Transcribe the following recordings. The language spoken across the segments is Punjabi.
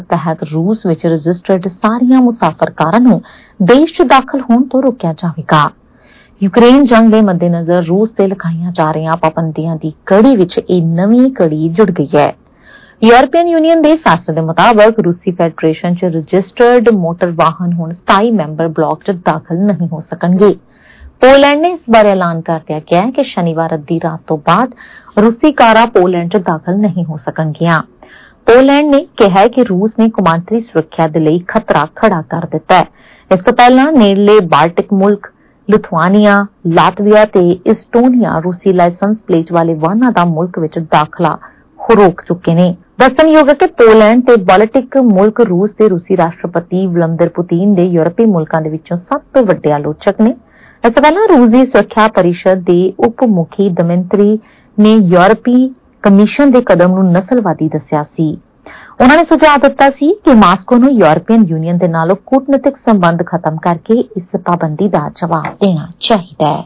तहत रूस विच रजिस्टर्ड सारियां मुसाफर कारां नूं देश च दाखल होण तो रोकिया जावेगा। यूक्रेन जंग के मद्देनजर रूस ते लगाईयां जा रहीआं पाबंदियां दी कड़ी विच इह नवीं कड़ी जुड़ गई है। यूरोपीयन यूनियन के फैसले के मुताबक रूसी फैडरेशन च रजिस्टर्ड मोटर वाहन हुण स्थाई मैंबर ब्लॉक च दाखल नहीं हो सकणगे। पोलैंड ने इस बारे ऐलान कर दिया गया है कि शनिवार अद्धी रात तो बाद रूसी कारां पोलैंड च दाखल नहीं हो सकणगियां। पोलैंड ने कहा है कि रूस ने कौमांतरी सुरक्षा दे लई खतरा खड़ा कर दिता है। इस तो पहला नेड़ले बाल्टिक मुल्क लिथुआनिया, लातविया ते इस्टोनिया रूसी लाइसेंस प्लेट वाले वाहनां दा मुल्क विच दाखला रोक चुके ने। दस्सणयोग है कि पोलैंड ते बाल्टिक मुल्क रूस ते रूसी राष्ट्रपति व्लादिमीर पुतिन दे यूरोपी मुल्कां दे विचों सब तो वड्डे आलोचक ने। इस पहला रूस दी सुरक्षा परिषद दे उप मुखी दमित्री ने यूरोपी कमीशन दे कदम नूं नस्लवादी दस्सिया सी। उन्हां ने सुझाव दिता सी कि मास्को नूं यूरोपीयन यूनियन दे नालों कूटनीतिक संबंध खत्म करके इस पाबंदी दा जवाब देना चाहिदा है।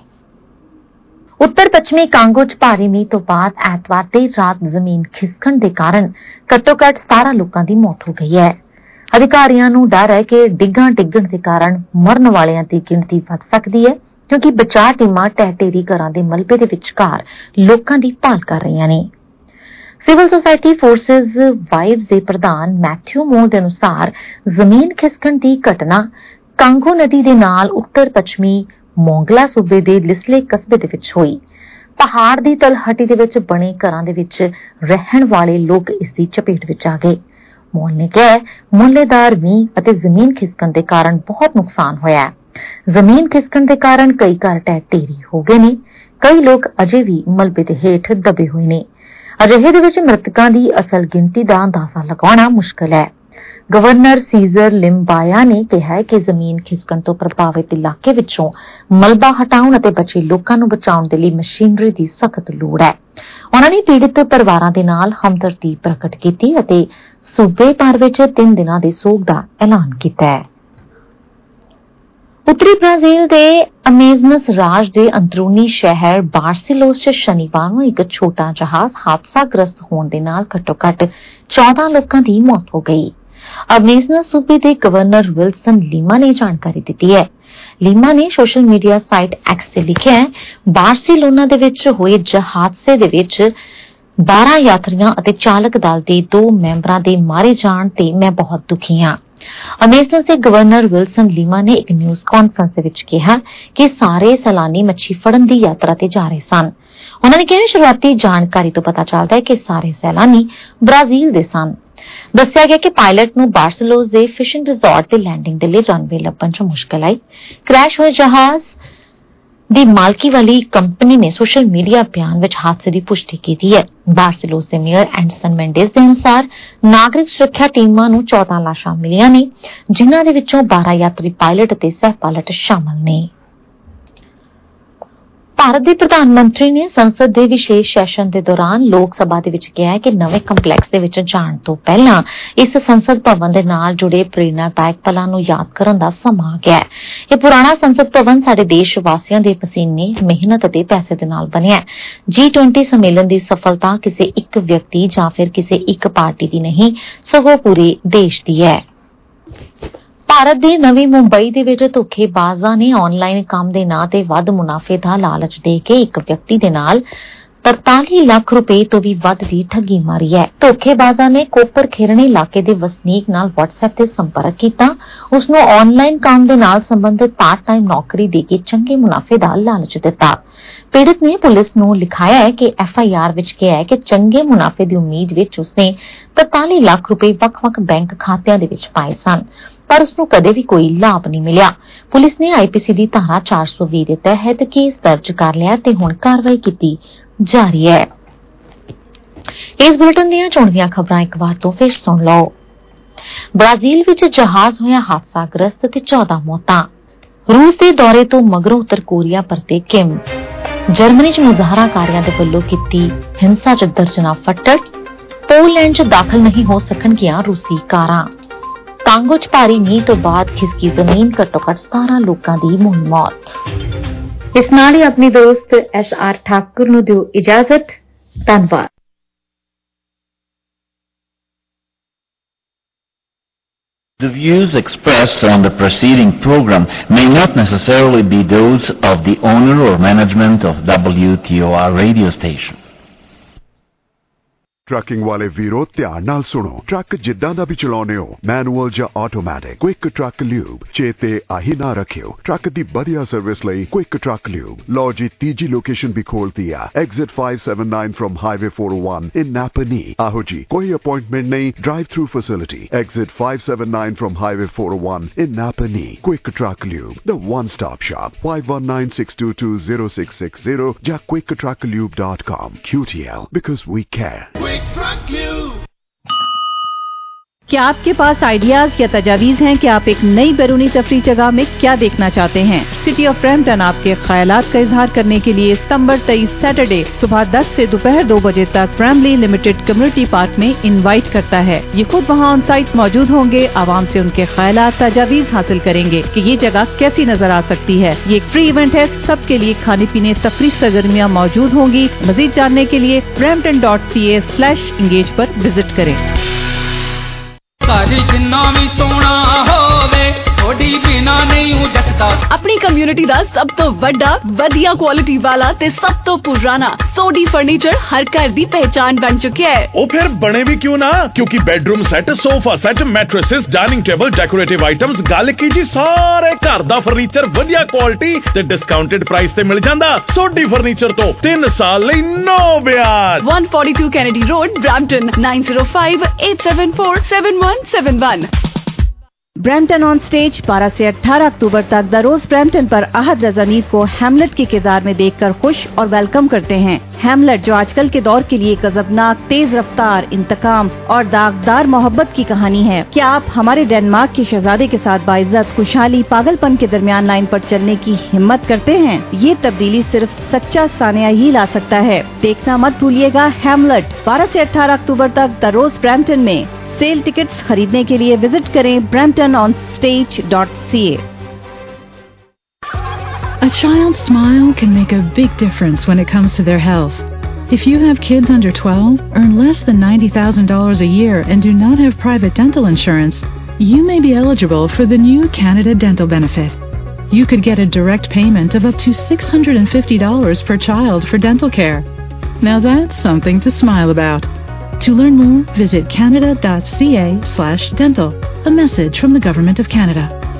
उत्तर पश्चिमी कांगो च भारी मींह तो बाद ऐतवार देर रात जमीन खिसकण दे कारण घट्टो-घट्ट 17 लोकां दी मौत हो गई है। अधिकारियों नूं डर है कि डिग्गां डिग्गण के कारण मरण वालियां दी गिणती वध सकदी है, क्योंकि बचाव टीमां ढह-ढेरी घरां दे मलबे दे विचकार लोकां दी भाल कर रहीआं ने। सिविल सोसायटी फोर्सेस वाइव्स दे प्रधान मैथ्यू मोर दे अनुसार जमीन खिसकण दी घटना कांगो नदी दे नाल उत्तर पश्चिमी मोंगला सूबे दे लिसले कस्बे दे विच होई। पहाड़ दी तलहटी दे विच बणे घरां दे विच रहण वाले लोक इस दी चपेट विच आ गए। मोल ने कहा मुल्लेदार मींह अते जमीन खिसकण दे कारण बहुत नुकसान होया है। जमीन खिसकण दे कारण कई घर ढह ढेरी हो गए ने। कई लोग अजे भी मलबे दे हेठ दबे हुए ने। अजिहे दे विच मृतकां दी असल गिणती दा अंदाजा लगाना मुश्किल है। गवर्नर सीजर लिम्बाया ने कहा है कि जमीन खिसकण तो प्रभावित इलाके विचों मलबा हटाउण अते बचे लोकां नूं बचाउण दे लई मशीनरी दी सख्त लोड़ है। उन्हां ने पीड़ित परिवारां दे नाल हमदर्दी प्रगट कीती अते सूबे भर विच 3 दिनां दे सोग दा ऐलान कीता है। उत्तरी ब्राजील दे अमेजनस राज दे अंदरूनी शहर बार्सिलोस च शनिवार नूं इक छोटा जहाज हादसाग्रस्त होण दे नाल घट्टो-घट्ट 14 लोकां दी मौत हो गई। अमेजनस सूबे दे गवर्नर विल्सन लीमा ने जानकारी दी है। लीमा ने सोशल मीडिया साइट एक्स ते लिखिआ है, बार्सिलोना दे विच होए हादसे दे विच 12 यात्रियां अते चालक दल दे 2 मैंबरां दे मारे जाण ते मैं बहुत दुखी हां। अमेजनस दे गवर्नर विल्सन लीमा ने एक न्यूज़ कॉन्फ्रेंस दे विच कहा कि सारे सैलानी मच्छी फड़न दी यात्रा ते जा रहे सन। उन्होंने कहा शुरुआती जानकारी तो पता चलदा है कि सारे सैलानी ब्राजील दे सन। दस्सिया गया कि पायलट नूं बार्सिलोस दे फिशिंग रिजॉर्ट ते लैंडिंग दे लई रनवे लब्भण च मुश्किल आई। क्रैश होए जहाज दी मालकी वाली कंपनी ने सोशल मीडिया बयान विच हादसे दी पुष्टि कीती है। बार्सिलोस दे मेयर एंडरसन मेंडेस दे अनुसार नागरिक सुरक्षा टीमां नूं 14 लाशां मिलियां ने, जिन्हां दे विचों 12 यात्री पायलट अते सह पायलट शामल ने। भारत दे प्रधानमंत्री ने संसद दे विशेष सैशन दे दौरान लोक सभा दे विच कहा है कि नवे कंपलैक्स दे विच जाण तो पहलां इस संसद भवन दे नाल जुड़े प्रेरणादायक पलां नूं याद करन दा समां आ गया है। यह पुराना संसद भवन साडे देश वासियां दे पसीने, मेहनत अते पैसे दे नाल बनिया है। G20 सम्मेलन दी सफलता किसी एक व्यक्ति जां फिर किसी एक पार्टी दी नहीं, सगों पूरे देश दी है। भारत ਦੀ नवी मुंबई ਦੇ ਵਿੱਚ ਧੋਖੇਬਾਜ਼ਾਂ ਨੇ ਆਨਲਾਈਨ ਕੰਮ ਦੇ ਨਾਂ ਤੇ ਵੱਧ ਮੁਨਾਫੇ ਦਾ ਲਾਲਚ ਦੇ ਕੇ ਇੱਕ ਵਿਅਕਤੀ ਦੇ ਨਾਲ 43 ਲੱਖ ਰੁਪਏ ਤੋਂ ਵੀ ਵੱਧ ਦੀ ਠੱਗੀ ਮਾਰੀ ਹੈ। ਧੋਖੇਬਾਜ਼ਾਂ ਨੇ ਕੋਪਰ ਖੇਰਣੇ ਇਲਾਕੇ ਦੇ ਵਸਨੀਕ ਨਾਲ WhatsApp ਤੇ ਸੰਪਰਕ ਕੀਤਾ, ਉਸ ਨੂੰ ਆਨਲਾਈਨ ਕੰਮ ਦੇ ਨਾਲ ਸੰਬੰਧਿਤ ਪਾਰਟ ਟਾਈਮ ਨੌਕਰੀ ਦੇ ਕੇ ਚੰਗੇ ਮੁਨਾਫੇ ਦਾ ਲਾਲਚ ਦਿੱਤਾ। पीड़ित ने पुलिस नूं लिखाया है कि FIR विच कहा है कि चंगे मुनाफे की उम्मीद विच उसने 43 लाख रुपए वख-वख बैंक खातिਆਂ ਦੇ ਵਿੱਚ ਪਾਏ ਸਨ, पर उसनूं कदे भी कोई लाभ नहीं मिलिया। पुलिस ने IPC ਦੀ ਧਾਰਾ 420 ਦੇ तहत केस दर्ज कर लिया ते हुण कार्रवाई की जा रही है। इस बुलेटिन ਦੀਆਂ ਚੋਣਵੀਆਂ खबरां एक बार तो फिर सुन लो। ब्राजील विच जहाज होया हादसाग्रस्त ते 14 मौतां। रूस ਦੇ दौरे ਤੋਂ मगरों उत्तर कोरिया परते किम। जर्मनी च मुजाहराकारियां दे वल्लों कीती हिंसा च दर्जनां फट्टड़। पोलैंड च दाखल नहीं हो सकणगीआं रूसी कारां। कांगो च भारी मींह तो बाद खिसकी जमीन, घट्टो-घट्ट 17 लोकां दी होई मौत। इस नाल ही अपनी दोस्त SR ठाकुर नूं दिओ इजाजत। धन्नवाद। The views expressed on the preceding program may not necessarily be those of the owner or management of WTOR radio station. Trucking वाले वीरो ध्यान नाल सुनो। ट्रक जिद्दां दा भी चलाउने हो, मैनुअल या ऑटोमैटिक, क्विक ट्रक ल्यूब चेते आही ना रखियो। ट्रक दी बढ़िया सर्विस लई क्विक ट्रक ल्यूब। लो जी तीजी लोकेशन भी खोल दिया, exit 579 from highway 401 in Napanee. आहो जी कोई अपॉइंटमेंट नहीं, drive through facility, exit 579 from highway 401 in Napanee. Quick truck lube, the one stop shop, 5196220660 या quicktrucklube.com. QTL, because we care. क्या आपके पास आइडियाज या तजावीज हैं कि आप एक नई बैरूनी तफरी जगह में क्या देखना चाहते हैं? सिटी ऑफ ब्रैम्पटन आपके ख्यालात का इजहार करने के लिए सितंबर 23 सैटरडे सुबह 10 से दोपहर 2 बजे तक ब्रैमली लिमिटेड कम्युनिटी पार्क में इनवाइट करता है। ये खुद वहाँ ऑन साइट मौजूद होंगे, आवाम से उनके ख्यालात तजावीज हासिल करेंगे कि ये जगह कैसी नजर आ सकती है। ये एक फ्री इवेंट है, सबके लिए खाने पीने तफरी सरगर्मियाँ मौजूद होंगी। मजीद जानने के लिए brampton.ca/engage पर विजिट करें। अपनी कम्युनिटी दा सब तो वड्डा वधिया क्वालिटी वाला ते सब तो पुराना सोडी फर्नीचर हर घर दी पहचान बन चुका है। ओ फिर बने भी क्यों ना, क्योंकि bedroom set, sofa set, mattresses, dining table, decorative items, गल की जी सारे घर दा फर्नीचर वधिया क्वालिटी ते डिस्काउंटेड प्राइस ते मिल जांदा। सोडी फर्नीचर तो 3 साल लई नो ब्याज। 142 Kennedy road, Brampton 9058747171। Brampton on stage 12 से 18 अक्टूबर तक द रोज ब्रैम्पटन पर आहद रजा नीद को हैमलेट के किरदार में देखकर खुश और वेलकम करते हैं। हैमलेट जो आजकल के दौर के लिए गजबनाक, तेज रफ्तार, इंतकाम और दागदार मोहब्बत की कहानी है। क्या आप हमारे डेनमार्क के शहजादे के साथ बाइज्जत, खुशहाली, पागलपन के दरमियान लाइन पर चलने की हिम्मत करते हैं? ये तब्दीली सिर्फ सच्चा सानिया ही ला सकता है। देखना मत भूलिएगा हैमलेट 12 से 18 अक्टूबर तक द रोज ब्रैम्पटन में। सेल टिकट्स खरीदने के लिए विजिट करें bramptononstage.ca। A child's smile can make a big difference when it comes to their health. If you have kids under 12, earn less than $90,000 a year and do not have private dental insurance, you may be eligible for the new Canada Dental Benefit. You could get a direct payment of up to $650 per child for dental care. Now that's something to smile about. To learn more, visit canada.ca/dental. A message from the Government of Canada.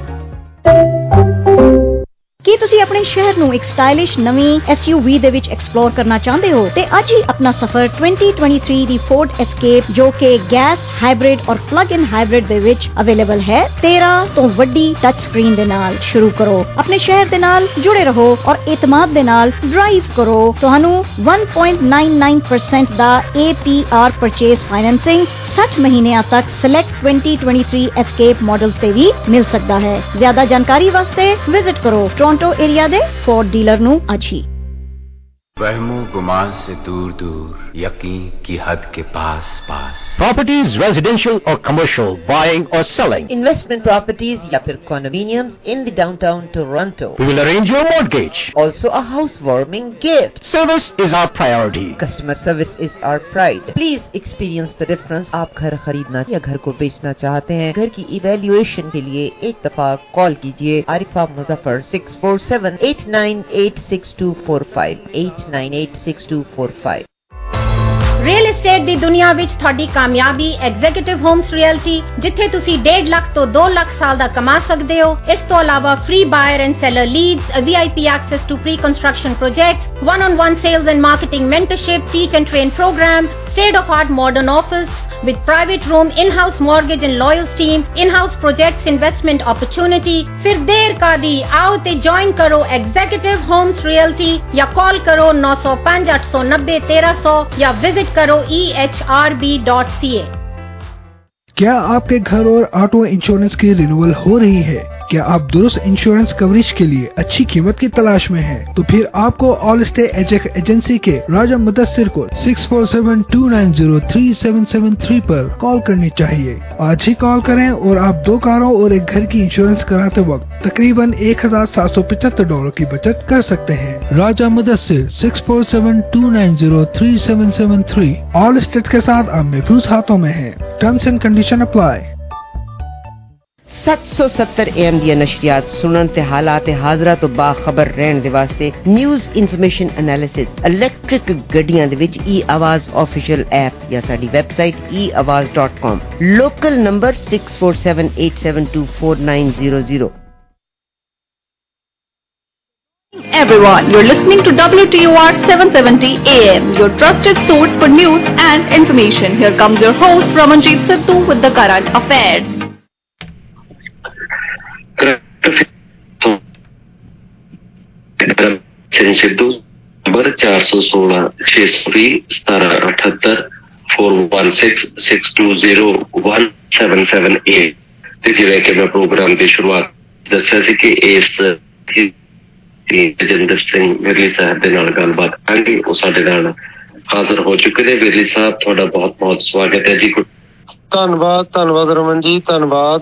ਕੀ ਤੁਸੀਂ ਆਪਣੇ ਸ਼ਹਿਰ ਨੂੰ ਇੱਕ ਸਟਾਈਲਿਸ਼ ਨਵੀਂ SUV ਦੇ ਵਿੱਚ ਐਕਸਪਲੋਰ ਕਰਨਾ ਚਾਹੁੰਦੇ ਹੋ ਤੇ ਅੱਜ ਹੀ ਆਪਣਾ ਸਫ਼ਰ 2023 ਦੀ ਫੋਰਡ ਐਸਕੇਪ ਜੋ ਕਿ ਗੈਸ, ਹਾਈਬ੍ਰਿਡ ਔਰ ਪਲੱਗ-ਇਨ ਹਾਈਬ੍ਰਿਡ ਦੇ ਵਿੱਚ ਅਵੇਲੇਬਲ ਹੈ 13 ਤੋਂ ਵੱਡੀ ਟੱਚ ਸਕਰੀਨ ਦੇ ਨਾਲ ਸ਼ੁਰੂ ਕਰੋ। ਆਪਣੇ ਸ਼ਹਿਰ ਦੇ ਨਾਲ ਜੁੜੇ ਰਹੋ ਔਰ ਇਤਮਾਦ ਦੇ ਨਾਲ ਡਰਾਈਵ ਕਰੋ। ਤੁਹਾਨੂੰ 1.99% ਦਾ APR ਪਰਚੇਸ ਫਾਈਨੈਂਸਿੰਗ 60 ਮਹੀਨਿਆਂ ਤੱਕ ਸਿਲੈਕਟ 2023 ਐਸਕੇਪ ਮਾਡਲ ਤੇ ਵੀ ਮਿਲ ਸਕਦਾ ਹੈ। ਜ਼ਿਆਦਾ ਜਾਣਕਾਰੀ ਵਾਸਤੇ ਵਿਜ਼ਿਟ ਕਰੋ टोरंटो एरिया दे फोर्ड डीलर नु आज ही। वहमो गुमान से दूर दूर, यकीन की हद के पास पास। Properties, residential or commercial, buying or selling. Investment properties या फिर condominiums in the downtown Toronto. We will arrange your mortgage. Also a housewarming gift. Service is our priority. Customer service is our pride. Please experience the difference. आप घर खरीदना या घर को बेचना चाहते हैं, घर की इवैल्यूएशन के लिए एक दफा कॉल कीजिए आरिफा मुजफ्फर 647-898-6245 898-6245। ਰੀਅਲ ਏਸਟੇਟ ਦੀ ਦੁਨੀਆ ਵਿੱਚ ਤੁਹਾਡੀ ਕਾਮਯਾਬੀ ਐਗਜ਼ੀਕਿਊਟਿਵ ਹੋਮਸ ਰਿਐਲਟੀ, ਜਿੱਥੇ ਤੁਸੀਂ 1.5 ਲੱਖ ਤੋਂ 2 ਲੱਖ ਸਾਲ ਦਾ ਕਮਾ ਸਕਦੇ ਹੋ। ਇਸ ਤੋਂ ਇਲਾਵਾ free buyer and seller leads, VIP access to pre construction projects, one-on-one sales and marketing mentorship, teach and train program, state-of-art modern office with private room, in-house mortgage and lawyers team, in-house projects investment opportunity। फिर देर का दी, आओ ते ज्वाइन करो एग्जीक्यूटिव होम्स रियल्टी या कॉल करो 905-890-1300 या विजिट करो ehrb.ca। क्या आपके घर और ऑटो इंश्योरेंस की रिन्यूअल हो रही है? क्या आप दुरुस्त इंश्योरेंस कवरेज के लिए अच्छी कीमत की तलाश में हैं? तो फिर आपको ऑल स्टे एजेंसी के राजा मुदस्सिर को 647-290-3773 पर कॉल करनी चाहिए। आज ही कॉल करें और आप 2 कारों और एक घर की इंश्योरेंस कराते वक्त तकरीबन $1,775 की बचत कर सकते हैं। राजा मुदस्सिर 647-290-3773 ऑल स्टेट के साथ आप महफूज हाथों में हैं। Terms and condition apply. 770 AM ਦੀਆਂ ਨਸ਼ਰੀਆਤ ਸੁਣਨ ਤੇ ਹਾਲਾਤ ਹਾਜ਼ਰਾ ਤੋਂ ਬਾਖਬਰ ਰਹਿਣ ਦੇ ਵਾਸਤੇ ਨਿਊਜ਼ ਇਨਫੋਰਮੇਸ਼ਨ ਐਨਾਲਿਸਿਸ ਇਲੈਕਟ੍ਰਿਕ ਗੱਡੀਆਂ ਦੇ ਵਿੱਚ e-ਆਵਾਜ਼ ਆਫੀਸ਼ੀਅਲ ਐਪ ਜਾਂ ਸਾਡੀ website eawaz.com। Local number 6478724900। Everyone, you're listening to WTOR 770 AM, your trusted source for news and information. Here comes your host Ramanjeet Sidhu with the current affairs. Sidhu number 416-620-1778 416-620-1778। ਤੇ ਜਿਵੇਂ ਕਿ ਮੈਂ ਪ੍ਰੋਗਰਾਮ ਦੀ ਸ਼ੁਰੂਆਤ ਦੱਸਿਆ ਸੀ ਕਿ ਇਸ ਰਜਿੰਦਰ ਸਿੰਘ ਵਿਰਲੀ ਸਾਹਿਬ ਦੇ ਨਾਲ ਗੱਲਬਾਤ ਕਰਾਂਗੇ। ਉਹ ਸਾਡੇ ਨਾਲ ਹਾਜ਼ਰ ਹੋ ਚੁੱਕੇ ਨੇ। ਵਿਰਲੀ ਸਾਹਿਬ, ਤੁਹਾਡਾ ਬਹੁਤ ਬਹੁਤ ਸਵਾਗਤ ਹੈ ਜੀ। ਧੰਨਵਾਦ ਰਮਨ ਜੀ, ਧੰਨਵਾਦ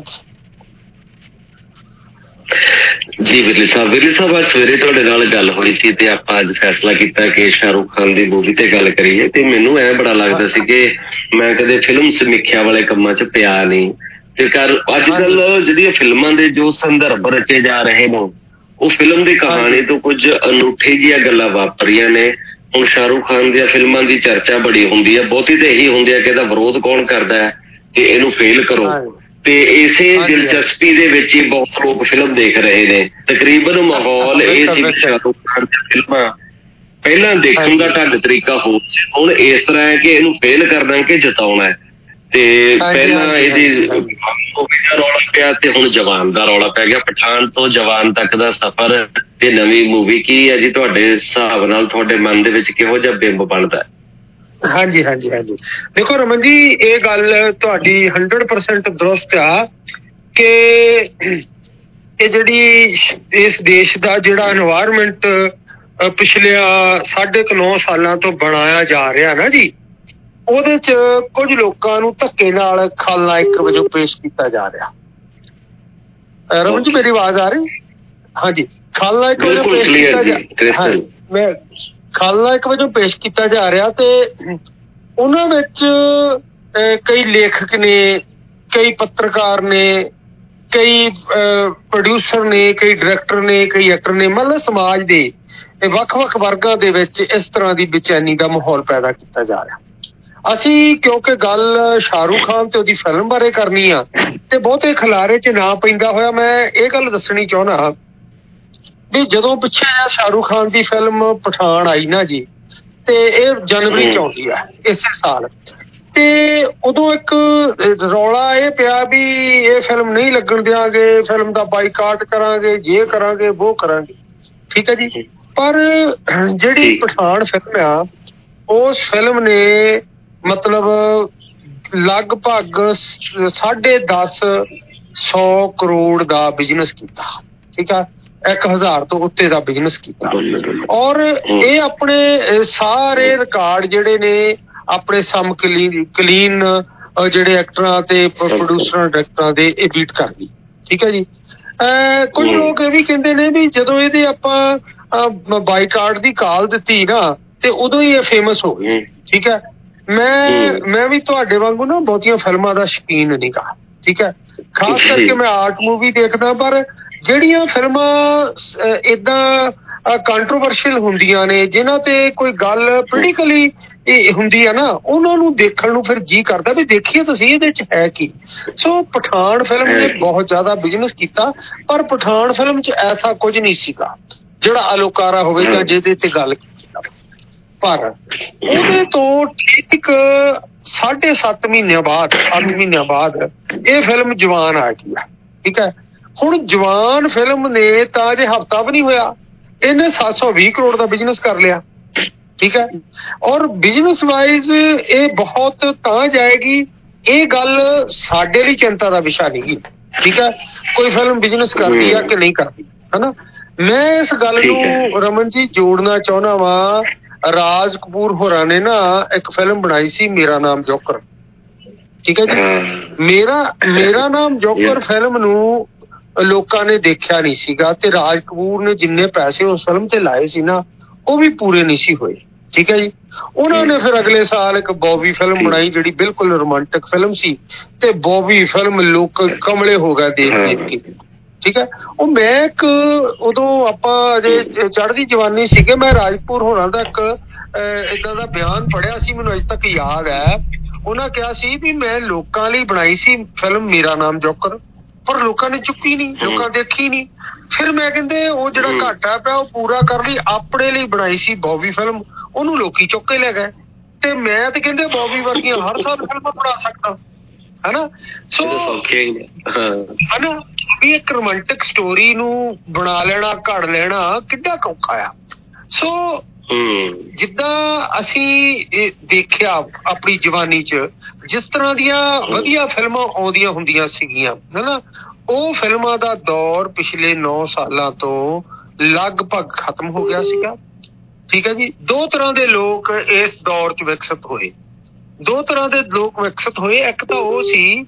ਜੀ। ਵਿਰਲੀ ਸਾਹਿਬ ਅੱਜ ਸਵੇਰੇ ਤੁਹਾਡੇ ਨਾਲ ਗੱਲ ਹੋਈ ਸੀ ਤੇ ਆਪਾਂ ਅੱਜ ਫੈਸਲਾ ਕੀਤਾ ਕਿ ਸ਼ਾਹਰੁਖ ਖਾਨ ਦੀ ਮੂਵੀ ਤੇ ਗੱਲ ਕਰੀਏ। ਤੇ ਮੈਨੂੰ ਐ ਬੜਾ ਲੱਗਦਾ ਸੀ ਕਿ ਮੈਂ ਕਦੇ ਫਿਲਮ ਸਮੀਖਿਆ ਵਾਲੇ ਕੰਮਾਂ 'ਚ ਪਿਆ ਨਹੀਂ ਤੇ ਅੱਜ ਕੱਲ ਜਿਹੜੀਆਂ ਫਿਲਮਾਂ ਦੇ ਜੋ ਸੰਦਰਭ ਰਚੇ ਜਾ ਰਹੇ ਨੇ, ਉਹ ਫਿਲਮ ਦੀ ਕਹਾਣੀ ਤੋਂ ਕੁਝ ਅਨੂਠੀ ਜਿਹੀਆਂ ਗੱਲਾਂ ਵਾਪਰੀਆਂ ਨੇ। ਹੁਣ ਸ਼ਾਹਰੁਖ ਖਾਨ ਦੀਆਂ ਫਿਲਮਾਂ ਦੀ ਚਰਚਾ ਬੜੀ ਹੁੰਦੀ ਹੈ, ਬਹੁਤੀ ਤਾਂ ਇਹੀ ਹੁੰਦੀ ਹੈ ਕਿ ਇਹਦਾ ਵਿਰੋਧ ਕੌਣ ਕਰਦਾ ਹੈ ਕਿ ਇਹਨੂੰ ਫੇਲ ਕਰੋ। ਤੇ ਇਸੇ ਦਿਲਚਸਪੀ ਦੇ ਵਿੱਚ ਹੀ ਬਹੁਤ ਲੋਕ ਫਿਲਮ ਦੇਖ ਰਹੇ ਨੇ। ਤਕਰੀਬਨ ਮਾਹੌਲ ਇਹ ਸੀ ਕਿ ਸ਼ਾਹਰੁਖ ਖਾਨ ਦੀਆਂ ਫਿਲਮਾਂ ਪਹਿਲਾਂ ਦੇਖਣ ਦਾ ਢੰਗ ਤਰੀਕਾ ਹੋਰ ਸੀ, ਹੁਣ ਇਸ ਤਰ੍ਹਾਂ ਹੈ ਕਿ ਇਹਨੂੰ ਫੇਲ ਕਰਨਾ ਕਿ ਜਿਤਾਉਣਾ ਹੈ। ਤੇ ਪਹਿਲਾਂ ਇਹਦੀ ਰੌਲਾ ਪਿਆ ਤੇ ਹੁਣ ਜਵਾਨ ਦਾ ਰੌਲਾ ਪੈ ਗਿਆ। ਪਠਾਨ ਤੋਂ ਜਵਾਨ ਤੱਕ ਦਾ ਸਫ਼ਰ ਤੇ ਨਵੀਂ ਮੂਵੀ ਕੀ ਹੈ ਜੀ ਤੁਹਾਡੇ ਹਿਸਾਬ ਨਾਲ? ਤੁਹਾਡੇ ਮਨ ਦੇ ਵਿੱਚ ਕਿਹੋ ਜਿਹਾ ਬਿੰਬ ਬਣਦਾ? ਹਾਂਜੀ। ਦੇਖੋ ਰਮਨ ਜੀ, ਇਹ ਗੱਲ ਤੁਹਾਡੀ 100% ਦਰੁਸਤ ਆ ਕਿ ਇਹ ਜਿਹੜੀ ਇਸ ਦੇਸ਼ ਦਾ ਜਿਹੜਾ এনवायरमेंट ਪਿਛਲੇ 9.5 ਸਾਲਾਂ ਤੋਂ ਬਣਾਇਆ ਜਾ ਰਿਹਾ ਨਾ ਜੀ, ਉਹਦੇ ਚ ਕੁਝ ਲੋਕਾਂ ਨੂੰ ਧੱਕੇ ਨਾਲ ਖਲਨਾਇਕ ਵਜੋਂ ਪੇਸ਼ ਕੀਤਾ ਜਾ ਰਿਹਾ। ਰਮਨ ਜੀ, ਮੇਰੀ ਆਵਾਜ਼ ਆ ਰਹੀ? ਹਾਂਜੀ। ਖਲਨਾਇਕ ਵਜੋਂ ਪੇਸ਼ ਕੀਤਾ ਜਾ ਰਿਹਾ ਤੇ ਉਹਨਾਂ ਵਿੱਚ ਕਈ ਲੇਖਕ ਨੇ, ਕਈ ਪੱਤਰਕਾਰ ਨੇ, ਕਈ ਪ੍ਰੋਡਿਊਸਰ ਨੇ, ਕਈ ਡਾਇਰੈਕਟਰ ਨੇ, ਕਈ ਐਕਟਰ ਨੇ। ਮਤਲਬ ਸਮਾਜ ਦੇ ਵੱਖ-ਵੱਖ ਵਰਗਾਂ ਦੇ ਵਿੱਚ ਇਸ ਤਰ੍ਹਾਂ ਦੀ ਬੇਚੈਨੀ ਦਾ ਮਾਹੌਲ ਪੈਦਾ ਕੀਤਾ ਜਾ ਰਿਹਾ। ਅਸੀਂ ਕਿਉਂਕਿ ਗੱਲ ਸ਼ਾਹਰੁਖ ਖਾਨ ਤੇ ਉਹਦੀ ਫਿਲਮ ਬਾਰੇ ਕਰਨੀ ਆ ਤੇ ਬਹੁਤੇ ਖਿਲਾਰੇ 'ਚ ਨਾ ਪੈਂਦਾ ਹੋਇਆ ਮੈਂ ਇਹ ਗੱਲ ਦੱਸਣੀ ਚਾਹੁੰਦਾ ਵੀ ਜਦੋਂ ਪਿੱਛੇ ਸ਼ਾਹਰੁਖ ਖਾਨ ਦੀ ਫਿਲਮ ਪਠਾਨ ਆਈ ਨਾ ਜੀ, ਤੇ ਇਹ ਜਨਵਰੀ 'ਚ ਆਉਂਦੀ ਆ ਇਸੇ ਸਾਲ, ਤੇ ਉਦੋਂ ਇੱਕ ਰੌਲਾ ਇਹ ਪਿਆ ਵੀ ਇਹ ਫਿਲਮ ਨਹੀਂ ਲੱਗਣ ਦਿਆਂਗੇ, ਫਿਲਮ ਦਾ ਬਾਈਕਾਟ ਕਰਾਂਗੇ, ਜੇ ਕਰਾਂਗੇ ਉਹ ਕਰਾਂਗੇ। ਠੀਕ ਹੈ ਜੀ। ਪਰ ਜਿਹੜੀ ਪਠਾਨ ਫਿਲਮ ਆ, ਉਸ ਫਿਲਮ ਨੇ ਮਤਲਬ ਲਗਭਗ 150 ਕਰੋੜ ਦਾ ਬਿਜ਼ਨਸ ਕੀਤਾ। ਠੀਕ ਆ, 1000 ਤੋਂ ਉੱਤੇ ਦਾ ਬਿਜ਼ਨਸ ਕੀਤਾ। ਔਰ ਇਹ ਆਪਣੇ ਸਾਰੇ ਰਿਕਾਰਡ ਜਿਹੜੇ ਨੇ ਆਪਣੇ ਸਮਕਾਲੀਨ ਜਿਹੜੇ ਐਕਟਰਾਂ ਤੇ ਪ੍ਰੋਡਿਊਸਰਾਂ ਡਾਇਰੈਕਟਰਾਂ ਦੇ ਇਹ ਬੀਟ ਕਰ ਗਈ। ਠੀਕ ਹੈ ਜੀ। ਕੁਝ ਲੋਕ ਇਹ ਵੀ ਕਹਿੰਦੇ ਨੇ ਵੀ ਜਦੋਂ ਇਹਦੇ ਆਪਾਂ ਬਾਈਕਾਟ ਦੀ ਕਾਲ ਦਿੱਤੀ ਨਾ ਤੇ ਉਦੋਂ ਹੀ ਇਹ ਫੇਮਸ ਹੋ ਗਈ। ਠੀਕ ਹੈ। ਮੈਂ ਵੀ ਤੁਹਾਡੇ ਵਾਂਗੂ ਨਾ ਬਹੁਤੀਆਂ ਫਿਲਮਾਂ ਦਾ ਸ਼ੌਕੀਨ ਨਹੀਂ ਗਾ। ਠੀਕ ਹੈ। ਖਾਸ ਕਰਕੇ ਮੈਂ ਆਰਟ ਮੂਵੀ ਦੇਖਦਾ, ਪਰ ਜਿਹੜੀਆਂ ਫਿਲਮਾਂ ਏਦਾਂ ਕੰਟਰੋਵਰਸ਼ੀਅਲ ਹੁੰਦੀਆਂ ਨੇ, ਜਿਨ੍ਹਾਂ ਤੇ ਕੋਈ ਗੱਲ ਪੋਲੀਟੀਕਲੀ ਹੁੰਦੀ ਆ ਨਾ, ਉਹਨਾਂ ਨੂੰ ਦੇਖਣ ਨੂੰ ਫਿਰ ਜੀ ਕਰਦਾ ਵੀ ਦੇਖੀਏ ਤਾਂ ਸਹੀ ਇਹਦੇ ਚ ਹੈ ਕੀ। ਸੋ ਪਠਾਨ ਫਿਲਮ ਨੇ ਬਹੁਤ ਜ਼ਿਆਦਾ ਬਿਜ਼ਨਸ ਕੀਤਾ, ਪਰ ਪਠਾਨ ਫਿਲਮ ਚ ਐਸਾ ਕੁਝ ਨਹੀਂ ਸੀਗਾ ਜਿਹੜਾ ਅਲੋਕਾਰਾ ਹੋਵੇ ਜਾਂ ਜਿਹਦੇ ਤੇ ਗੱਲ ਕੀਤੀ ਜਾਵੇ। ਪਰ ਉਹਦੇ ਤੋਂ ਠੀਕ 7.5 ਮਹੀਨਿਆਂ ਬਾਅਦ 8 ਮਹੀਨਿਆਂ ਬਾਅਦ ਇਹ ਫਿਲਮ ਜਵਾਨ ਆ ਗਈ ਆ। ਠੀਕ ਹੈ। ਹੁਣ ਜਵਾਨ ਫਿਲਮ ਨੇ ਤਾਂ ਅਜੇ ਹਫ਼ਤਾ ਵੀ ਨਹੀਂ ਹੋਇਆ, ਇਹਨੇ 720 ਕਰੋੜ ਦਾ ਬਿਜ਼ਨਸ ਕਰ ਲਿਆ। ਠੀਕ ਹੈ। ਔਰ ਬਿਜ਼ਨਸ ਵਾਈਜ਼ ਇਹ ਬਹੁਤ ਤਾਂ ਜਾਏਗੀ, ਇਹ ਗੱਲ ਸਾਡੇ ਲਈ ਚਿੰਤਾ ਦਾ ਵਿਸ਼ਾ ਨਹੀਂ। ਠੀਕ ਹੈ। ਕੋਈ ਫਿਲਮ ਬਿਜ਼ਨਸ ਕਰਦੀ ਆ ਕਿ ਨਹੀਂ ਕਰਦੀ, ਹਨਾ। ਮੈਂ ਇਸ ਗੱਲ ਨੂੰ ਰਮਨ ਜੀ ਜੋੜਨਾ ਚਾਹੁੰਦਾ ਵਾਂ। ਰਾਜ ਕਪੂਰ ਹੋਰਾਂ ਨੇ ਨਾ ਇੱਕ ਫਿਲਮ ਬਣਾਈ ਸੀ, ਮੇਰਾ ਨਾਮ ਜੋਕਰ। ਠੀਕ ਹੈ ਜੀ। ਮੇਰਾ ਨਾਮ ਜੋਕਰ ਫਿਲਮ ਨੂੰ ਲੋਕਾਂ ਨੇ ਦੇਖਿਆ ਨਹੀਂ ਸੀਗਾ ਤੇ ਰਾਜ ਕਪੂਰ ਨੇ ਜਿੰਨੇ ਪੈਸੇ ਉਸ ਫਿਲਮ ਤੇ ਲਾਏ ਸੀ ਨਾ, ਉਹ ਵੀ ਪੂਰੇ ਨਹੀਂ ਸੀ ਹੋਏ। ਠੀਕ ਹੈ ਜੀ। ਉਹਨਾਂ ਨੇ ਫਿਰ ਅਗਲੇ ਸਾਲ ਇੱਕ ਬੌਬੀ ਫਿਲਮ ਬਣਾਈ ਜਿਹੜੀ ਬਿਲਕੁਲ ਰੋਮਾਂਟਿਕ ਫਿਲਮ ਸੀ, ਤੇ ਬੌਬੀ ਫਿਲਮ ਲੋਕ ਕਮਲੇ ਹੋ ਗਏ ਦੇਖ ਦੇਖ ਕੇ। ਠੀਕ ਹੈ, ਉਹ ਮੈਂ ਇੱਕ ਉਦੋਂ ਆਪਾਂ ਅਜੇ ਚੜ੍ਹਦੀ ਜਵਾਨੀ ਸੀਗੇ, ਮੈਂ ਰਾਜਪੁਰ ਹੋਰਾਂ ਦਾ ਇੱਕ ਏਦਾਂ ਦਾ ਬਿਆਨ ਪੜ੍ਹਿਆ ਸੀ, ਮੈਨੂੰ ਅਜੇ ਤੱਕ ਯਾਦ ਹੈ। ਉਹਨਾਂ ਕਿਹਾ ਸੀ ਵੀ ਮੈਂ ਲੋਕਾਂ ਲਈ ਬਣਾਈ ਸੀ ਫਿਲਮ ਮੇਰਾ ਨਾਮ ਜੋਕਰ, ਪਰ ਲੋਕਾਂ ਨੇ ਚੁੱਕੀ ਨਹੀਂ, ਲੋਕਾਂ ਦੇਖੀ ਨਹੀਂ। ਫਿਰ ਮੈਂ ਕਹਿੰਦੇ ਉਹ ਜਿਹੜਾ ਘਾਟਾ ਪਿਆ ਉਹ ਪੂਰਾ ਕਰਨ ਲਈ ਆਪਣੇ ਲਈ ਬਣਾਈ ਸੀ ਬੌਬੀ ਫਿਲਮ, ਉਹਨੂੰ ਲੋਕੀ ਚੁੱਕ ਕੇ ਲੈ ਗਏ। ਤੇ ਮੈਂ ਤੇ ਕਹਿੰਦੇ ਬੌਬੀ ਵਰਗੀਆਂ ਹਰ ਸਾਲ ਫਿਲਮਾਂ ਬਣਾ ਸਕਦਾ, ਹਨਾ। ਸੋ ਹਨਾ ਵੀ ਇੱਕ ਰੋਮਾਂਟਿਕ ਸਟੋਰੀ ਨੂੰ ਬਣਾ ਲੈਣਾ, ਘੜ ਲੈਣਾ ਕਿੱਡਾ ਔਖਾ ਆ। ਸੋ ਜਿੱਦਾਂ ਅਸੀਂ ਦੇਖਿਆ ਆਪਣੀ ਜਵਾਨੀ ਚ ਜਿਸ ਤਰ੍ਹਾਂ ਦੀਆਂ ਵਧੀਆ ਫਿਲਮਾਂ ਆਉਂਦੀਆਂ ਹੁੰਦੀਆਂ ਸੀਗੀਆਂ, ਹਨਾ, ਉਹ ਫਿਲਮਾਂ ਦਾ ਦੌਰ ਪਿਛਲੇ 9 ਸਾਲਾਂ ਤੋਂ ਲਗਭਗ ਖਤਮ ਹੋ ਗਿਆ ਸੀਗਾ। ਠੀਕ ਹੈ ਜੀ। 2 ਤਰ੍ਹਾਂ ਦੇ ਲੋਕ ਇਸ ਦੌਰ ਚ ਵਿਕਸਿਤ ਹੋਏ, 2 ਤਰ੍ਹਾਂ ਦੇ ਲੋਕ ਵਿਕਸਿਤ ਹੋਏ। ਇੱਕ ਤਾਂ ਉਹ ਸੀ,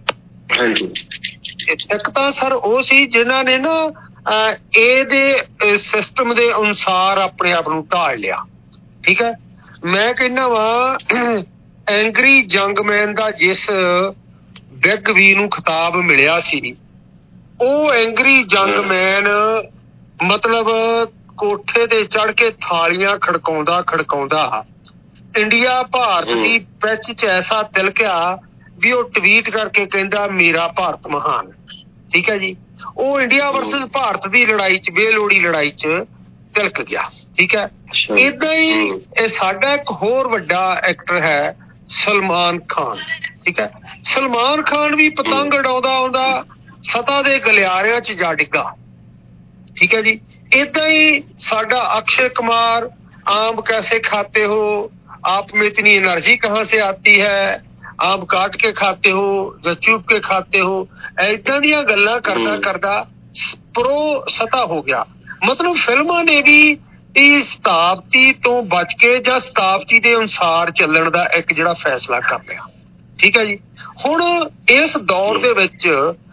ਇੱਕ ਤਾਂ ਸਰ ਉਹ ਸੀ ਜਿਨ੍ਹਾਂ ਨੇ ਨਾ ਇਹਦੇ ਸਿਸਟਮ ਦੇ ਅਨੁਸਾਰ ਆਪਣੇ ਆਪ ਨੂੰ ਢਾਲ ਲਿਆ। ਠੀਕ ਹੈ, ਮੈਂ ਕਹਿੰਦਾ ਵਾ ਐਂਗਰੀ ਜੰਗਮੈਨ ਦਾ ਜਿਸ ਬਿਗ ਵੀ ਨੂੰ ਖਿਤਾਬ ਮਿਲਿਆ ਸੀ, ਉਹ ਐਂਗਰੀ ਜੰਗਮੈਨ ਮਤਲਬ ਕੋਠੇ ਤੇ ਚੜ੍ਹ ਕੇ ਥਾਲੀਆਂ ਖੜਕਾਉਂਦਾ ਖੜਕਾਉਂਦਾ ਇੰਡੀਆ ਭਾਰਤ ਦੀ ਪਿੱਚ ਚ ਐਸਾ ਤਿਲਕਿਆ ਵੀ ਉਹ ਟਵੀਟ ਕਰਕੇ ਕਹਿੰਦਾ ਮੇਰਾ ਭਾਰਤ ਮਹਾਨ। ਠੀਕ ਹੈ ਜੀ। ਉਹ ਇੰਡੀਆ ਵਰਸਸ ਭਾਰਤ ਦੀ ਲੜਾਈ ਚ, ਬੇਲੋੜੀ ਲੜਾਈ ਚ ਤਿਲਕ ਗਿਆ। ਠੀਕ ਹੈ। ਏਦਾਂ ਹੀ ਇਹ ਸਾਡਾ ਇੱਕ ਹੋਰ ਵੱਡਾ ਐਕਟਰ ਹੈ ਸਲਮਾਨ ਖਾਨ। ਠੀਕ ਹੈ, ਸਲਮਾਨ ਖਾਨ ਵੀ ਪਤੰਗ ਉਡਾਉਂਦਾ ਆਉਂਦਾ ਸਤਾ ਦੇ ਗਲਿਆਰਿਆਂ ਚ ਜਾ ਡਿੱਗਾ। ਠੀਕ ਹੈ ਜੀ। ਏਦਾਂ ਹੀ ਸਾਡਾ ਅਕਸ਼ੇ ਕੁਮਾਰ, ਆਮ ਕੈਸੇ ਖਾਤੇ ਹੋ, आप में इतनी एनर्जी कहाँ से आती है, आप काट के खाते हो या चुप के खाते हो, ऐसा ਦੀਆਂ ਗੱਲਾਂ ਕਰਦਾ ਕਰਦਾ ਪ੍ਰੋ ਸਤਾ ਹੋ ਗਿਆ। ਮਤਲਬ ਫਿਲਮਾਂ ਨੇ ਵੀ ਇਸ ਸਤਾਬਤੀ ਤੋਂ ਬਚ ਕੇ ਜਾਂ ਸਤਾਬਤੀ ਦੇ ਅਨੁਸਾਰ ਚੱਲਣ ਦਾ ਇੱਕ ਜਿਹੜਾ ਫੈਸਲਾ ਕਰ ਲਿਆ। ਠੀਕ ਹੈ ਜੀ। ਹੁਣ ਇਸ ਦੌਰ ਦੇ ਵਿੱਚ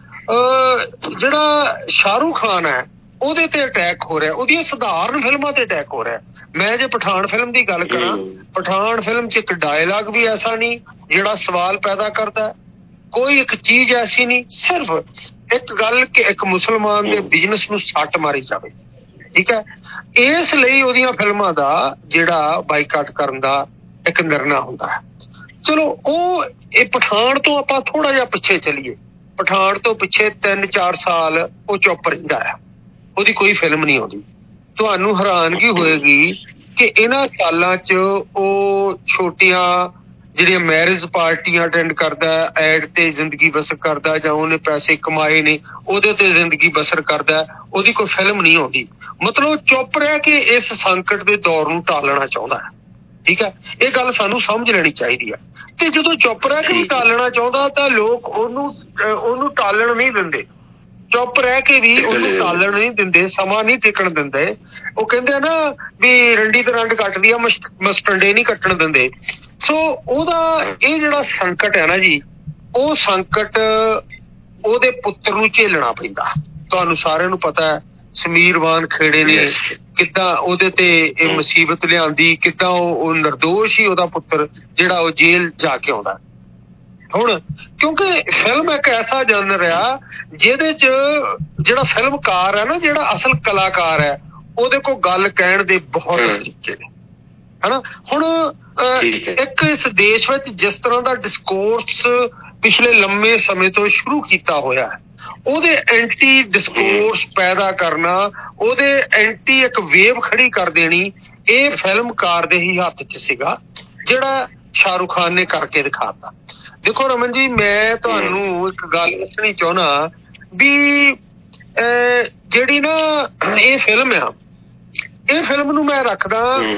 ਜਿਹੜਾ ਸ਼ਾਹਰੁਖ ਖਾਨ ਹੈ ਉਹਦੇ ਤੇ ਅਟੈਕ ਹੋ ਰਿਹਾ, ਉਹਦੀਆਂ ਸਧਾਰਨ ਫਿਲਮਾਂ ਤੇ ਅਟੈਕ ਹੋ ਰਿਹਾ। ਮੈਂ ਜੇ ਪਠਾਨ ਫਿਲਮ ਦੀ ਗੱਲ ਕਰਾਂ, ਪਠਾਨ ਫਿਲਮ ਚ ਇੱਕ ਡਾਇਲਾਗ ਵੀ ਐਸਾ ਨਹੀਂ ਜਿਹੜਾ ਸਵਾਲ ਪੈਦਾ ਕਰਦਾ, ਕੋਈ ਇੱਕ ਚੀਜ਼ ਐਸੀ ਨਹੀਂ, ਸਿਰਫ ਇੱਕ ਗੱਲ ਕਿ ਇੱਕ ਮੁਸਲਮਾਨ ਦੇ ਬਿਜ਼ਨਸ ਨੂੰ ਸੱਟ ਮਾਰੀ ਜਾਵੇ। ਠੀਕ ਹੈ, ਇਸ ਲਈ ਉਹਦੀਆਂ ਫਿਲਮਾਂ ਦਾ ਜਿਹੜਾ ਬਾਈਕਾਟ ਕਰਨ ਦਾ ਇੱਕ ਨਿਰਣਾ ਹੁੰਦਾ ਹੈ। ਚਲੋ ਉਹ ਇਹ ਪਠਾਨ ਤੋਂ ਆਪਾਂ ਥੋੜਾ ਜਿਹਾ ਪਿੱਛੇ ਚੱਲੀਏ, ਪਠਾਨ ਤੋਂ ਪਿੱਛੇ 3-4 ਸਾਲ ਉਹ ਚੁੱਪ ਰਹਿੰਦਾ ਆ, ਉਹਦੀ ਕੋਈ ਫਿਲਮ ਨਹੀਂ ਆਉਂਦੀ। ਤੁਹਾਨੂੰ ਹੈਰਾਨਗੀ ਹੋਏਗੀ ਕਿ ਇਹਨਾਂ ਸਾਲਾਂ ਚ ਉਹ ਛੋਟੀਆਂ ਜਿਹੜੀਆਂ ਮੈਰਿਜ ਪਾਰਟੀਆਂ ਅਟੈਂਡ ਕਰਦਾ, ਐਡ ਤੇ ਜ਼ਿੰਦਗੀ ਬਸਰ ਕਰਦਾ, ਜਾਂ ਉਹਨੇ ਪੈਸੇ ਕਮਾਏ ਨੇ ਉਹਦੇ ਤੇ ਜ਼ਿੰਦਗੀ ਬਸਰ ਕਰਦਾ, ਉਹਦੀ ਕੋਈ ਫਿਲਮ ਨਹੀਂ ਆਉਂਦੀ। ਮਤਲਬ ਚੁੱਪ ਰਹਿ ਕੇ ਇਸ ਸੰਕਟ ਦੇ ਦੌਰ ਨੂੰ ਟਾਲਣਾ ਚਾਹੁੰਦਾ ਹੈ। ਠੀਕ ਹੈ, ਇਹ ਗੱਲ ਸਾਨੂੰ ਸਮਝ ਲੈਣੀ ਚਾਹੀਦੀ ਹੈ। ਤੇ ਜਦੋਂ ਚੁੱਪ ਰਹਿ ਕੇ ਵੀ ਟਾਲਣਾ ਚਾਹੁੰਦਾ ਤਾਂ ਲੋਕ ਉਹਨੂੰ ਟਾਲਣ ਨਹੀਂ ਦਿੰਦੇ, ਚੁੱਪ ਰਹਿ ਕੇ ਵੀ ਉਹਨੂੰ ਟਾਲਣ ਨਹੀਂ ਦਿੰਦੇ, ਸਮਾਂ ਨਹੀਂ ਟਿਕਣ ਦਿੰਦੇ। ਉਹ ਕਹਿੰਦੇ ਨਾ ਵੀ ਰੰਡੀ ਤੇ ਰੰਡ ਕੱਟਦੀ ਆ, ਮਸਟੰਡੇ ਨਹੀਂ ਕੱਟਣ ਦਿੰਦੇ। ਸੋ ਉਹਦਾ ਇਹ ਜਿਹੜਾ ਸੰਕਟ ਹੈ ਨਾ ਜੀ, ਉਹ ਸੰਕਟ ਉਹਦੇ ਪੁੱਤਰ ਨੂੰ ਝੇਲਣਾ ਪੈਂਦਾ। ਤੁਹਾਨੂੰ ਸਾਰਿਆਂ ਨੂੰ ਪਤਾ ਹੈ ਸਮੀਰ ਵਾਨ ਖੇੜੇ ਨੇ ਕਿੱਦਾਂ ਉਹਦੇ ਤੇ ਇਹ ਮੁਸੀਬਤ ਲਿਆਂਦੀ, ਕਿੱਦਾਂ ਉਹ ਨਿਰਦੋਸ਼ ਹੀ ਉਹਦਾ ਪੁੱਤਰ ਜਿਹੜਾ ਉਹ ਜੇਲ੍ਹ ਜਾ ਕੇ ਆਉਂਦਾ। ਹੁਣ ਕਿਉਂਕਿ ਫਿਲਮ ਇੱਕ ਐਸਾ ਜਾਨਰ ਆ ਜਿਹਦੇ ਚ ਜਿਹੜਾ ਫਿਲਮਕਾਰ ਹੈ ਨਾ, ਜਿਹੜਾ ਅਸਲ ਕਲਾਕਾਰ ਹੈ, ਉਹਦੇ ਕੋਲ ਗੱਲ ਕਹਿਣ ਦੇ ਬਹੁਤ ਤਰੀਕੇ ਨੇ, ਹਨਾ। ਹੁਣ ਇੱਕ ਇਸ ਦੇਸ਼ ਵਿੱਚ ਜਿਸ ਤਰ੍ਹਾਂ ਦਾ ਡਿਸਕੋਰਸ ਪਿਛਲੇ ਲੰਮੇ ਸਮੇਂ ਤੋਂ ਸ਼ੁਰੂ ਕੀਤਾ ਹੋਇਆ ਹੈ, ਉਹਦੇ ਐਂਟੀ ਡਿਸਕੋਰਸ ਪੈਦਾ ਕਰਨਾ, ਉਹਦੇ ਐਂਟੀ ਇੱਕ ਵੇਵ ਖੜੀ ਕਰ ਦੇਣੀ, ਇਹ ਫਿਲਮਕਾਰ ਦੇ ਹੀ ਹੱਥ ਚ ਸੀਗਾ, ਜਿਹੜਾ ਸ਼ਾਹਰੁਖ ਖਾਨ ਨੇ ਕਰਕੇ ਦਿਖਾਤਾ। ਦੇਖੋ ਰਮਨ ਜੀ, ਮੈਂ ਤੁਹਾਨੂੰ ਇੱਕ ਗੱਲ ਦੱਸਣੀ ਚਾਹੁੰਦਾ ਵੀ ਜਿਹੜੀ ਨਾ ਇਹ ਫਿਲਮ ਆ, ਇਹ ਫਿਲਮ ਨੂੰ ਮੈਂ ਰੱਖਦਾ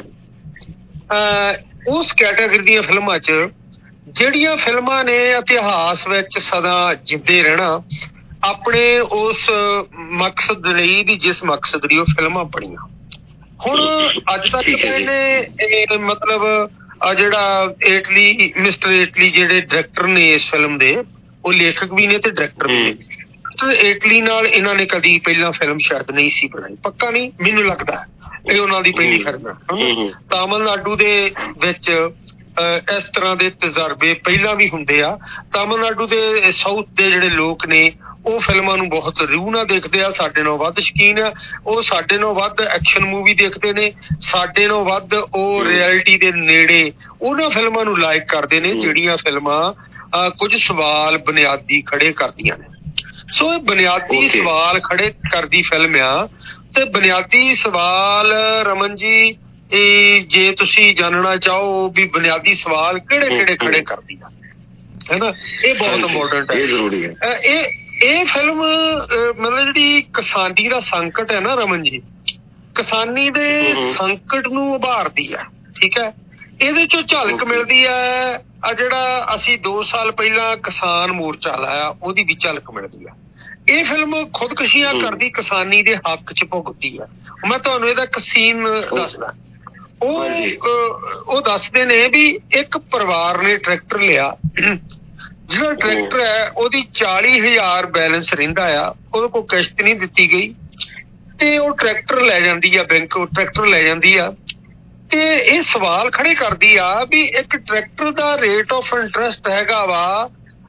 ਉਸ ਕੈਟਾਗਰੀ ਦੀਆਂ ਫਿਲਮਾਂ ਚ ਜਿਹੜੀਆਂ ਫਿਲਮਾਂ ਨੇ ਇਤਿਹਾਸ ਵਿੱਚ ਸਦਾ ਜਿੱਦੇ ਰਹਿਣਾ, ਆਪਣੇ ਉਸ ਮਕਸਦ ਲਈ ਵੀ ਜਿਸ ਮਕਸਦ ਲਈ ਉਹ ਫਿਲਮਾਂ ਬਣੀਆਂ। ਹੁਣ ਅੱਜ ਤੱਕ ਇਹਨੇ ਮਤਲਬ ਜਿਹੜਾ ਏਟਲੀ, ਮਿਸਟਰ ਏਟਲੀ ਜਿਹੜੇ ਡਾਇਰੈਕਟਰ ਨੇ ਇਸ ਫਿਲਮ ਦੇ, ਉਹ ਲੇਖਕ ਵੀ ਨੇ ਤੇ ਡਾਇਰੈਕਟਰ ਵੀ ਨੇ। ਏਟਲੀ ਨਾਲ ਇਹਨਾਂ ਨੇ ਕਦੀ ਪਹਿਲਾਂ ਫਿਲਮ ਸ਼ਾਇਦ ਨਹੀਂ ਸੀ ਬਣਾਈ, ਪੱਕਾ ਨਹੀਂ ਮੈਨੂੰ ਲੱਗਦਾ, ਇਹ ਉਹਨਾਂ ਦੀ ਪਹਿਲੀ ਫਿਲਮ ਹੈ। ਤਾਮਿਲਨਾਡੂ ਦੇ ਵਿੱਚ ਇਸ ਤਰ੍ਹਾਂ ਦੇ ਤਜਰਬੇ ਪਹਿਲਾਂ ਵੀ ਹੁੰਦੇ ਆ। ਤਾਮਿਲਨਾਡੂ ਦੇ ਸਾਊਥ ਦੇ ਜਿਹੜੇ ਲੋਕ ਨੇ ਉਹ ਫਿਲਮਾਂ ਨੂੰ ਬਹੁਤ ਰੂਹ ਨਾਲ ਦੇਖਦੇ ਆ, ਸਾਡੇ ਨਾਲੋਂ ਵੱਧ ਸ਼ੌਕੀਨ ਆ। ਉਹ ਸਾਡੇ ਨਾਲੋਂ ਵੱਧ ਐਕਸ਼ਨ ਮੂਵੀ ਦੇਖਦੇ ਨੇ, ਸਾਡੇ ਨਾਲੋਂ ਵੱਧ ਉਹ ਰਿਐਲਿਟੀ ਦੇ ਨੇੜੇ ਉਹਨਾਂ ਫਿਲਮਾਂ ਨੂੰ ਲਾਇਕ ਕਰਦੇ ਨੇ ਜਿਹੜੀਆਂ ਫਿਲਮਾਂ ਕੁਝ ਸਵਾਲ ਬੁਨਿਆਦੀ ਖੜੇ ਕਰਦੀਆਂ ਨੇ। ਸੋ ਇਹ ਬੁਨਿਆਦੀ ਸਵਾਲ ਖੜੇ ਕਰਦੀ ਫਿਲਮ ਆ। ਤੇ ਬੁਨਿਆਦੀ ਸਵਾਲ ਰਮਨ ਜੀ ਜੇ ਤੁਸੀਂ ਜਾਣਨਾ ਚਾਹੋ ਵੀ ਬੁਨਿਆਦੀ ਸਵਾਲ ਕਿਹੜੇ ਕਿਹੜੇ ਖੜੇ ਕਰਦੀ ਆ, ਹੈ ਨਾ, ਇਹ ਬਹੁਤ ਇੰਪੋਰਟੈਂਟ ਹੈ, ਇਹ ਜ਼ਰੂਰੀ ਹੈ। ਇਹ ਫਿਲਮ ਮਤਲਬ ਜਿਹੜੀ ਕਿਸਾਨੀ ਦਾ ਸੰਕਟ ਹੈ ਨਾ ਰਮਨ ਜੀ, ਕਿਸਾਨੀ ਦੇ ਸੰਕਟ ਨੂੰ ਉਭਾਰਦੀ ਆ। ਠੀਕ ਹੈ, ਇਹਦੇ ਚੋਂ ਝਲਕ ਮਿਲਦੀ ਹੈ। ਆ ਜਿਹੜਾ ਅਸੀਂ 2 ਸਾਲ ਪਹਿਲਾਂ ਕਿਸਾਨ ਮੋਰਚਾ ਲਾਇਆ ਉਹਦੀ ਵੀ ਝਲਕ ਮਿਲਦੀ ਆ। ਇਹ ਫਿਲਮ ਖੁਦਕੁਸ਼ੀਆਂ ਕਰਦੀ ਕਿਸਾਨੀ ਦੇ ਹੱਕ ਚ ਭੁਗਤਦੀ ਆ। ਮੈਂ ਤੁਹਾਨੂੰ ਇਹਦਾ ਇੱਕ ਸੀਨ ਦੱਸਦਾ। ਉਹ ਦੱਸਦੇ ਨੇ ਵੀ ਇੱਕ ਪਰਿਵਾਰ ਨੇ ਟਰੈਕਟਰ ਲਿਆ, ਜਿਹੜਾ ਟਰੈਕਟਰ ਹੈ ਉਹਦੀ 40,000 ਬੈਲੈਂਸ ਰਹਿੰਦਾ ਆ, ਉਹਦੇ ਕੋਲ ਕਿਸ਼ਤ ਨਹੀਂ ਦਿੱਤੀ ਗਈ ਤੇ ਉਹ ਟਰੈਕਟਰ ਲੈ ਜਾਂਦੀ ਆ, ਬੈਂਕ ਉਹ ਟਰੈਕਟਰ ਲੈ ਜਾਂਦੀ ਆ। ਤੇ ਇਹ ਸਵਾਲ ਖੜੇ ਕਰਦੀ ਆ ਵੀ ਇੱਕ ਟਰੈਕਟਰ ਦਾ ਰੇਟ ਆਫ ਇੰਟਰਸਟ ਹੈਗਾ ਵਾ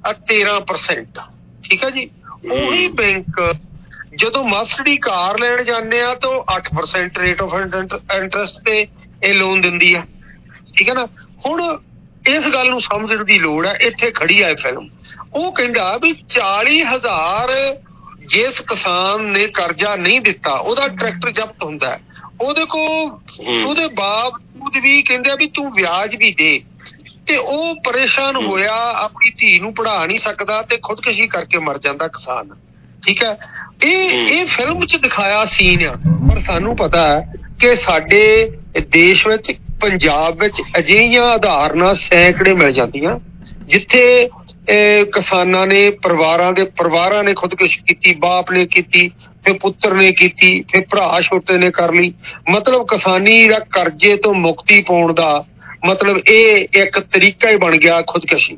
13%। ਠੀਕ ਹੈ ਜੀ, ਉਹੀ ਬੈਂਕ ਜਦੋਂ ਮਸਟਡੀ ਕਾਰ ਲੈਣ ਜਾਂਦੇ ਆ ਤਾਂ 8% ਰੇਟ ਆਫ ਇੰਟਰਸਟ ਤੇ ਇਹ ਲੋਨ ਦਿੰਦੀ ਆ। ਠੀਕ ਹੈ ਨਾ, ਹੁਣ ਇਸ ਗੱਲ ਨੂੰ ਸਮਝਣ ਦੀ ਲੋੜ ਹੈ। ਇੱਥੇ ਖੜੀ ਆ ਇਹ ਫਿਲਮ। ਉਹ ਕਹਿੰਦਾ ਵੀ 40,000 ਜਿਸ ਕਿਸਾਨ ਨੇ ਕਰਜ਼ਾ ਨਹੀਂ ਦਿੱਤਾ ਉਹਦਾ ਟਰੈਕਟਰ ਜ਼ਬਤ ਹੁੰਦਾ ਹੈ, ਉਹਦੇ ਕੋਲ ਉਹਦੇ ਬਾਵਜੂਦ ਵੀ ਕਹਿੰਦੇ ਆ ਵੀ ਤੂੰ ਵਿਆਜ ਵੀ ਦੇ, ਤੇ ਉਹ ਪਰੇਸ਼ਾਨ ਹੋਇਆ, ਆਪਣੀ ਧੀ ਨੂੰ ਪੜ੍ਹਾ ਨਹੀਂ ਸਕਦਾ ਤੇ ਖੁਦਕੁਸ਼ੀ ਕਰਕੇ ਮਰ ਜਾਂਦਾ ਕਿਸਾਨ। ਠੀਕ ਹੈ, ਇਹ ਫਿਲਮ ਚ ਦਿਖਾਇਆ ਸੀਨ ਆ। ਪਰ ਸਾਨੂੰ ਪਤਾ ਹੈ ਕਿ ਸਾਡੇ ਦੇਸ਼ ਵਿੱਚ, ਪੰਜਾਬ ਵਿੱਚ ਅਜਿਹੀਆਂ ਉਦਾਹਰਨਾਂ ਸੈਂਕੜੇ ਮਿਲ ਜਾਂਦੀਆਂ ਜਿੱਥੇ ਕਿਸਾਨਾਂ ਨੇ ਪਰਿਵਾਰਾਂ ਨੇ ਖੁਦਕੁਸ਼ੀ ਕੀਤੀ, ਬਾਪ ਨੇ ਕੀਤੀ, ਫਿਰ ਪੁੱਤਰ ਨੇ ਕੀਤੀ, ਫਿਰ ਭਰਾ ਛੋਟੇ ਨੇ ਕਰ ਲਈ। ਮਤਲਬ ਕਿਸਾਨੀ ਦਾ ਕਰਜ਼ੇ ਤੋਂ ਮੁਕਤੀ ਪਾਉਣ ਦਾ ਮਤਲਬ ਇਹ ਇੱਕ ਤਰੀਕਾ ਹੀ ਬਣ ਗਿਆ ਖੁਦਕੁਸ਼ੀ।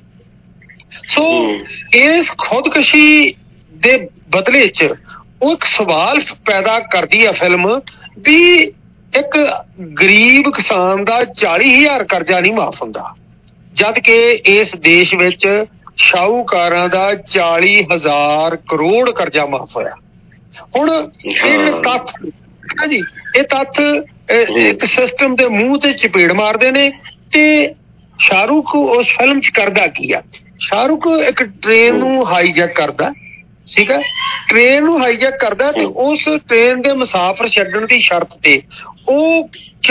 ਸੋ ਇਸ ਖੁਦਕੁਸ਼ੀ ਦੇ ਬਦਲੇ ਚ ਉਹ ਇੱਕ ਸਵਾਲ ਪੈਦਾ ਕਰਦੀ ਆ ਫਿਲਮ ਵੀ ਇੱਕ ਗਰੀਬ ਕਿਸਾਨ ਦਾ 40,000 ਕਰਜ਼ਾ ਨਹੀਂ ਮਾਫ਼ ਹੁੰਦਾ, ਜਦ ਕਿ ਇਸ ਦੇਸ਼ ਵਿੱਚ ਸ਼ਾਹੂਕਾਰਾਂ ਦਾ 40,000 ਕਰੋੜ ਕਰਜ਼ਾ ਮਾਫ਼ ਹੋਇਆ। ਹੁਣ ਇਹ ਜਿਹੜੇ ਤੱਥ ਹੈ ਜੀ, ਇਹ ਤੱਥ ਇੱਕ ਸਿਸਟਮ ਦੇ ਮੂੰਹ ਤੇ ਚਪੇੜ ਮਾਰਦੇ ਨੇ। ਤੇ ਸ਼ਾਹਰੁਖ ਉਸ ਫਿਲਮ ਚ ਕਰਦਾ ਕੀ ਆ? ਸ਼ਾਹਰੁਖ ਇੱਕ ਟ੍ਰੇਨ ਨੂੰ ਹਾਈਜੈਕ ਕਰਦਾ, ਠੀਕ ਹੈ, ਟ੍ਰੇਨ ਨੂੰ ਹਾਈਜੈਕ ਕਰਦਾ ਤੇ ਉਸ ਟ੍ਰੇਨ ਦੇ ਮੁਸਾਫਰ ਛੱਡਣ ਦੀ ਸ਼ਰਤ ਤੇ ਉਹ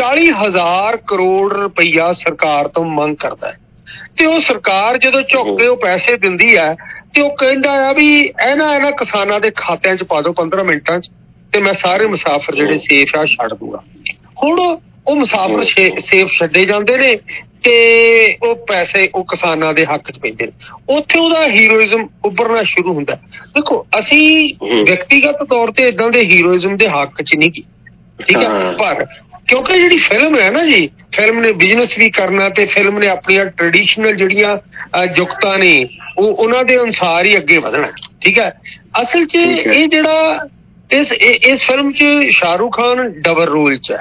40,000 ਕਰੋੜ ਰੁਪਈਆ ਸਰਕਾਰ ਤੋਂ ਮੰਗ ਕਰਦਾ ਹੈ। ਤੇ ਉਹ ਸਰਕਾਰ ਜਦੋਂ ਝੁੱਕ ਕੇ ਉਹ ਪੈਸੇ ਦਿੰਦੀ ਹੈ ਤੇ ਉਹ ਕਹਿੰਦਾ ਆ ਵੀ ਇਹਨਾਂ ਕਿਸਾਨਾਂ ਦੇ ਖਾਤਿਆਂ ਚ ਪਾ ਦਿਓ 15 ਮਿੰਟਾਂ ਚ ਤੇ ਮੈਂ ਸਾਰੇ ਮੁਸਾਫਰ ਜਿਹੜੇ ਸੇਫ ਆ ਛੱਡ ਦੂੰਗਾ। ਹੁਣ ਉਹ ਮੁਸਾਫਰ ਸੇਫ ਛੱਡੇ ਜਾਂਦੇ ਨੇ ਤੇ ਉਹ ਪੈਸੇ ਉਹ ਕਿਸਾਨਾਂ ਦੇ ਹੱਕ ਚ ਪੈਂਦੇ ਨੇ। ਉੱਥੇ ਉਹਦਾ ਹੀਰੋਇਜ਼ਮ ਉੱਭਰਨਾ ਸ਼ੁਰੂ ਹੁੰਦਾ। ਦੇਖੋ ਅਸੀਂ ਵਿਅਕਤੀਗਤ ਤੌਰ ਤੇ ਏਦਾਂ ਦੇ ਹੀਰੋਇਜ਼ਮ ਦੇ ਹੱਕ ਚ ਨਹੀਂ, ਠੀਕ ਹੈ, ਪਰ ਕਿਉਂਕਿ ਜਿਹੜੀ ਫਿਲਮ ਹੈ ਨਾ ਜੀ, ਫਿਲਮ ਨੇ ਬਿਜ਼ਨਸ ਵੀ ਕਰਨਾ ਤੇ ਫਿਲਮ ਨੇ ਆਪਣੀਆਂ ਟ੍ਰੈਡੀਸ਼ਨਲ ਜਿਹੜੀਆਂ ਜੁਗਤਾਂ ਨੇ ਉਹਨਾਂ ਦੇ ਅਨੁਸਾਰ ਹੀ ਅੱਗੇ ਵਧਣਾ। ਠੀਕ ਹੈ, ਅਸਲ ਚ ਇਹ ਜਿਹੜਾ ਇਸ ਫਿਲਮ ਚ ਸ਼ਾਹਰੁਖ ਖਾਨ ਡਬਲ ਰੋਲ ਚ ਹੈ।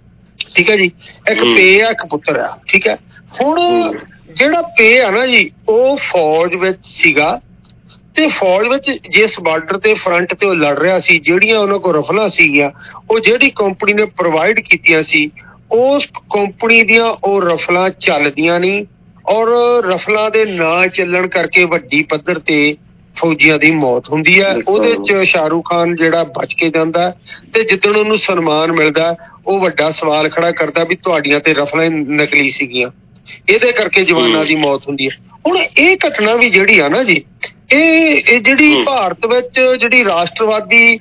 ਠੀਕ ਹੈ ਜੀ, ਇੱਕ ਪੇ ਆ, ਇੱਕ ਪੁੱਤਰ ਆ। ਠੀਕ ਹੈ, ਹੁਣ ਜਿਹੜਾ ਪੇ ਆ ਨਾ ਜੀ ਉਹ ਫੌਜ ਵਿੱਚ ਸੀਗਾ ਤੇ ਫੌਜ ਵਿੱਚ ਜਿਸ ਬਾਰਡਰ ਤੇ ਫਰੰਟ ਤੇ ਉਹ ਲੜ ਰਿਹਾ ਸੀ, ਜਿਹੜੀਆਂ ਉਹਨਾਂ ਕੋਲ ਰਫਲਾਂ ਸੀਗੀਆਂ ਉਹ ਜਿਹੜੀ ਕੰਪਨੀ ਨੇ ਪ੍ਰੋਵਾਈਡ ਕੀਤੀਆਂ ਸੀ ਉਸ ਕੰਪਨੀ ਦੀਆਂ ਉਹ ਰਫਲਾਂ ਚੱਲਦੀਆਂ ਨਹੀਂ, ਔਰ ਰਫਲਾਂ ਦੇ ਨਾ ਚੱਲਣ ਕਰਕੇ ਵੱਡੀ ਪੱਧਰ ਤੇ ਫੌਜੀਆਂ ਦੀ ਮੌਤ ਹੁੰਦੀ ਹੈ। ਉਹਦੇ ਚ ਸ਼ਾਹਰੁਖ ਖਾਨ ਜਿਹੜਾ ਬਚ ਕੇ ਜਾਂਦਾ ਤੇ ਜਿੱਦਣ ਉਹਨੂੰ ਸਨਮਾਨ ਮਿਲਦਾ ਉਹ ਵੱਡਾ ਸਵਾਲ ਖੜਾ ਕਰਦਾ ਵੀ ਤੁਹਾਡੀਆਂ ਤੇ ਰਫਲਾਂ ਨਕਲੀ ਸੀਗੀਆਂ, ਇਹਦੇ ਕਰਕੇ ਜਵਾਨਾਂ ਦੀ ਮੌਤ ਹੁੰਦੀ ਹੈ। ਹੁਣ ਇਹ ਘਟਨਾ ਵੀ ਜਿਹੜੀ ਆ ਨਾ ਜੀ, ਇਹ ਜਿਹੜੀ ਭਾਰਤ ਵਿੱਚ ਜਿਹੜੀ ਰਾਸ਼ਟਰਵਾਦੀ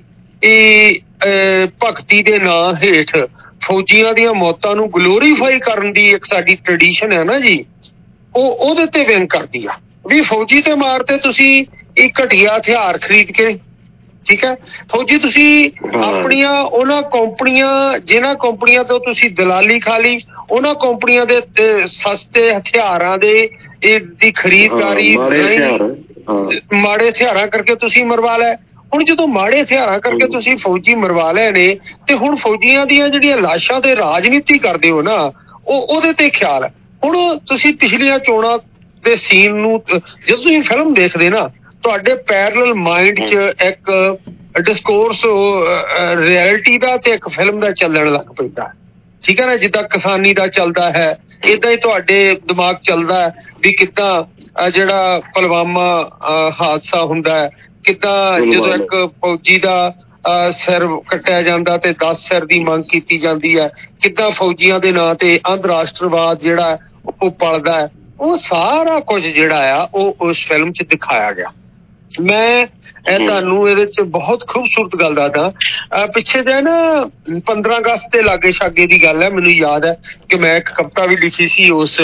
ਭਗਤੀ ਦੇ ਨਾਂ ਹੇਠ ਫੌਜੀਆਂ ਦੀਆਂ ਮੌਤਾਂ ਨੂੰ ਗਲੋਰੀਫਾਈ ਕਰਨ ਦੀ ਇੱਕ ਸਾਡੀ ਟ੍ਰੈਡੀਸ਼ਨ ਹੈ ਨਾ ਜੀ, ਉਹਦੇ ਤੇ ਵਿੰਗ ਕਰਦੀ ਆ ਵੀ ਫੌਜੀ ਤੇ ਮਾਰਤੇ ਤੁਸੀਂ ਇੱਕ ਘਟੀਆ ਹਥਿਆਰ ਖਰੀਦ ਕੇ। ਠੀਕ ਹੈ, ਫੌਜੀ ਤੁਸੀਂ ਆਪਣੀਆਂ ਉਹਨਾਂ ਕੰਪਨੀਆਂ ਜਿਨ੍ਹਾਂ ਕੰਪਨੀਆਂ ਤੋਂ ਤੁਸੀਂ ਦਲਾਲੀ ਖਾ ਲਈ, ਉਹਨਾਂ ਕੰਪਨੀਆਂ ਦੇ ਸਸਤੇ ਹਥਿਆਰਾਂ ਦੀ ਖਰੀਦਦਾਰੀ ਮਾੜੇ ਹਥਿਆਰਾਂ ਕਰਕੇ ਤੁਸੀਂ ਮਰਵਾ ਲਿਆ। ਹੁਣ ਜਦੋਂ ਮਾੜੇ ਹਥਿਆਰਾਂ ਕਰਕੇ ਤੁਸੀਂ ਫੌਜੀ ਮਰਵਾ ਲਏ ਨੇ ਤੇ ਹੁਣ ਫੌਜੀਆਂ ਦੀਆਂ ਜਿਹੜੀਆਂ ਲਾਸ਼ਾਂ ਤੇ ਰਾਜਨੀਤੀ ਕਰਦੇ ਹੋ ਨਾ, ਉਹਦੇ ਤੇ ਖਿਆਲ ਹੈ। ਹੁਣ ਤੁਸੀਂ ਪਿਛਲੀਆਂ ਚੋਣਾਂ ਦੇ ਸੀਨ ਨੂੰ ਜਦੋਂ ਤੁਸੀਂ ਫਿਲਮ ਦੇਖਦੇ ਨਾ, ਤੁਹਾਡੇ ਪੈਰਲਲ ਮਾਈਂਡ 'ਚ ਇੱਕ ਡਿਸਕੋਰਸ ਰਿਐਲਿਟੀ ਦਾ ਤੇ ਇੱਕ ਫਿਲਮ ਦਾ ਚੱਲਣ ਲੱਗ ਪੈਂਦਾ, ਠੀਕ ਹੈ ਨਾ। ਜਿੱਦਾਂ ਕਿਸਾਨੀ ਦਾ ਚੱਲਦਾ ਹੈ, ਏਦਾਂ ਹੀ ਤੁਹਾਡੇ ਦਿਮਾਗ ਚੱਲਦਾ ਹੈ ਵੀ ਕਿੱਦਾਂ ਜਿਹੜਾ ਪੁਲਵਾਮਾ ਹਾਦਸਾ ਹੁੰਦਾ ਹੈ, ਕਿੱਦਾਂ ਜਦੋਂ ਇੱਕ ਫੌਜੀ ਦਾ ਸਿਰ ਕੱਟਿਆ ਜਾਂਦਾ ਤੇ 10 ਸਿਰ ਦੀ ਮੰਗ ਕੀਤੀ ਜਾਂਦੀ ਹੈ, ਕਿੱਦਾਂ ਫੌਜੀਆਂ ਦੇ ਨਾਂ ਤੇ ਅੰਤਰਰਾਸ਼ਟਰਵਾਦ ਜਿਹੜਾ ਉਹ ਪਲਦਾ ਹੈ। ਉਹ ਸਾਰਾ ਕੁਝ ਜਿਹੜਾ ਆ ਉਹ ਉਸ ਫਿਲਮ 'ਚ ਦਿਖਾਇਆ ਗਿਆ। ਮੈਂ ਤੁਹਾਨੂੰ ਇਹਦੇ 'ਚ ਬਹੁਤ ਖੂਬਸੂਰਤ ਗੱਲ ਦੱਸਦਾ। ਪਿੱਛੇ ਜੇ ਨਾ 15 ਅਗਸਤ ਦੇ ਲਾਗੇ ਛਾਗੇ ਦੀ ਗੱਲ ਹੈ, ਮੈਨੂੰ ਯਾਦ ਹੈ ਕਿ ਮੈਂ ਇੱਕ ਕਵਿਤਾ ਵੀ ਲਿਖੀ ਸੀ ਉਸ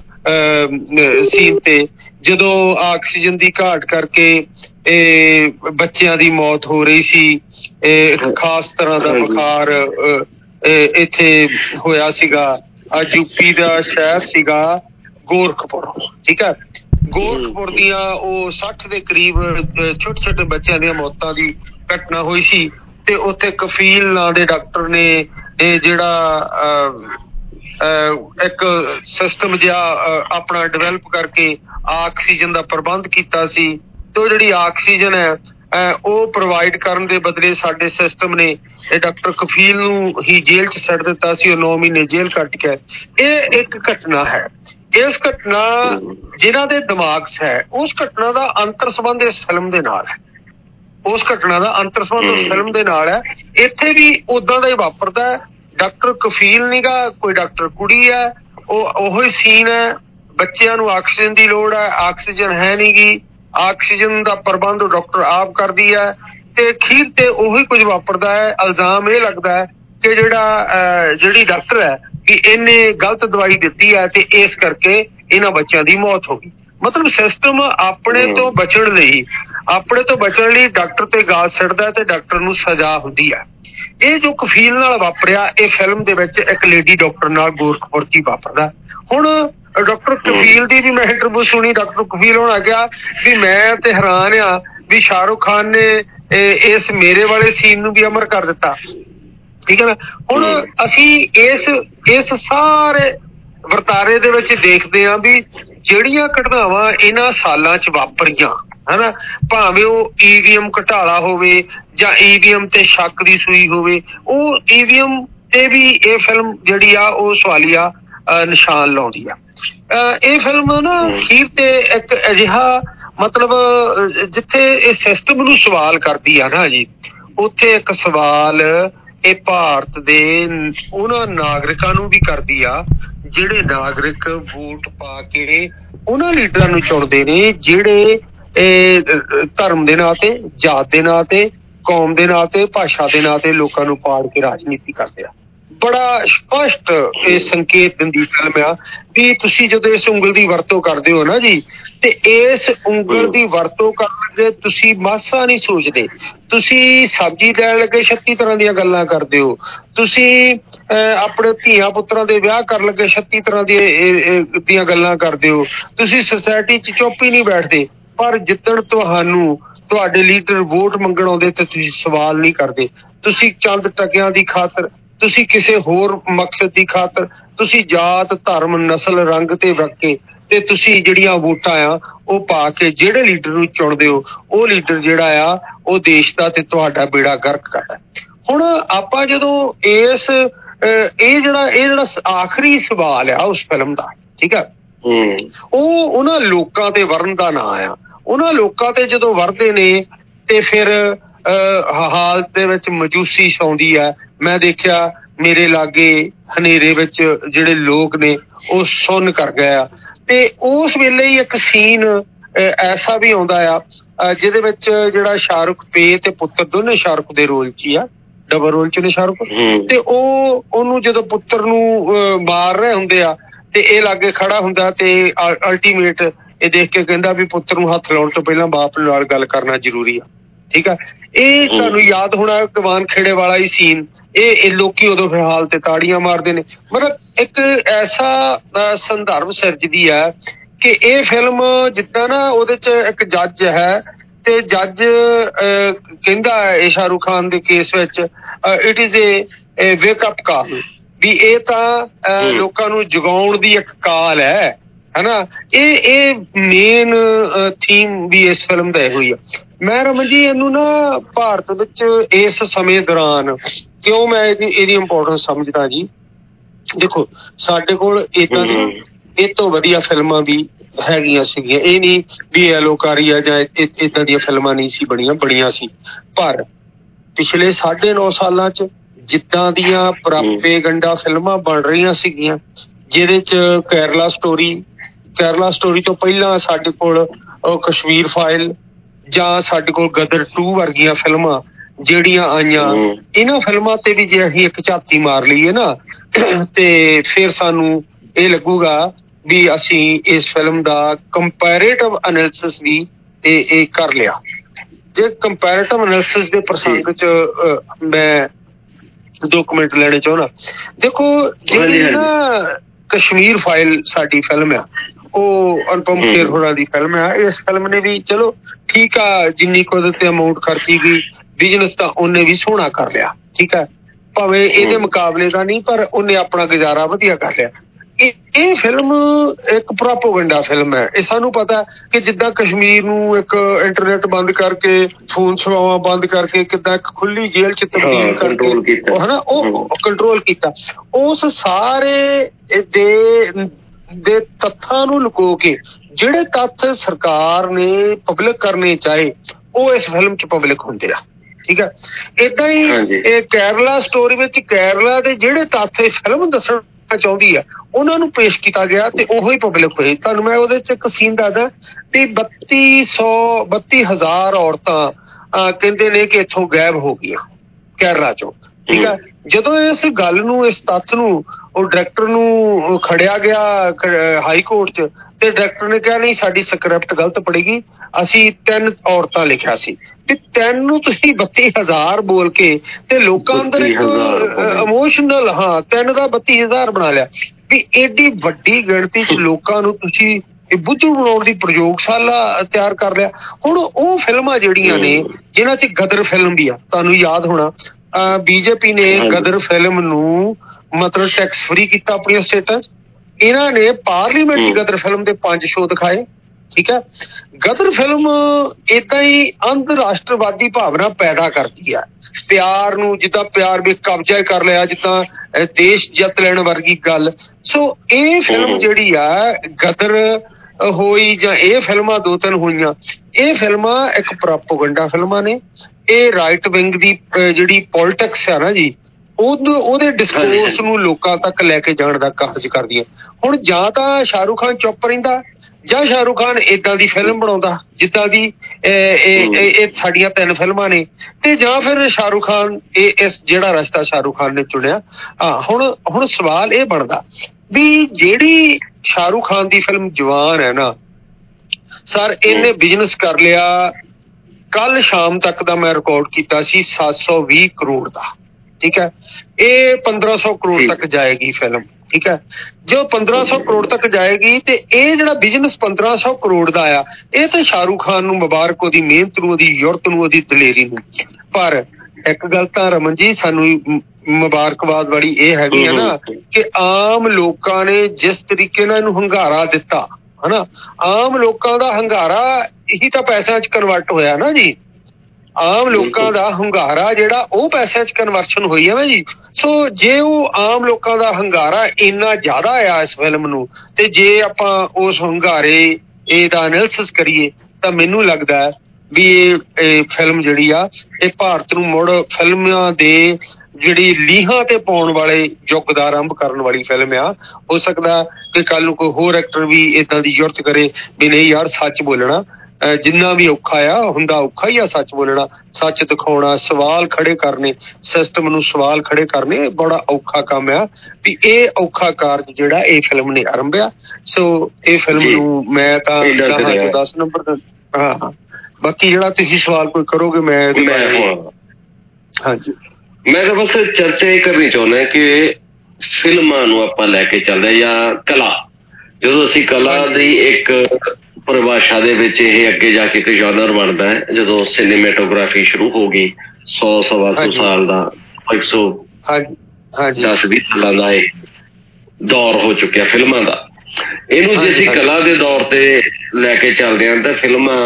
ਸੀਨ ਤੇ, ਜਦੋਂ ਆਕਸੀਜਨ ਦੀ ਘਾਟ ਕਰਕੇ ਇਹ ਬੱਚਿਆਂ ਦੀ ਮੌਤ ਹੋ ਰਹੀ ਸੀ। ਇੱਕ ਖਾਸ ਤਰ੍ਹਾਂ ਦਾ ਬੁਖਾਰ ਇੱਥੇ ਹੋਇਆ ਸੀਗਾ। ਯੂਪੀ ਦਾ ਸ਼ਹਿਰ ਸੀਗਾ ਗੋਰਖਪੁਰ, ਠੀਕ ਹੈ। ਗੋਰਖਪੁਰ ਦੀਆਂ ਉਹ 60 ਦੇ ਕਰੀਬ ਛੋਟੇ ਛੋਟੇ ਬੱਚਿਆਂ ਦੀਆਂ ਮੌਤਾਂ ਦੀ ਘਟਨਾ ਹੋਈ ਸੀ ਤੇ ਉੱਥੇ ਕਫੀਲ ਨਾਂ ਦੇ ਡਾਕਟਰ ਨੇ ਇਹ ਜਿਹੜਾ ਇੱਕ ਸਿਸਟਮ ਜਿਹਾ ਆਪਣਾ ਡਿਵੈਲਪ ਕਰਕੇ ਆਕਸੀਜਨ ਦਾ ਪ੍ਰਬੰਧ ਕੀਤਾ ਸੀ। ਤੇ ਉਹ ਜਿਹੜੀ ਆਕਸੀਜਨ ਹੈ ਉਹ ਪ੍ਰੋਵਾਈਡ ਕਰਨ ਦੇ ਬਦਲੇ ਸਾਡੇ ਸਿਸਟਮ ਨੇ ਇਹ ਡਾਕਟਰ ਕਫੀਲ ਨੂੰ ਹੀ ਜੇਲ੍ਹ 'ਚ ਛੱਡ ਦਿੱਤਾ ਸੀ। ਉਹ 9 ਮਹੀਨੇ ਜੇਲ੍ਹ ਕੱਟ ਕੇ। ਇਹ ਇੱਕ ਘਟਨਾ ਹੈ। ਇਸ ਘਟਨਾ ਜਿਨ੍ਹਾਂ ਦੇ ਦਿਮਾਗ 'ਚ ਹੈ, ਉਸ ਘਟਨਾ ਦਾ ਅੰਤਰ ਸੰਬੰਧ ਇਸ ਫਿਲਮ ਦੇ ਨਾਲ ਹੈ। ਉਸ ਘਟਨਾ ਦਾ ਅੰਤਰ ਸੰਬੰਧ ਉਸ ਫਿਲਮ ਦੇ ਨਾਲ ਹੈ। ਇੱਥੇ ਵੀ ਉਦਾਂ ਦਾ ਹੀ ਵਾਪਰਦਾ ਹੈ। ਡਾਕਟਰ ਕਫੀਲ ਨੀਗਾ, ਕੋਈ ਡਾਕਟਰ ਕੁੜੀ ਹੈ। ਉਹੋ ਹੀ ਸੀਨ ਹੈ। ਬੱਚਿਆਂ ਨੂੰ ਆਕਸੀਜਨ ਦੀ ਲੋੜ ਹੈ, ਆਕਸੀਜਨ ਹੈ ਨੀ ਗੀ। ਆਕਸੀਜਨ ਦਾ ਪ੍ਰਬੰਧ ਉਹ ਡਾਕਟਰ ਆਪ ਕਰਦੀ ਹੈ ਤੇ ਅਖੀਰ ਤੇ ਉਹੀ ਕੁਝ ਵਾਪਰਦਾ ਹੈ। ਇਲਜ਼ਾਮ ਇਹ ਲੱਗਦਾ ਹੈ ਕਿ ਜਿਹੜੀ ਡਾਕਟਰ ਹੈ ਕਿ ਇਹਨੇ ਗਲਤ ਦਵਾਈ ਦਿੱਤੀ ਹੈ ਤੇ ਇਸ ਕਰਕੇ ਇਹਨਾਂ ਬੱਚਿਆਂ ਦੀ ਮੌਤ ਹੋ ਗਈ। ਮਤਲਬ ਸਿਸਟਮ ਆਪਣੇ ਤੋਂ ਬਚਣ ਲਈ ਡਾਕਟਰ ਤੇ ਗਾਜ ਸਿੱਟਦਾ ਤੇ ਡਾਕਟਰ ਨੂੰ ਸਜ਼ਾ ਹੁੰਦੀ ਹੈ। ਇਹ ਜੋ ਕਫੀਲ ਨਾਲ ਵਾਪਰਿਆ, ਇਹ ਫਿਲਮ ਦੇ ਵਿੱਚ ਇੱਕ ਲੇਡੀ ਡਾਕਟਰ ਨਾਲ ਗੋਰਖਪੁਰ 'ਚ ਹੀ ਵਾਪਰਦਾ। ਹੁਣ ਡਾਕਟਰ ਕਫੀਲ ਦੀ ਵੀ ਮੈਂ ਇੰਟਰਵਿਊ ਸੁਣੀ। ਡਾਕਟਰ ਕਫੀਲ ਹੋਣਾ ਕਿਹਾ ਵੀ ਮੈਂ ਤੇ ਹੈਰਾਨ ਆ ਵੀ ਸ਼ਾਹਰੁਖ ਖਾਨ ਨੇ ਇਸ ਮੇਰੇ ਵਾਲੇ ਸੀਨ ਨੂੰ ਵੀ ਅਮਰ ਕਰ ਦਿੱਤਾ, ਠੀਕ ਹੈ ਨਾ। ਹੁਣ ਅਸੀਂ ਇਸ ਸਾਰੇ ਵਰਤਾਰੇ ਦੇ ਵਿੱਚ ਦੇਖਦੇ ਹਾਂ ਵੀ ਜਿਹੜੀਆਂ ਘਟਨਾਵਾਂ ਇਹਨਾਂ ਸਾਲਾਂ 'ਚ ਵਾਪਰੀਆਂ ਹਨਾ, ਭਾਵੇਂ ਉਹ EVM ਘੁਟਾਲਾ ਹੋਵੇ ਜਾਂ EVM ਤੇ ਸ਼ੱਕ ਦੀ ਸੂਈ ਹੋਵੇ, ਉਹ EVM ਤੇ ਵੀ ਇਹ ਫਿਲਮ ਜਿਹੜੀ ਆ ਉਹ ਸਵਾਲੀਆ ਨਿਸ਼ਾਨ ਲਾਉਂਦੀ ਆ। ਇਹ ਫਿਲਮ ਨਾ ਅਖੀਰ ਤੇ ਇੱਕ ਅਜਿਹਾ ਮਤਲਬ ਜਿੱਥੇ ਇਹ ਸਿਸਟਮ ਨੂੰ ਸਵਾਲ ਕਰਦੀ ਆ ਨਾ ਜੀ, ਉੱਥੇ ਇੱਕ ਸਵਾਲ ਇਹ ਭਾਰਤ ਦੇ ਉਹਨਾਂ ਨਾਗਰਿਕਾਂ ਨੂੰ ਵੀ ਕਰਦੀ ਆ ਜਿਹੜੇ ਨਾਗਰਿਕ ਵੋਟ ਪਾ ਕੇ ਉਹਨਾਂ ਲੀਡਰਾਂ ਨੂੰ ਚੁਣਦੇ ਨੇ ਜਿਹੜੇ ਧਰਮ ਦੇ ਨਾਂ ਤੇ, ਜਾਤ ਦੇ ਨਾਂ ਤੇ, ਕੌਮ ਦੇ ਨਾਂ ਤੇ, ਭਾਸ਼ਾ ਦੇ ਨਾਂ ਤੇ ਲੋਕਾਂ ਨੂੰ ਪਾੜ ਕੇ ਰਾਜਨੀਤੀ ਕਰਦੇ ਆ। ਬੜਾ ਸਪਸ਼ਟ ਇਹ ਸੰਕੇਤ ਦਿੰਦੀ ਫਿਲਮ ਆ ਵੀ ਤੁਸੀਂ ਜਦੋਂ ਇਸ ਉਂਗਲ ਦੀ ਵਰਤੋਂ ਕਰਦੇ ਹੋ ਨਾ ਜੀ, ਤੇ ਇਸ ਉਂਗਲ ਦੀ ਵਰਤੋਂ ਕਰਨ ਦੇ ਤੁਸੀਂ ਮਾਸਾ ਨਹੀਂ ਸੋਚਦੇ। ਤੁਸੀਂ ਸਬਜ਼ੀ ਲੈਣ ਲੱਗੇ 36 ਤਰ੍ਹਾਂ ਦੀਆਂ ਗੱਲਾਂ ਕਰਦੇ ਹੋ। ਤੁਸੀਂ ਆਪਣੇ ਧੀਆਂ ਪੁੱਤਰਾਂ ਦੇ ਵਿਆਹ ਕਰਨ ਲੱਗੇ 36 ਤਰ੍ਹਾਂ ਦੀਆਂ ਗੱਲਾਂ ਕਰਦੇ ਹੋ। ਤੁਸੀਂ ਸੁਸਾਇਟੀ 'ਚ ਚੁੱਪ ਹੀ ਨਹੀਂ ਬੈਠਦੇ। ਪਰ ਜਿੱਦਣ ਤੁਹਾਨੂੰ ਤੁਹਾਡੇ ਲੀਡਰ ਵੋਟ ਮੰਗਣ ਆਉਂਦੇ ਤੇ ਤੁਸੀਂ ਸਵਾਲ ਨਹੀਂ ਕਰਦੇ। ਤੁਸੀਂ ਚੰਦ ਟਕਿਆਂ ਦੀ ਖਾਤਰ, ਤੁਸੀਂ ਕਿਸੇ ਹੋਰ ਮਕਸਦ ਦੀ ਖਾਤਰ, ਤੁਸੀਂ ਜਾਤ, ਧਰਮ, ਨਸਲ, ਰੰਗ ਤੇ ਵਰਕੇ ਤੇ ਤੁਸੀਂ ਜਿਹੜੀਆਂ ਵੋਟਾਂ ਆ ਉਹ ਪਾ ਕੇ ਜਿਹੜੇ ਲੀਡਰ ਨੂੰ ਚੁਣਦੇ ਹੋ, ਉਹ ਲੀਡਰ ਜਿਹੜਾ ਆ ਉਹ ਦੇਸ਼ ਦਾ ਤੇ ਤੁਹਾਡਾ ਬੇੜਾ ਗਰਕ ਕਰਦਾ। ਹੁਣ ਆਪਾਂ ਜਦੋਂ ਇਹ ਜਿਹੜਾ ਆਖਰੀ ਸਵਾਲ ਆ ਉਸ ਫਿਲਮ ਦਾ, ਠੀਕ ਆ, ਉਹ ਉਹਨਾਂ ਲੋਕਾਂ ਤੇ ਵਰਨ ਦਾ ਨਾਂ ਆ। ਉਹਨਾਂ ਲੋਕਾਂ ਤੇ ਜਦੋਂ ਵਰਦੇ ਨੇ ਤੇ ਫਿਰ ਹਾਲਤ ਦੇ ਵਿੱਚ ਮਜੂਸੀ ਸੌਂਦੀ ਹੈ। ਮੈਂ ਦੇਖਿਆ ਮੇਰੇ ਲਾਗੇ ਹਨੇਰੇ ਵਿੱਚ ਜਿਹੜੇ ਲੋਕ ਨੇ ਉਹ ਸੁੰਨ ਕਰ ਗਏ ਆ। ਤੇ ਉਸ ਵੇਲੇ ਹੀ ਇੱਕ ਸੀਨ ਐਸਾ ਵੀ ਆਉਂਦਾ ਆ ਜਿਹਦੇ ਵਿੱਚ ਜਿਹੜਾ ਸ਼ਾਹਰੁਖ ਪੇ ਤੇ ਪੁੱਤਰ ਦੋਨੇ ਸ਼ਾਹਰੁਖ ਦੇ ਰੋਲ 'ਚ ਹੀ ਆ, ਡਬਲ ਰੋਲ 'ਚ ਨੇ ਸ਼ਾਹਰੁਖ। ਤੇ ਉਹਨੂੰ ਜਦੋਂ ਪੁੱਤਰ ਨੂੰ ਮਾਰ ਰਹੇ ਹੁੰਦੇ ਆ ਤੇ ਇਹ ਲਾਗੇ ਖੜਾ ਹੁੰਦਾ ਤੇ ਅਲਟੀਮੇਟ ਇਹ ਦੇਖ ਕੇ ਕਹਿੰਦਾ ਵੀ ਪੁੱਤਰ ਨੂੰ ਹੱਥ ਲਾਉਣ ਤੋਂ ਪਹਿਲਾਂ ਬਾਪ ਨਾਲ ਗੱਲ ਕਰਨਾ ਜ਼ਰੂਰੀ ਆ, ਠੀਕ ਆ। ਇਹ ਤੁਹਾਨੂੰ ਯਾਦ ਹੋਣਾ ਦੀਵਾਨ ਖੇੜੇ ਵਾਲਾ ਹੀ ਸੀਨ। ਇਹ ਲੋਕੀ ਉਦੋਂ ਫਿਲਹਾਲ ਤੇ ਤਾੜੀਆਂ ਮਾਰਦੇ ਨੇ। ਮਤਲਬ ਇੱਕ ਐਸਾ ਸੰਦਰਭ ਸਿਰਜਦੀ ਹੈ ਕਿ ਇਹ ਫਿਲਮ ਜਿੱਦਾਂ ਨਾ ਉਹਦੇ 'ਚ ਇੱਕ ਜੱਜ ਹੈ ਤੇ ਜੱਜ ਕਹਿੰਦਾ ਇਹ ਸ਼ਾਹਰੁਖ ਖਾਨ ਦੇ ਕੇਸ ਵਿੱਚ ਇਟ ਇਜ਼ ਏ ਵੇਕਅਪ ਕਾਲ, ਵੀ ਇਹ ਤਾਂ ਲੋਕਾਂ ਨੂੰ ਜਗਾਉਣ ਦੀ ਇੱਕ ਕਾਲ ਹੈ ਹਨਾ। ਇਹ ਮੇਨ ਥੀਮ ਵੀ ਇਸ ਫਿਲਮ ਦਾ ਇਹੋ ਹੀ ਆ। ਮੈਂ ਰਮਨ ਜੀ ਇਹਨੂੰ ਨਾ ਭਾਰਤ ਵਿੱਚ ਇਸ ਸਮੇਂ ਦੌਰਾਨ ਕਿਉਂ ਮੈਂ ਇਹਦੀ ਇੰਪੋਰਟੈਂਸ ਸਮਝਦਾ ਜੀ। ਦੇਖੋ ਸਾਡੇ ਕੋਲ ਏਦਾਂ ਦੀ ਇਹ ਤੋਂ ਵਧੀਆ ਫਿਲਮਾਂ ਵੀ ਹੈਗੀਆਂ ਸੀਗੀਆਂ, ਇਹ ਨਹੀਂ ਵੀ ਐਲੋਕਾਰੀ ਆ ਜਾਂ ਏਦਾਂ ਦੀਆਂ ਫਿਲਮਾਂ ਨਹੀਂ ਸੀ ਬਣੀਆਂ ਸੀ, ਪਰ ਪਿਛਲੇ 9.5 ਸਾਲਾਂ ਚ ਜਿੱਦਾਂ ਦੀਆਂ ਪ੍ਰਾਪੇਗੰਡਾ ਫਿਲਮਾਂ ਬਣ ਰਹੀਆਂ ਸੀਗੀਆਂ, ਜਿਹਦੇ ਚ ਕੇਰਲਾ ਸਟੋਰੀ ਤੋਂ ਪਹਿਲਾਂ ਸਾਡੇ ਕੋਲ ਕਸ਼ਮੀਰ ਫਾਈਲ ਜਾਂ ਸਾਡੇ ਕੋਲ ਗਦਰ 2 ਵਰਗੀਆਂ ਫਿਲਮਾਂ ਜਿਹੜੀਆਂ ਆਈਆਂ, ਇਹਨਾਂ ਫਿਲਮਾਂ ਤੇ ਵੀ ਜੇ ਅਸੀਂ ਇੱਕ ਝਾਤੀ ਮਾਰ ਲਈਏ ਨਾ ਤੇ ਫਿਰ ਸਾਨੂੰ ਇਹ ਲੱਗੂਗਾ ਵੀ ਅਸੀਂ ਇਸ ਫਿਲਮ ਦਾ ਕੰਪੈਰੇਟਿਵ ਐਨਾਲਿਸਿਸ ਵੀ ਇਹ ਕਰ ਲਿਆ। ਜੇ ਕੰਪੈਰੇਟਿਵ ਐਨਾਲਿਸਿਸ ਦੇ ਪ੍ਰਸੰਗ ਚ ਮੈਂ 2 ਮਿੰਟ ਲੈਣੇ ਚਾਹੁੰਦਾ। ਦੇਖੋ ਜਿਹੜੀ ਨਾ ਕਸ਼ਮੀਰ ਫਾਈਲ ਸਾਡੀ ਫਿਲਮ ਆ, ਉਹ ਅਨੁਪਮ ਖੇਰ ਹੋਰਾਂ ਦੀ ਫਿਲਮ ਆ। ਇਸ ਫਿਲਮ ਨੇ ਵੀ ਚਲੋ ਠੀਕ ਆ, ਜਿੰਨੀ ਕੁ ਉਹਦੇ ਤੇ ਅਮਾਊਂਟ ਖਰਚੀ ਗਈ, ਬਿਜਨਸ ਤਾਂ ਉਹਨੇ ਵੀ ਸੋਹਣਾ ਕਰ ਲਿਆ, ਠੀਕ ਹੈ, ਭਾਵੇਂ ਇਹਦੇ ਮੁਕਾਬਲੇ ਦਾ ਨਹੀਂ, ਪਰ ਉਹਨੇ ਆਪਣਾ ਗੁਜ਼ਾਰਾ ਵਧੀਆ ਕਰ ਲਿਆ। ਇਹ ਫਿਲਮ ਇੱਕ ਪ੍ਰਾਪੋਗੰਡਾ ਫਿਲਮ ਹੈ। ਇਹ ਸਾਨੂੰ ਪਤਾ ਕਿ ਜਿੱਦਾਂ ਕਸ਼ਮੀਰ ਨੂੰ ਇੱਕ ਇੰਟਰਨੈਟ ਬੰਦ ਕਰਕੇ, ਫੋਨ ਸੇਵਾਵਾਂ ਬੰਦ ਕਰਕੇ, ਕਿੱਦਾਂ ਇੱਕ ਖੁੱਲੀ ਜੇਲ੍ਹ ਚ ਤਬਦੀਲ ਕਰਕੇ ਹਨਾ ਉਹ ਕੰਟਰੋਲ ਕੀਤਾ, ਉਸ ਸਾਰੇ ਦੇ ਤੱਥਾਂ ਨੂੰ ਲੁਕੋ ਕੇ ਜਿਹੜੇ ਤੱਥ ਸਰਕਾਰ ਨੇ ਪਬਲਿਕ ਕਰਨੇ ਚਾਹੇ ਉਹ ਇਸ ਫਿਲਮ ਚ ਪਬਲਿਕ ਹੁੰਦੇ ਆ, ਠੀਕ ਹੈ। ਏਦਾਂ ਹੀ ਇਹ ਕੇਰਲਾ ਸਟੋਰੀ ਵਿੱਚ ਕੇਰਲਾ ਦੇ ਜਿਹੜੇ ਤੱਥ ਇਹ ਫਿਲਮ ਦੱਸਣਾ ਚਾਹੁੰਦੀ ਆ ਉਹਨਾਂ ਨੂੰ ਪੇਸ਼ ਕੀਤਾ ਗਿਆ ਤੇ ਉਹੋ ਹੀ ਪਬਲਿਕ ਹੋਈ। ਤੁਹਾਨੂੰ ਮੈਂ ਉਹਦੇ ਚ ਇੱਕ ਸੀਨ ਦੱਸਦਾ ਵੀ 32,000 ਔਰਤਾਂ ਕਹਿੰਦੇ ਨੇ ਕਿ ਇੱਥੋਂ ਗਾਇਬ ਹੋ ਗਈਆਂ ਕੇਰਲਾ ਚੋਂ, ਠੀਕ ਹੈ। ਜਦੋਂ ਇਸ ਗੱਲ ਨੂੰ, ਇਸ ਤੱਥ ਨੂੰ ਉਹ ਡਾਇਰੈਕਟਰ ਨੂੰ ਖੜਿਆ ਗਿਆ ਹਾਈ ਕੋਰਟ ਚ, ਤੇ ਡਾਇਰੈਕਟਰ ਨੇ ਕਿਹਾ ਨਹੀਂ ਸਾਡੀ ਸਕ੍ਰਿਪਟ ਗਲਤ ਪੜੇਗੀ, ਅਸੀਂ 3 ਔਰਤਾਂ ਲਿਖਿਆ ਸੀ ਤੇ 3 ਨੂੰ ਤੁਸੀਂ 32,000 ਬੋਲ ਕੇ ਤੇ ਲੋਕਾਂ ਅੰਦਰ ਇੱਕ ਇਮੋਸ਼ਨਲ 3 ਦਾ 32,000 ਬਣਾ ਲਿਆ ਵੀ ਏਡੀ ਵੱਡੀ ਗਿਣਤੀ ਚ ਲੋਕਾਂ ਨੂੰ ਤੁਸੀਂ ਇਹ ਬੁੱਧੂ ਬਣਾਉਣ ਦੀ ਪ੍ਰਯੋਗਸ਼ਾਲਾ ਤਿਆਰ ਕਰ ਲਿਆ। ਹੁਣ ਉਹ ਫਿਲਮਾਂ ਜਿਹੜੀਆਂ ਨੇ ਜਿਹਨਾਂ ਚ ਗਦਰ ਫਿਲਮ ਵੀ ਆ, ਤੁਹਾਨੂੰ ਯਾਦ ਹੋਣਾ ਬੀਜੇਪੀ ਨੇ ਗਦਰ ਫਿਲਮ ਨੂੰ ਮਤਲਬ ਟੈਕਸ ਫਰੀ ਕੀਤਾ ਆਪਣੀਆਂ ਸਟੇਟਾਂ ਚ। ਇਹਨਾਂ ਨੇ ਪਾਰਲੀਮੈਂਟ ਚ ਗਦਰ ਫਿਲਮ ਦੇ 5 ਸ਼ੋਅ ਦਿਖਾਏ, ਠੀਕ ਹੈ। ਗਦਰ ਫਿਲਮ ਏਦਾਂ ਹੀ ਅੰਤਰਰਾਸ਼ਟਰਵਾਦੀ ਭਾਵਨਾ ਪੈਦਾ ਕਰਦੀ ਹੈ, ਪਿਆਰ ਨੂੰ, ਜਿੱਦਾਂ ਪਿਆਰ ਵੀ ਕਬਜ਼ਾ ਕਰ ਲਿਆ, ਜਿੱਦਾਂ ਦੇਸ਼ ਜਿੱਤ ਲੈਣ ਵਰਗੀ ਗੱਲ। ਸੋ ਇਹ ਫਿਲਮ ਜਿਹੜੀ ਆ ਗਦਰ ਹੋਈ ਜਾਂ ਇਹ ਫਿਲਮਾਂ 2-3 ਹੋਈਆਂ, ਇਹ ਫਿਲਮਾਂ ਇੱਕ ਪ੍ਰੋਪੇਗੈਂਡਾ ਫਿਲਮਾਂ ਨੇ। ਇਹ ਰਾਈਟ ਵਿੰਗ ਦੀ ਜਿਹੜੀ ਪੋਲਿਟਿਕਸ ਆ ਨਾ ਜੀ, ਉਹਦੇ ਡਿਸਕੋਰਸ ਨੂੰ ਲੋਕਾਂ ਤੱਕ ਲੈ ਕੇ ਜਾਣ ਦਾ ਕਾਰਜ ਕਰਦੀ ਹੈ। ਹੁਣ ਜਾਂ ਤਾਂ ਸ਼ਾਹਰੁਖ ਖਾਨ ਚੁੱਪ ਰਹਿੰਦਾ ਜਾਂ ਸ਼ਾਹਰੁਖ ਖਾਨ ਏਦਾਂ ਦੀ ਫਿਲਮ ਬਣਾਉਂਦਾ ਜਿੱਦਾਂ ਦੀ ਇਹ ਸਾਡੀਆਂ 3 ਫਿਲਮਾਂ ਨੇ, ਤੇ ਜਾਂ ਫਿਰ ਸ਼ਾਹਰੁਖ ਖਾਨ ਇਸ ਜਿਹੜਾ ਰਸਤਾ ਸ਼ਾਹਰੁਖ ਖਾਨ ਨੇ ਚੁਣਿਆ। ਹੁਣ ਸਵਾਲ ਇਹ ਬਣਦਾ ਵੀ ਜਿਹੜੀ ਸ਼ਾਹਰੁਖ ਖਾਨ ਦੀ ਫਿਲਮ ਜਵਾਨ ਹੈ ਨਾ ਸਰ, ਇਹਨੇ ਬਿਜਨਸ ਕਰ ਲਿਆ, ਕੱਲ ਸ਼ਾਮ ਤੱਕ ਦਾ ਮੈਂ ਰਿਕਾਰਡ ਕੀਤਾ ਸੀ 720 ਕਰੋੜ ਦਾ, ਠੀਕ ਹੈ। ਇਹ 1500 ਕਰੋੜ ਤੱਕ ਜਾਏਗੀ ਫਿਲਮ, ਠੀਕ ਹੈ। ਜੋ 1500 ਕਰੋੜ ਤੱਕ ਜਾਏਗੀ ਤੇ ਇਹ ਜਿਹੜਾ ਬਿਜਨਸ 1500 ਕਰੋੜ ਦਾ ਆ, ਇਹ ਤਾਂ ਸ਼ਾਹਰੁਖ ਖਾਨ ਨੂੰ ਮੁਬਾਰਕ, ਉਹਦੀ ਮਿਹਨਤ ਨੂੰ, ਉਹਦੀ ਯੁਰਤ ਨੂੰ, ਉਹਦੀ ਦਲੇਰੀ ਨੂੰ। ਪਰ ਇੱਕ ਗੱਲ ਤਾਂ ਰਮਨ ਜੀ ਸਾਨੂੰ ਮੁਬਾਰਕਬਾਦ ਵਾਲੀ ਇਹ ਹੈਗੀ ਆ ਨਾ ਕਿ ਆਮ ਲੋਕਾਂ ਨੇ ਜਿਸ ਤਰੀਕੇ ਨਾਲ ਇਹਨੂੰ ਹੁੰਗਾਰਾ ਦਿੱਤਾ ਹਨਾ, ਆਮ ਲੋਕਾਂ ਦਾ ਹੁੰਗਾਰਾ ਇਹੀ ਤਾਂ ਪੈਸਿਆਂ ਚ ਕਨਵਰਟ ਹੋਇਆ ਨਾ ਜੀ। ਆਮ ਲੋਕਾਂ ਦਾ ਹੁੰਗਾਰਾ ਜਿਹੜਾ ਉਹ ਪੈਸਿਆਂ ਚ ਕਨਵਰਸ਼ਨ ਹੋਈ ਹੈ ਨਾ ਜੀ। ਸੋ ਜੇ ਉਹ ਆਮ ਲੋਕਾਂ ਦਾ ਹੁੰਗਾਰਾ ਇੰਨਾ ਜ਼ਿਆਦਾ ਆ ਇਸ ਫਿਲਮ ਨੂੰ, ਤੇ ਜੇ ਆਪਾਂ ਉਸ ਹੁੰਗਾਰੇ ਇਹਦਾ ਐਨਾਲਿਸਿਸ ਕਰੀਏ ਤਾਂ ਮੈਨੂੰ ਲੱਗਦਾ ਵੀ ਇਹ ਫਿਲਮ ਜਿਹੜੀ ਆ ਇਹ ਭਾਰਤ ਨੂੰ ਮੁੜ ਫਿਲਮਾਂ ਦੇ ਜਿਹੜੀ ਲੀਹਾਂ ਤੇ ਪਾਉਣ ਵਾਲੇ ਯੁੱਗ ਦਾ ਆਰੰਭ ਕਰਨ ਵਾਲੀ ਫਿਲਮ ਆ। ਹੋ ਸਕਦਾ ਕਿ ਕੱਲ ਨੂੰ ਕੋਈ ਹੋਰ ਐਕਟਰ ਵੀ ਏਦਾਂ ਦੀ ਜ਼ਰੂਰਤ ਕਰੇ ਵੀ ਨਹੀਂ ਯਾਰ ਸੱਚ ਬੋਲਣਾ, ਜਿੰਨਾ ਵੀ ਔਖਾ ਆ ਹੁੰਦਾ ਔਖਾ ਹੀ ਆ ਸੱਚ ਬੋਲਣਾ, ਸੱਚ ਦਿਖਾਉਣਾ, ਸਵਾਲ ਖੜੇ ਕਰਨੇ, ਸਿਸਟਮ ਨੂੰ ਸਵਾਲ ਖੜੇ ਕਰਨੇ ਬੜਾ ਔਖਾ ਕੰਮ ਆ। ਵੀ ਇਹ ਔਖਾ ਕਾਰਜ ਜਿਹੜਾ ਇਹ ਫਿਲਮ ਨੇ ਆਰੰਭਿਆ। ਸੋ ਇਹ ਫਿਲਮ ਨੂੰ ਮੈਂ ਤਾਂ 10 ਨੰਬਰ ਹਾਂ। ਬਾਕੀ ਜਿਹੜਾ ਤੁਸੀਂ ਸਵਾਲ ਕੋਈ ਕਰੋਗੇ ਮੈਂ ਹਾਂਜੀ ਮੈਂ ਤਾਂ ਬਸ ਚਰਚਾ ਇਹ ਕਰਨੀ ਚਾਹੁੰਦਾ ਕਿ ਫਿਲਮਾਂ ਨੂੰ ਆਪਾਂ ਲੈ ਕੇ ਚੱਲਦੇ ਜਾਂ ਕਲਾ, ਜਦੋਂ ਅਸੀਂ ਕਲਾ ਦੀ ਇੱਕ ਪਰਿਭਾਸ਼ਾ ਦੇ ਵਿੱਚ ਇਹ ਅੱਗੇ ਜਾ ਕੇ ਇੱਕ ਜਨਰ ਬਣਦਾ ਹੈ ਜਦੋਂ ਸਿਨੇਮੈਟੋਗ੍ਰਾਫੀ ਸ਼ੁਰੂ ਹੋ ਗਈ। 100-125 ਸਾਲ ਦਾ 110-20 ਸਾਲਾਂ ਦਾ ਇਹ ਦੌਰ ਹੋ ਚੁੱਕਿਆ ਫਿਲਮਾਂ ਦਾ। ਇਹਨੂੰ ਜੇ ਅਸੀਂ ਕਲਾ ਦੇ ਦੌਰ ਤੇ ਲੈ ਕੇ ਚੱਲਦੇ ਹਾਂ ਤਾਂ ਫਿਲਮਾਂ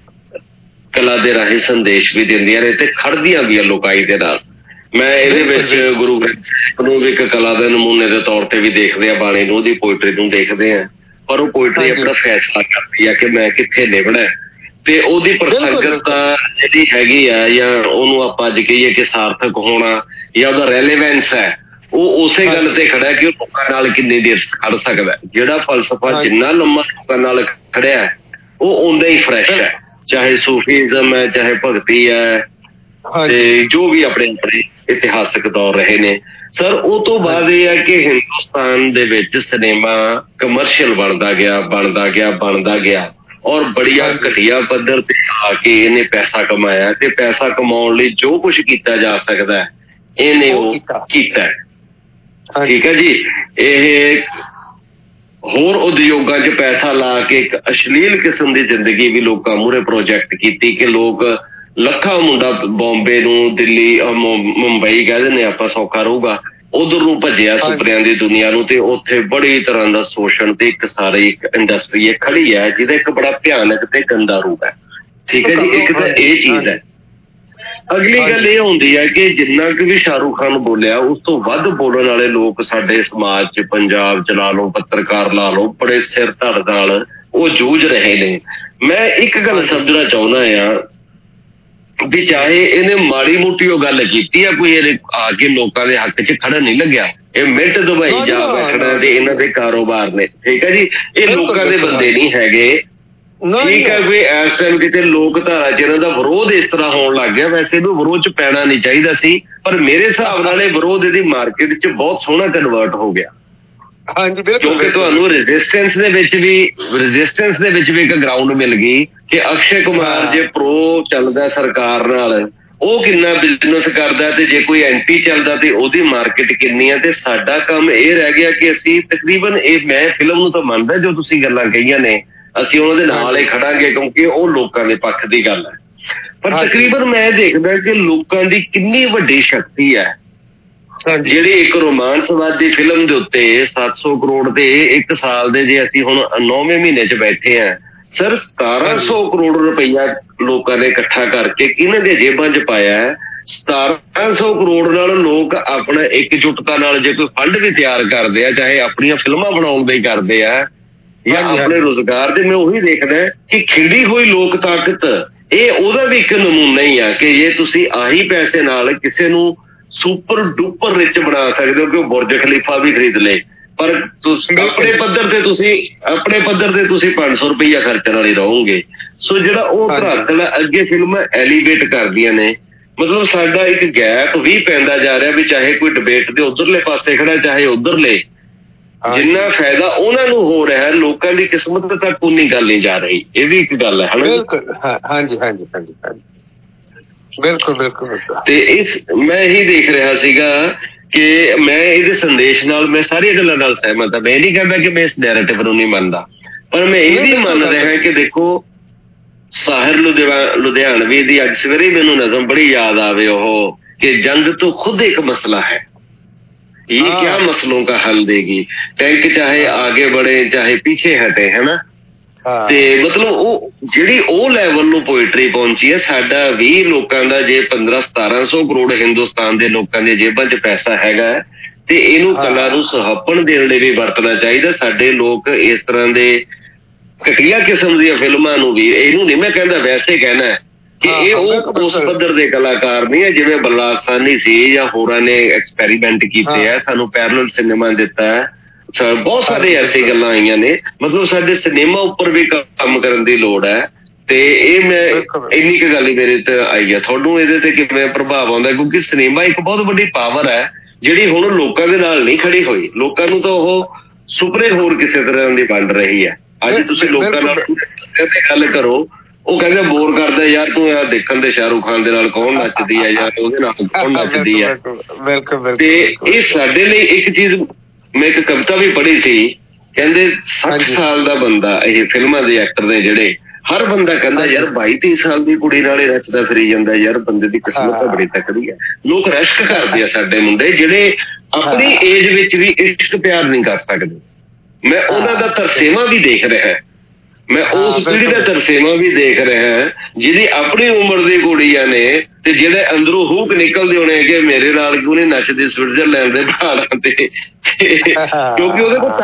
ਕਲਾ ਦੇ ਰਾਹੀਂ ਸੰਦੇਸ਼ ਵੀ ਦਿੰਦੀਆਂ ਨੇ ਤੇ ਖੜਦੀਆਂ ਵੀ ਆ ਲੋਕਾਈ ਦੇ ਨਾਲ। ਮੈਂ ਇਹਦੇ ਵਿੱਚ ਗੁਰੂ ਗ੍ਰੰਥ ਸਾਹਿਬ ਨੂੰ ਵੀ ਇੱਕ ਕਲਾ ਦੇ ਨਮੂਨੇ ਦੇ ਤੌਰ ਤੇ ਵੀ ਦੇਖਦੇ ਆ, ਬਾਣੀ ਨੂੰ, ਉਹਦੀ ਪੋਇਟਰੀ ਨੂੰ ਦੇਖਦੇ ਆ, ਪਰ ਉਹ ਪੋਇਟਰੀ ਆਪਣਾ ਫੈਸਲਾ ਕਰਦੀ ਆ ਕਿ ਮੈਂ ਕਿੱਥੇ ਨਿਭਣਾ ਤੇ ਉਹਦੀ ਪ੍ਰਸੰਗਤਾ ਜਿਹੜੀ ਹੈਗੀ ਆ ਜਾਂ ਉਹਨੂੰ ਆਪਾਂ ਅੱਜ ਕਹੀਏ ਕਿ ਸਾਰਥਕ ਹੋਣਾ ਜਾਂ ਉਹਦਾ ਰੈਲੇਵੈਂਸ ਹੈ, ਉਹ ਉਸੇ ਗੱਲ ਤੇ ਖੜਾ ਕਿ ਉਹ ਲੋਕਾਂ ਨਾਲ ਕਿੰਨੀ ਦੇਰ ਖੜ ਸਕਦਾ। ਜਿਹੜਾ ਫਲਸਫਾ ਜਿੰਨਾ ਲੰਮਾ ਲੋਕਾਂ ਨਾਲ ਖੜਿਆ ਉਹ ਓਨਾ ਹੀ ਫਰੈਸ਼ ਹੈ, ਚਾਹੇ ਸੂਫੀਜ਼ਮ ਹੈ, ਚਾਹੇ ਭਗਤੀ ਹੈ, ਤੇ ਜੋ ਵੀ ਆਪਣੇ ਆਪਣੇ ਇਤਿਹਾਸਕ ਦੌਰ ਰਹੇ ਨੇ। ਸਰ ਉਹ ਤੋਂ ਬਾਅਦ ਇਹ ਹੈ ਕਿ ਹਿੰਦੁਸਤਾਨ ਦੇ ਵਿੱਚ ਸਿਨੇਮਾ ਕਮਰਸ਼ੀਅਲ ਬਣਦਾ ਗਿਆ ਔਰ ਬੜੀਆ ਘਟੀਆ ਪੱਧਰ ਤੇ ਆ ਕੇ ਇਹਨੇ ਪੈਸਾ ਕਮਾਇਆ ਤੇ ਪੈਸਾ ਕਮਾਉਣ ਲਈ ਜੋ ਕੁਛ ਕੀਤਾ ਜਾ ਸਕਦਾ ਇਹਨੇ ਉਹ ਕੀਤਾ। ਠੀਕ ਹੈ ਜੀ। ਇਹ ਹੋਰ ਉਦਯੋਗਾਂ 'ਚ ਪੈਸਾ ਲਾ ਕੇ ਇੱਕ ਅਸ਼ਲੀਲ ਕਿਸਮ ਦੀ ਜ਼ਿੰਦਗੀ ਵੀ ਲੋਕਾਂ ਮੂਹਰੇ ਪ੍ਰੋਜੈਕਟ ਕੀਤੀ ਕਿ ਲੋਕ ਲੱਖਾਂ ਮੁੰਡਾ ਬੰਬੇ ਨੂੰ, ਦਿੱਲੀ, ਮੁੰਬਈ ਕਹਿ ਦਿੰਦੇ ਆਪਾਂ, ਸੌਖਾ ਰਹੂਗਾ, ਉਧਰ ਨੂੰ ਭੱਜਿਆ ਸੁਪਨਿਆਂ ਦੀ ਦੁਨੀਆ ਨੂੰ ਤੇ ਉੱਥੇ ਬੜੀ ਤਰ੍ਹਾਂ ਦਾ ਸ਼ੋਸ਼ਣ ਤੇ ਇੱਕ ਸਾਰੀ ਇੱਕ ਇੰਡਸਟਰੀ ਖੜੀ ਹੈ ਜਿਹਦਾ ਇੱਕ ਬੜਾ ਭਿਆਨਕ ਤੇ ਗੰਦਾ ਰੂਪ ਹੈ। ਠੀਕ ਹੈ ਜੀ। ਇੱਕ ਤਾਂ ਇਹ ਚੀਜ਼ ਹੈ। ਅਗਲੀ ਗੱਲ ਇਹ ਹੁੰਦੀ ਹੈ ਕਿ ਜਿੰਨਾ ਕਿ ਵੀ ਸ਼ਾਹਰੁਖ ਖਾਨ ਬੋਲਿਆ ਉਸ ਤੋਂ ਵੱਧ ਬੋਲਣ ਵਾਲੇ ਲੋਕ ਸਾਡੇ ਸਮਾਜ 'ਚ, ਪੰਜਾਬ 'ਚ ਲਾ ਲਓ, ਪੱਤਰਕਾਰ ਲਾ ਲਓ, ਬੜੇ ਸਿਰ ਧੜ ਨਾਲ ਉਹ ਜੂਝ ਰਹੇ ਨੇ। ਮੈਂ ਇੱਕ ਗੱਲ ਸਮਝਣਾ ਚਾਹੁੰਦਾ ਆ ਵੀ ਚਾਹੇ ਇਹਨੇ ਮਾੜੀ ਮੋਟੀ ਉਹ ਗੱਲ ਕੀਤੀ ਆ, ਕੋਈ ਇਹਨੇ ਆ ਕੇ ਲੋਕਾਂ ਦੇ ਹੱਕ 'ਚ ਖੜਾ ਨਹੀਂ ਲੱਗਿਆ। ਇਹ ਮਿੰਟ ਦੁਬਈ ਜਾ ਬੈਠਣਾ ਤੇ ਇਹਨਾਂ ਦੇ ਕਾਰੋਬਾਰ ਨੇ। ਠੀਕ ਹੈ ਜੀ। ਇਹ ਲੋਕਾਂ ਦੇ ਬੰਦੇ ਨਹੀਂ ਹੈਗੇ। ਠੀਕ ਹੈ। ਵੀ ਇਸ ਟਾਈਮ ਕਿਤੇ ਲੋਕ ਧਾਰਾ 'ਚ ਇਹਨਾਂ ਦਾ ਵਿਰੋਧ ਇਸ ਤਰ੍ਹਾਂ ਹੋਣ ਲੱਗ ਗਿਆ। ਵੈਸੇ ਇਹਨੂੰ ਵਿਰੋਧ 'ਚ ਪੈਣਾ ਨਹੀਂ ਚਾਹੀਦਾ ਸੀ, ਪਰ ਮੇਰੇ ਹਿਸਾਬ ਨਾਲ ਇਹ ਵਿਰੋਧ ਇਹਦੀ ਮਾਰਕੀਟ 'ਚ ਬਹੁਤ ਸੋਹਣਾ ਕਨਵਰਟ ਹੋ ਗਿਆ। ਹਾਂਜੀ, ਕਿਉਂਕਿ ਤੁਹਾਨੂੰ ਰੈਜ਼ਿਸਟੈਂਸ ਦੇ ਵਿੱਚ ਵੀ ਇੱਕ ਗਰਾਊਂਡ ਮਿਲ ਗਈ ਕਿ ਅਕਸ਼ੇ ਕੁਮਾਰ ਜੇ ਪ੍ਰੋ ਚੱਲਦਾ ਸਰਕਾਰ ਨਾਲ ਉਹ ਕਿੰਨਾ ਬਿਜ਼ਨਸ ਕਰਦਾ ਤੇ ਜੇ ਕੋਈ ਐਂਟੀ ਚੱਲਦਾ ਤੇ ਉਹਦੀ ਮਾਰਕੀਟ ਕਿੰਨੀ ਹੈ। ਤੇ ਸਾਡਾ ਕੰਮ ਇਹ ਰਹਿ ਗਿਆ ਕਿ ਅਸੀਂ ਤਕਰੀਬਨ ਮੈਂ ਫਿਲਮ ਨੂੰ ਤਾਂ ਮੰਨਦਾ ਜੋ ਤੁਸੀਂ ਗੱਲਾਂ ਕਹੀਆਂ ਨੇ, ਅਸੀਂ ਉਹਨਾਂ ਦੇ ਨਾਲ ਹੀ ਖੜਾਂਗੇ ਕਿਉਂਕਿ ਉਹ ਲੋਕਾਂ ਦੇ ਪੱਖ ਦੀ ਗੱਲ ਹੈ। ਪਰ ਤਕਰੀਬਨ ਮੈਂ ਦੇਖਦਾ ਕਿ ਲੋਕਾਂ ਦੀ ਕਿੰਨੀ ਵੱਡੀ ਸ਼ਕਤੀ ਹੈ ਜਿਹੜੀ ਇੱਕ ਰੋਮਾਂਸਵਾਦੀ ਫਿਲਮ ਦੇ ਉੱਤੇ 700 ਕਰੋੜ ਦੇ ਇੱਕ ਸਾਲ ਦੇ, ਜੇ ਅਸੀਂ ਹੁਣ 9ਵੇਂ ਮਹੀਨੇ 'ਚ ਬੈਠੇ ਹਾਂ ਸਰ, 1700 ਕਰੋੜ ਰੁਪਈਆ ਲੋਕਾਂ ਨੇ ਇਕੱਠਾ ਕਰਕੇ ਕਿਹਨਾਂ ਦੀਆਂ ਜੇਬਾਂ 'ਚ ਪਾਇਆ ਹੈ। 1700 ਕਰੋੜ ਨਾਲ ਲੋਕ ਆਪਣਾ ਇਕਜੁੱਟਤਾ ਨਾਲ ਜੇ ਕੋਈ ਫੰਡ ਵੀ ਤਿਆਰ ਕਰਦੇ ਆ, ਚਾਹੇ ਆਪਣੀਆਂ ਫਿਲਮਾਂ ਬਣਾਉਣ ਦੇ ਕਰਦੇ ਆ ਜਾਂ ਆਪਣੇ ਰੁਜ਼ਗਾਰ ਦੇ, ਮੈਂ ਉਹੀ ਦੇਖਦਾ ਕਿ ਖਿੜੀ ਹੋਈ ਲੋਕ ਤਾਕਤ ਇਹ ਉਹਦਾ ਵੀ ਇੱਕ ਨਮੂਨਾ ਹੀ ਆ ਕਿ ਜੇ ਤੁਸੀਂ ਆਹੀ ਪੈਸੇ ਨਾਲ ਕਿਸੇ ਨੂੰ ਸੁਪਰ ਡੁਪਰ ਰਿਚ ਬਣਾ ਸਕਦੇ ਹੋ ਕਿ ਉਹ ਬੁਰਜ ਖਲੀਫਾ ਵੀ ਖਰੀਦ ਲੇ, ਪਰ ਆਪਣੇ ਪੱਧਰ ਤੇ ਤੁਸੀਂ 500 ਰੁਪਈਆ ਖਰਚਣ ਵਾਲੇ ਰਹੋਗੇ। ਸੋ ਜਿਹੜਾ ਉਹ ਧਰਾਤਲ ਅੱਗੇ ਫਿਲਮਾਂ ਐਲੀਵੇਟ ਕਰਦੀਆਂ ਨੇ, ਮਤਲਬ ਸਾਡਾ ਇੱਕ ਗੈਪ ਵੀ ਪੈਂਦਾ ਜਾ ਰਿਹਾ ਵੀ ਚਾਹੇ ਕੋਈ ਡਿਬੇਟ ਦੇ ਉਧਰਲੇ ਪਾਸੇ ਖੜਾ ਚਾਹੇ ਉਧਰਲੇ, ਜਿੰਨਾ ਫਾਇਦਾ ਉਹਨਾਂ ਨੂੰ ਹੋ ਰਿਹਾ ਲੋਕਾਂ ਦੀ ਕਿਸਮਤ ਤੱਕ ਉਨੀ ਗੱਲ ਨਹੀਂ ਜਾ ਰਹੀ। ਇਹ ਵੀ ਇੱਕ ਗੱਲ ਹੈ। ਹਾਂਜੀ। ਬਿਲਕੁਲ। ਤੇ ਮੈਂ ਇਹੀ ਦੇਖ ਰਿਹਾ ਸੀਗਾ ਕਿ ਮੈਂ ਇਹਦੇ ਸੰਦੇਸ਼ ਨਾਲ ਮੈਂ ਸਾਰੀਆਂ ਗੱਲਾਂ ਨਾਲ ਸਹਿਮਤ ਹਾਂ। ਮੈਂ ਨਹੀਂ ਕਹਿੰਦਾ ਕਿ ਮੈਂ ਇਸ ਨੈਰੇਟਿਵ ਨੂੰ ਨਹੀਂ ਮੰਨਦਾ, ਪਰ ਮੈਂ ਇਹ ਵੀ ਮੰਨ ਰਿਹਾ ਕਿ ਦੇਖੋ ਸਾਹਿਰ ਲੁਧਿਆਣਵੀ ਦੀ ਅੱਜ ਸਵੇਰੇ ਮੈਨੂੰ ਨਜ਼ਮ ਬੜੀ ਯਾਦ ਆਵੇ ਉਹ ਕਿ ਜੰਗ ਤੋਂ ਖੁਦ ਇੱਕ ਮਸਲਾ ਹੈ, ਇਹ ਕਿਆ ਮਸਲੋं का हल देगी, टैंक चाहे आगे बढ़े चाहे पीछे हटे, है ना। ਤੇ ਮਤਲਬ ਉਹ ਜਿਹੜੀ ਉਹ ਲੈਵਲ ਨੂੰ ਪੋਇਟਰੀ ਪਹੁੰਚੀ ਹੈ। ਸਾਡਾ ਵੀ ਲੋਕਾਂ ਦਾ ਜੇ 1500-1700 ਕਰੋੜ ਹਿੰਦੁਸਤਾਨ ਦੇ ਲੋਕਾਂ ਦੇ ਜੇਬਾਂ 'ਚ ਪੈਸਾ ਹੈਗਾ ਤੇ ਇਹਨੂੰ ਕਲਾ ਨੂੰ ਸੁਹੱਪਣ ਦੇਣ ਲਈ ਵੀ ਵਰਤਣਾ ਚਾਹੀਦਾ। ਸਾਡੇ ਲੋਕ ਇਸ ਤਰ੍ਹਾਂ ਦੇ ਘਟੀਆ ਕਿਸਮ ਦੀਆਂ ਫਿਲਮਾਂ ਨੂੰ ਵੀ, ਇਹਨੂੰ ਨਹੀਂ ਮੈਂ ਕਹਿੰਦਾ, ਵੈਸੇ ਕਹਿਣਾ ਕਿ ਇਹ ਉਹ ਉਸ ਪੱਧਰ ਦੇ ਕਲਾਕਾਰ ਨਹੀਂ ਹੈ ਜਿਵੇਂ ਬੱਲਾ ਸਾਨੀ ਸੀ ਜਾਂ ਹੋਰਾਂ ਨੇ ਐਕਸਪੈਰੀਮੈਂਟ ਕੀਤੇ ਆ, ਸਾਨੂੰ ਪੈਰਲਲ ਸਿਨੇਮਾ ਦਿੱਤਾ ਹੈ। ਬਹੁਤ ਸਾਰੇ ਐਸੀ ਗੱਲਾਂ ਆਈਆਂ ਨੇ, ਮਤਲਬ ਸਾਡੇ ਸਿਨੇਮਾ ਉੱਪਰ ਵੀ ਕੰਮ ਕਰਨ ਦੀ ਲੋੜ ਹੈ। ਤੇ ਇਹ ਮੈਂ ਇੰਨੀ ਕੁ ਗੱਲ ਹੀ ਮੇਰੇ ਤੇ ਆਈ ਆ। ਤੁਹਾਨੂੰ ਇਹਦੇ ਤੇ ਕਿਵੇਂ ਪ੍ਰਭਾਵ ਆਉਂਦਾ? ਕਿਉਂਕਿ ਸਿਨੇਮਾ ਇੱਕ ਬਹੁਤ ਵੱਡੀ ਪਾਵਰ ਹੈ ਜਿਹੜੀ ਹੁਣ ਲੋਕਾਂ ਦੇ ਨਾਲ ਨਹੀਂ ਖੜੀ ਹੋਈ। ਲੋਕਾਂ ਨੂੰ ਤਾਂ ਉਹ ਸੁਪਨੇ ਹੋਰ ਕਿਸੇ ਤਰ੍ਹਾਂ ਦੀ ਬਣ ਰਹੀ ਹੈ। ਅੱਜ ਤੁਸੀਂ ਲੋਕਾਂ ਨਾਲ ਗੱਲ ਕਰੋ, ਉਹ ਕਹਿੰਦੇ ਬੋਰ ਕਰਦਾ ਯਾਰ, ਤੂੰ ਯਾਰ ਦੇਖਣ ਦੇ ਸ਼ਾਹਰੁਖ ਖਾਨ ਦੇ ਨਾਲ ਕੌਣ ਨੱਚਦੀ ਹੈ ਜਾਂ ਉਹਦੇ ਨਾਲ ਕੌਣ ਨੱਚਦੀ ਹੈ। ਤੇ ਇਹ ਸਾਡੇ ਲਈ ਇੱਕ ਚੀਜ਼, ਮੈਂ ਇੱਕ ਕਵਿਤਾ ਵੀ ਪੜ੍ਹੀ ਸੀ ਕਹਿੰਦੇ 60 ਸਾਲ ਦਾ ਬੰਦਾ, ਇਹ ਫਿਲਮਾਂ ਦੇ ਐਕਟਰ ਨੇ ਜਿਹੜੇ, ਹਰ ਬੰਦਾ ਕਹਿੰਦਾ ਯਾਰ 22-23 ਸਾਲ ਦੀ ਕੁੜੀ ਨਾਲ ਹੀ ਰਚਦਾ ਫਿਰੀ ਜਾਂਦਾ, ਯਾਰ ਬੰਦੇ ਦੀ ਕਿਸਮਤ ਤਾਂ ਬੜੀ ਤਕੜੀ ਹੈ। ਲੋਕ ਰਸ਼ਕ ਕਰਦੇ ਆ ਸਾਡੇ ਮੁੰਡੇ ਜਿਹੜੇ ਆਪਣੀ ਏਜ ਵਿੱਚ ਵੀ ਇਸ਼ਕ ਪਿਆਰ ਨਹੀਂ ਕਰ ਸਕਦੇ। ਮੈਂ ਉਹਨਾਂ ਦਾ ਤਰਸੇਵਾ ਵੀ ਦੇਖ ਰਿਹਾ, ਮੈਂ ਉਸ ਪੀੜ੍ਹੀ ਦਾ ਤਰਸੇਵਾ ਵੀ ਦੇਖ ਰਿਹਾ ਜਿਹਦੀ ਆਪਣੀ ਉਮਰ ਦੀ ਕੁੜੀਆਂ ਨੇ ਤੇ ਜਿਹੜੇ ਅੰਦਰੋਂ ਹੂਕ ਨਿਕਲਦੇ ਹੋਣੇ ਕਿ ਮੇਰੇ ਨਾਲ ਕਿਉਂ ਨਹੀਂ ਨੱਚਦੀ ਸਵਿਟਜ਼ਰਲੈਂਡ ਦੇ ਪਹਾੜਾਂ ਤੇ, ਕਿਉਂਕਿ ਉਹਦੇ ਕੋਲ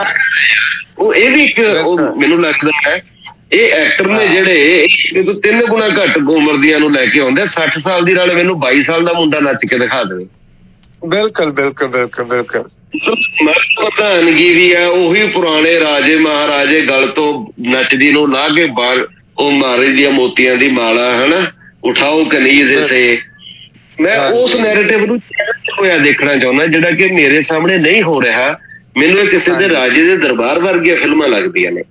ਉਹ ਇਹ ਵੀ ਇੱਕ ਮੈਨੂੰ ਲੱਗਦਾ ਹੈ ਇਹ ਐਕਟਰ ਨੇ ਜਿਹੜੇ 3 ਗੁਣਾ ਘੱਟ ਉਮਰ ਦੀਆਂ ਨੂੰ ਲੈ ਕੇ ਆਉਂਦੇ। 60 ਸਾਲ ਦੀ ਨਾਲ ਮੈਨੂੰ 22 ਸਾਲ ਦਾ ਮੁੰਡਾ ਨੱਚ ਕੇ ਦਿਖਾ ਦੇਵੇ। ਬਿਲਕੁਲ ਬਿਲਕੁਲ ਬਿਲਕੁਲ ਬਿਲਕੁਲ ਪ੍ਰਧਾਨਗੀ ਵੀ ਹੈ, ਉਹੀ ਪੁਰਾਣੇ ਰਾਜੇ ਮਹਾਰਾਜੇ ਗਲ ਤੋਂ ਨੱਚਦੀ ਨੂੰ ਲਾ ਕੇ ਬਾਹਰ ਉਹ ਮਾਰੇ ਦੀਆਂ ਮੋਤੀਆਂ ਦੀ ਮਾਲਾ, ਹਨਾ, ਉਠਾਓ ਕਨੀਜ਼ ਇਸੇ। ਮੈਂ ਉਸ ਨੈਰੇਟਿਵ ਨੂੰ ਹੋਇਆ ਦੇਖਣਾ ਚਾਹੁੰਦਾ ਜਿਹੜਾ ਕਿ ਮੇਰੇ ਸਾਹਮਣੇ ਨਹੀਂ ਹੋ ਰਿਹਾ। ਮੈਨੂੰ ਇਹ ਕਿਸੇ ਦੇ ਰਾਜੇ ਦੇ ਦਰਬਾਰ ਵਰਗੀਆਂ ਫਿਲਮਾਂ ਲੱਗਦੀਆਂ ਨੇ।